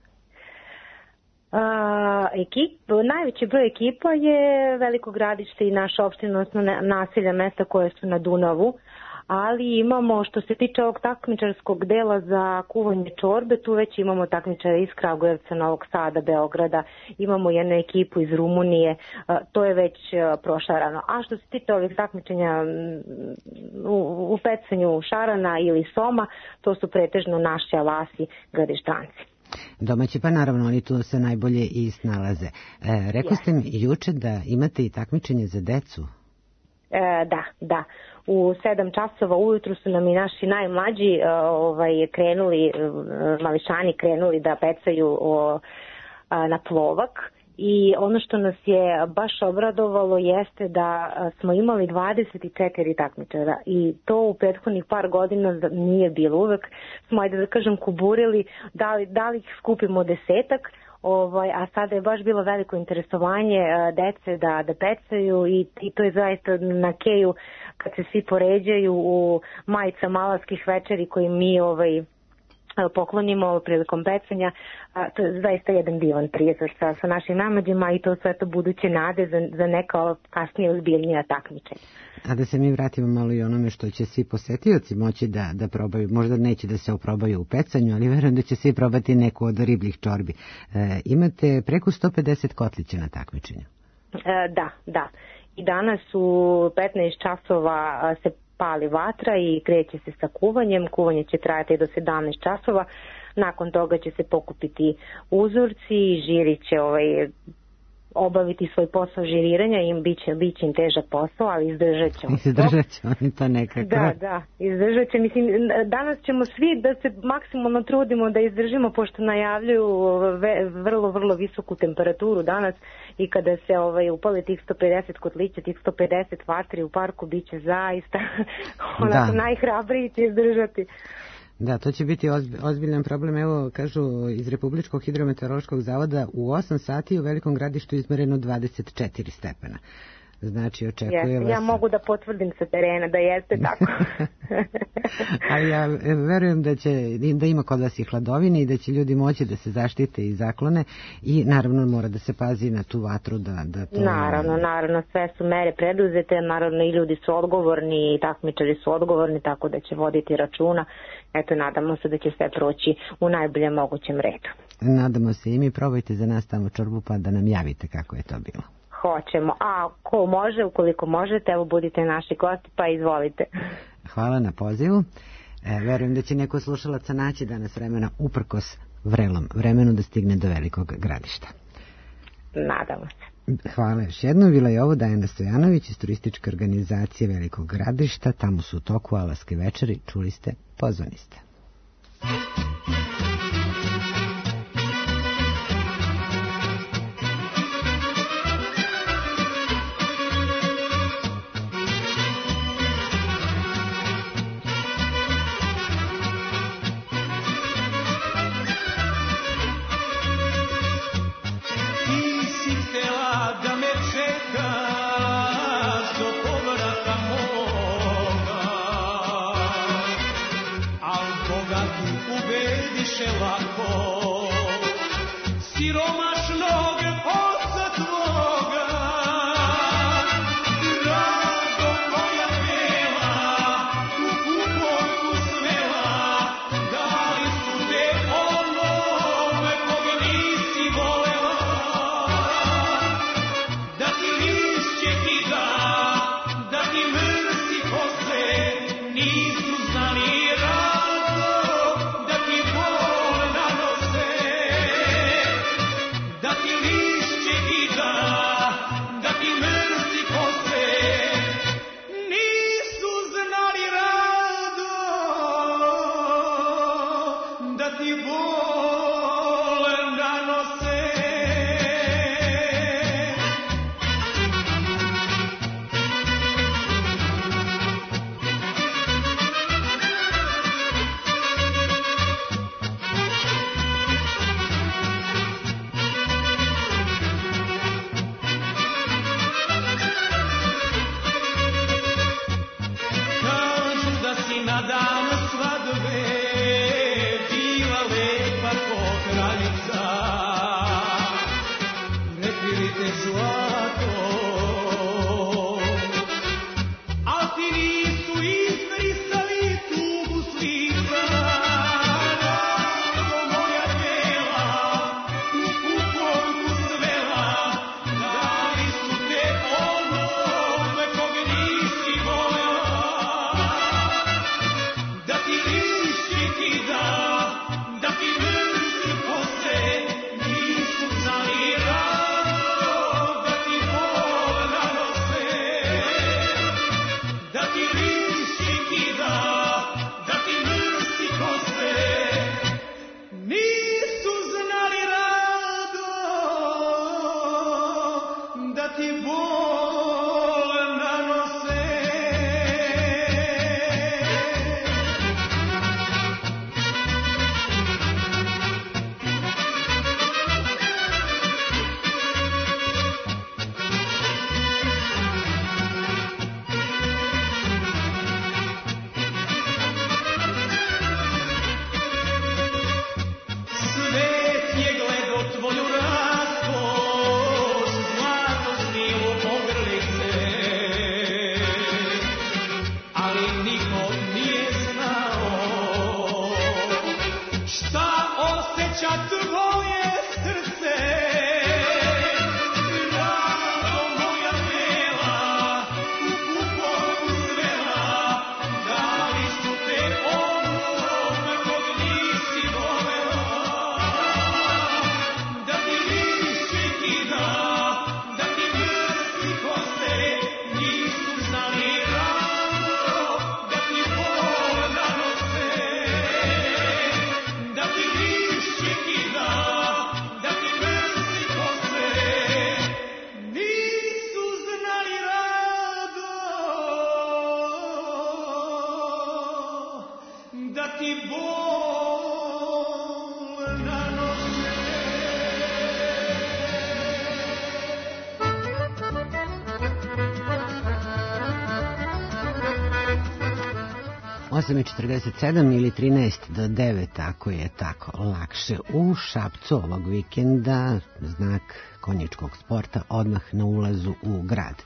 Najveći broj ekipa je Veliko Gradište i naša opština, odnosno naselja, mesta koje su na Dunavu, ali imamo što se tiče ovog takmičarskog dela za kuvanje čorbe, tu već imamo takmičare iz Kragujevca, Novog Sada, Beograda, imamo jednu ekipu iz Rumunije, to je već prošarano. A što se tiče ovih takmičenja u pecanju šarana ili soma, to su pretežno naši alasi gradištanci. Domaći, pa naravno, oni tu se najbolje i snalaze. Rekao ste mi juče da imate i takmičenje za decu? Da. U 7 časova ujutru su nam i naši najmlađi mališani krenuli da pecaju na plovak. I ono što nas je baš obradovalo jeste da smo imali 24 takmičara i to u prethodnih par godina nije bilo. Uvek smo, da kažem, kuburili da li ih skupimo 10-ak, a sada je baš bilo veliko interesovanje dece da pecaju i to je zaista na keju kad se svi poređaju u majicama alavskih večeri koji mi poklonimo prilikom pecanja. To je zaista jedan divan prizor sa našim namađima i to sve to buduće nade za neka kasnije ozbiljnija takmičenja. A da se mi vratimo malo i onome što će svi posetioci moći da probaju, možda neće da se oprobaju u pecanju, ali verujem da će svi probati neku od ribljih čorbi. Imate preko 150 kotlića na takmičenju. Da. I danas u 15 časova se pali vatra i kreće se sa kuvanjem. Kuvanje će trajati do 17 časova. Nakon toga će se pokupiti uzorci, žiri će obaviti svoj posao žiriranja i biće im težak posao, ali izdržat ćemo. Izdržat će oni to nekako. Da, izdržat će. Mislim, danas ćemo svi da se maksimalno trudimo da izdržimo, pošto najavljuju vrlo, vrlo visoku temperaturu danas i kada se upali tih 150 kotlića, tih 150 vatri u parku, bit će zaista najhrabriji će izdržati. Da, to će biti ozbiljan problem. Evo, kažu iz Republičkog hidrometeorološkog zavoda u 8 sati u Velikom Gradištu izmereno 24 stepena. Znači, očekuje vas... Ja mogu da potvrdim sa terena da jeste tako. Ali ja verujem da ima kod vas i hladovine i da će ljudi moći da se zaštite i zaklone i naravno mora da se pazi na tu vatru da to... Naravno, sve su mere preduzete, naravno i ljudi su odgovorni i takmičari su odgovorni, tako da će voditi računa. Eto, nadamo se da će sve proći u najboljem mogućem redu. Nadamo se i mi, probajte za nas tamo čorbu pa da nam javite kako je to bilo. Hoćemo, a ko može, ukoliko možete, evo budite naši gosti, pa izvolite. Hvala na pozivu. Verujem da će neko slušalaca naći danas vremena uprkos vrelom vremenu da stigne do Velikog Gradišta. Nadamo se. Hvala još jednom. Bila je ovo Dajana Stojanović iz turističke organizacije Velikog Gradišta. Tamo su u toku Alaske večeri. Čuli ste, pozvani ste. Tvoju raskoš, zlato snijelo 8:47 ili 13 do 9, ako je tako lakše. U Šapcu ovog vikenda znak konjičkog sporta odmah na ulazu u grad.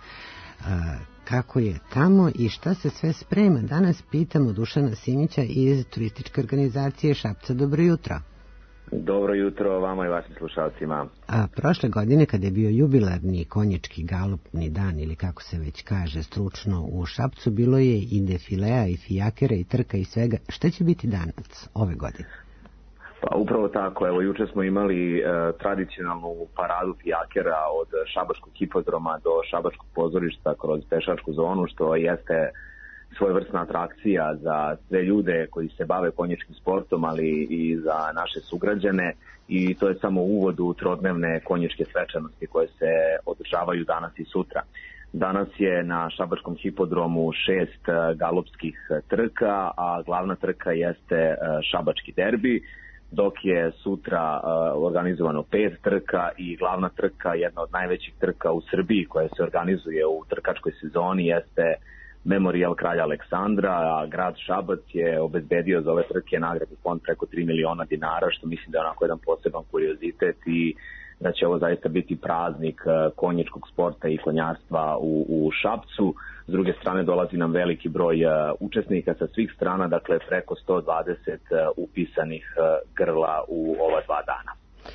Kako je tamo i šta se sve sprema? Danas pitamo Dušana Simića iz turističke organizacije Šapca. Dobro jutro. Dobro jutro vama i vašim slušalcima. Prošle godine kada je bio jubilarni konjički galopni dan ili kako se već kaže stručno u Šapcu, bilo je i defilea i fijakera i trka i svega. Šta će biti danas ove godine? Pa upravo tako, evo juče smo imali tradicionalnu paradu fijakera od Šabačkog hipodroma do Šabačkog pozorišta kroz pešačku zonu, što jeste svojevrsna atrakcija za sve ljude koji se bave konjičkim sportom, ali i za naše sugrađane, i to je samo uvod u trodnevne konjičke svečanosti koje se održavaju danas i sutra. Danas je na Šabačkom hipodromu 6 galopskih trka, a glavna trka jeste Šabački derbi, dok je sutra organizovano 5 trka i glavna trka, jedna od najvećih trka u Srbiji koja se organizuje u trkačkoj sezoni, jeste Memorijal kralja Aleksandra, a grad Šabac je obezbedio za ove trke nagradni fond preko 3 miliona dinara, što mislim da je onako jedan poseban kuriozitet i da će ovo zaista biti praznik konjičkog sporta i konjarstva u Šapcu. S druge strane dolazi nam veliki broj učesnika sa svih strana, dakle preko 120 upisanih grla u ova 2 dana.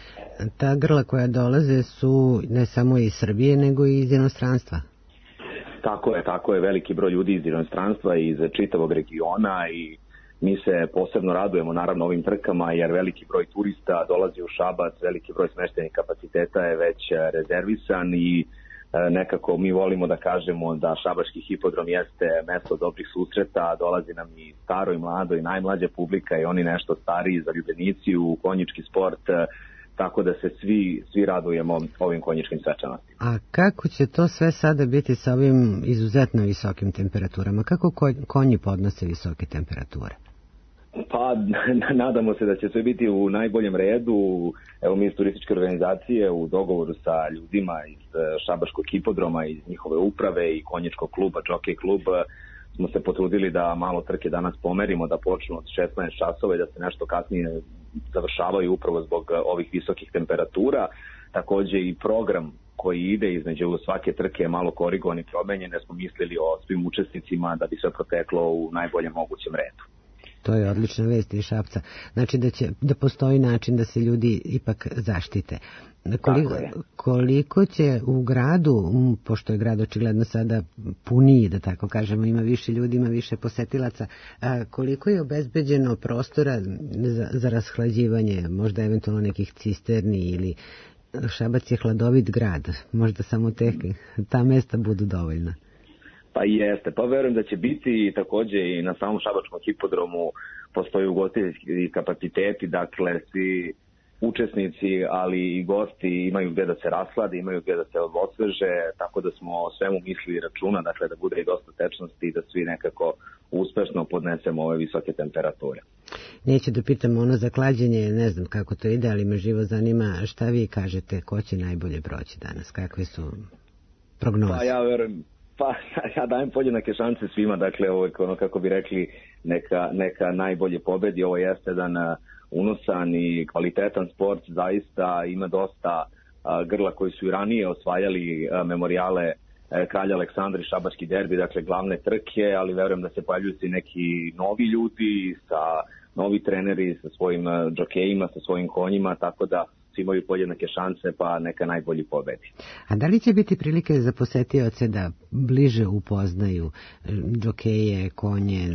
Ta grla koja dolaze su ne samo iz Srbije, nego i iz inostranstva. Tako je, veliki broj ljudi iz inostranstva i iz čitavog regiona i mi se posebno radujemo naravno ovim trkama jer veliki broj turista dolazi u Šabac, veliki broj smeštenih kapaciteta je već rezervisan i nekako mi volimo da kažemo da Šabački hipodrom jeste mesto dobrih susreta, dolazi nam i staro i mlado i najmlađa publika i oni nešto stariji zaljubljenici u konjički sport, tako da se svi radujemo ovim konjičkim svečanostima. A kako će to sve sada biti sa ovim izuzetno visokim temperaturama? Kako konji podnose visoke temperature? Pa nadamo se da će sve biti u najboljem redu. Evo mi iz turističke organizacije u dogovoru sa ljudima iz Šabačkog hipodroma, iz njihove uprave i konjičkog kluba, Jockey klub, smo se potrudili da malo trke danas pomerimo, da počnu od 16 časova i da se nešto kasnije završavaju upravo zbog ovih visokih temperatura. Takođe i program koji ide između svake trke je malo korigovan i promenjen, jer smo mislili o svim učesnicima da bi sve proteklo u najboljem mogućem redu. To je odlična vest iz Šapca. Znači da postoji način da se ljudi ipak zaštite. Koliko će u gradu, pošto je grad očigledno sada puniji, da tako kažemo, ima više ljudi, ima više posetilaca, koliko je obezbeđeno prostora za rashlađivanje, možda eventualno nekih cisterni ili Šabac je hladovit grad, možda samo ta mesta budu dovoljna? Pa jeste, pa verujem da će biti takođe i na samom Šabačkom hipodromu postoji ugostiteljski kapaciteti, dakle svi učesnici, ali i gosti imaju gdje da se raslade, imaju gdje da se osveže, tako da smo o svemu mislili računa, dakle da bude i dosta tečnosti i da svi nekako uspešno podnesemo ove visoke temperature. Neću da pitam ono za klađenje, ne znam kako to ide, ali me živo zanima šta vi kažete, ko će najbolje proći danas, kakve su prognoze? Pa ja verujem, ja dajem podjednake šanse svima, dakle ovo je ono kako bi rekli neka najbolje pobedi, ovo jeste jedan unosan i kvalitetan sport, zaista ima dosta grla koji su i ranije osvajali memorijale kralja Aleksandra i Šabački derbi, dakle glavne trke, ali verujem da se pojavljuju i neki novi ljudi, novi treneri sa svojim džokejima, sa svojim konjima, tako da svi imaju podjednake šanse, pa neka najbolji pobedi. A da li će biti prilike za posetioce da bliže upoznaju džokeje, konje,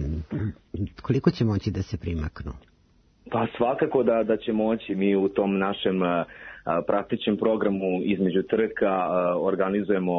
koliko će moći da se primaknu? Pa svakako da će moći. Mi u tom našem praktičnom programu između trka organizujemo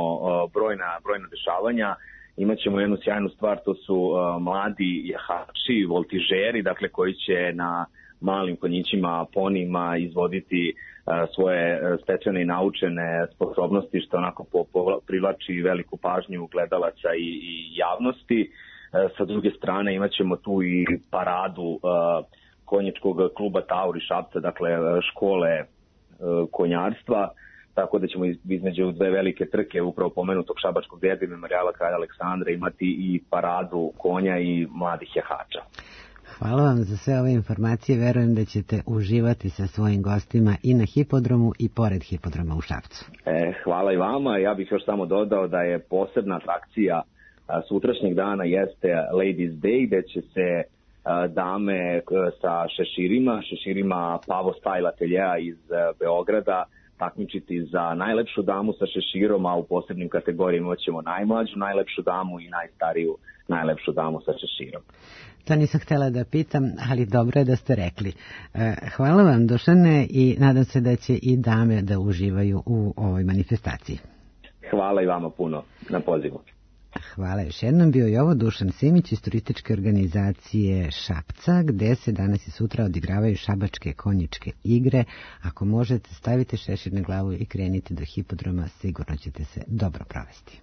brojna dešavanja. Imaćemo jednu sjajnu stvar, to su mladi jahači, voltižeri, dakle koji će na malim konjićima, ponijima izvoditi svoje stečene i naučene sposobnosti, što onako privlači veliku pažnju gledalaca i javnosti. Sa druge strane imat ćemo tu i paradu konjičkog kluba Tauri Šapca, dakle škole konjarstva, tako da ćemo između dve velike trke upravo pomenutog šabačkog derbi Memorijala Kralja Aleksandra imati i paradu konja i mladih jahača. Hvala vam za sve ove informacije, verujem da ćete uživati sa svojim gostima i na hipodromu i pored hipodroma u Šapcu. Hvala i vama, ja bih još samo dodao da je posebna atrakcija sutrašnjeg dana jeste Ladies Day, gde će se dame sa šeširima Pavo Style ateljeja iz Beograda takmičiti za najlepšu damu sa šeširom, a u posebnim kategorijama imaćemo najmlađu najlepšu damu i najstariju najlepšu damu sa šeširom. To nisam htjela da pitam, ali dobro je da ste rekli. Hvala vam, Dušane, i nadam se da će i dame da uživaju u ovoj manifestaciji. Hvala i vama puno na pozivu. Hvala još jednom. Bio je ovo Dušan Simić iz turističke organizacije Šapca, gde se danas i sutra odigravaju šabačke konjičke igre. Ako možete, stavite šešir na glavu i krenite do hipodroma, sigurno ćete se dobro provesti.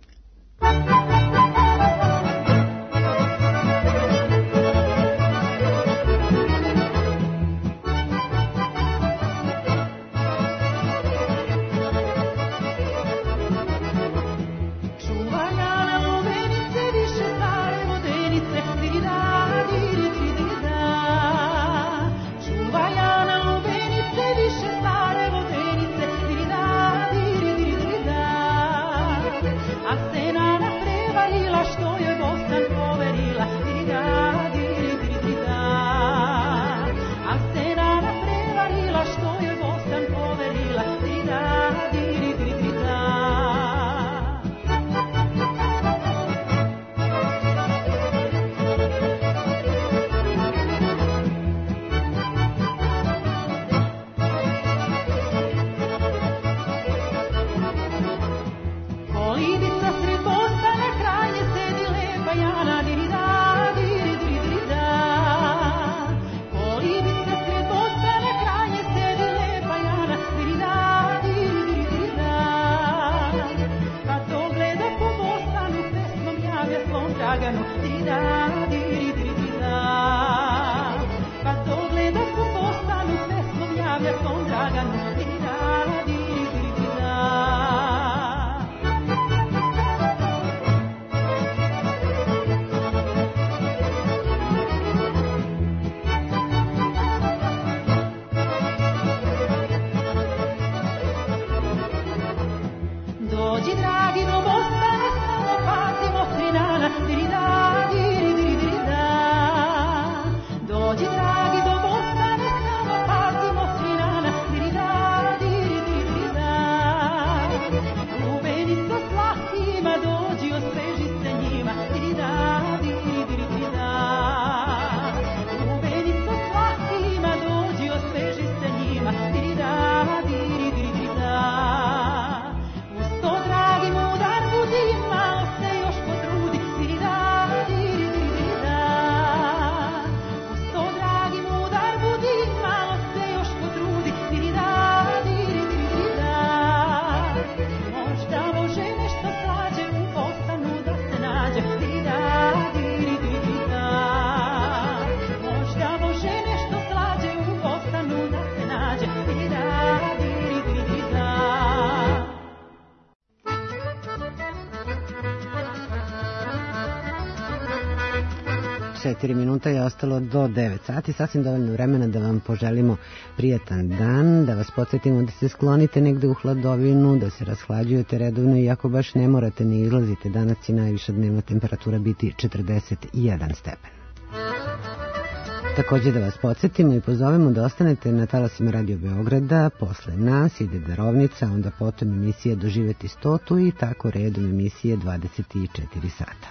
Minuta je ostalo do 9 sati, sasvim dovoljno vremena da vam poželimo prijatan dan, da vas podsjetimo da se sklonite negde u hladovinu, da se rashlađujete redovno i ako baš ne morate ni izlazite, danas će najviša dnevna temperatura biti 41 stepen. Također da vas podsjetimo i pozovemo da ostanete na talasima Radio Beograda, posle nas ide Darovnica, onda potom emisija Doživeti 100 i tako redom emisije 24 sata.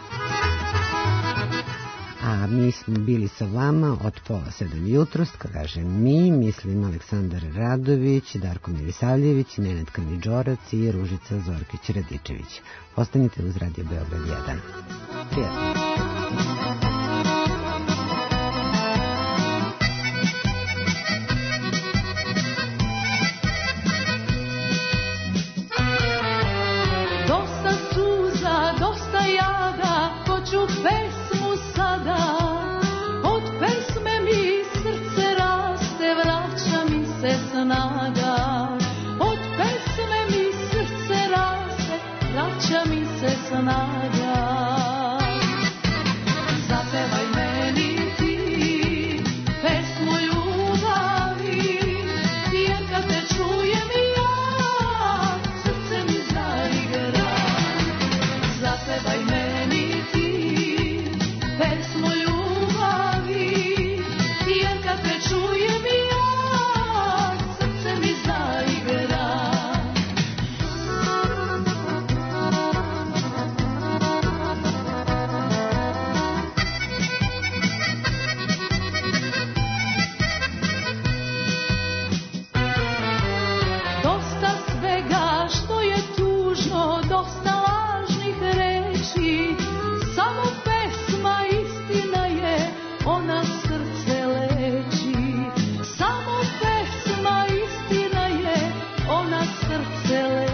A mi smo bili sa vama od 6:30 jutros, kad kažem mi, mislim Aleksandar Radović, Darko Milisavljević, Nenad Kanidžorac i Ružica Zorkić-Radičević. Ostanite uz Radio Beograd 1. Prijatno. Snaga, od pesme mi srce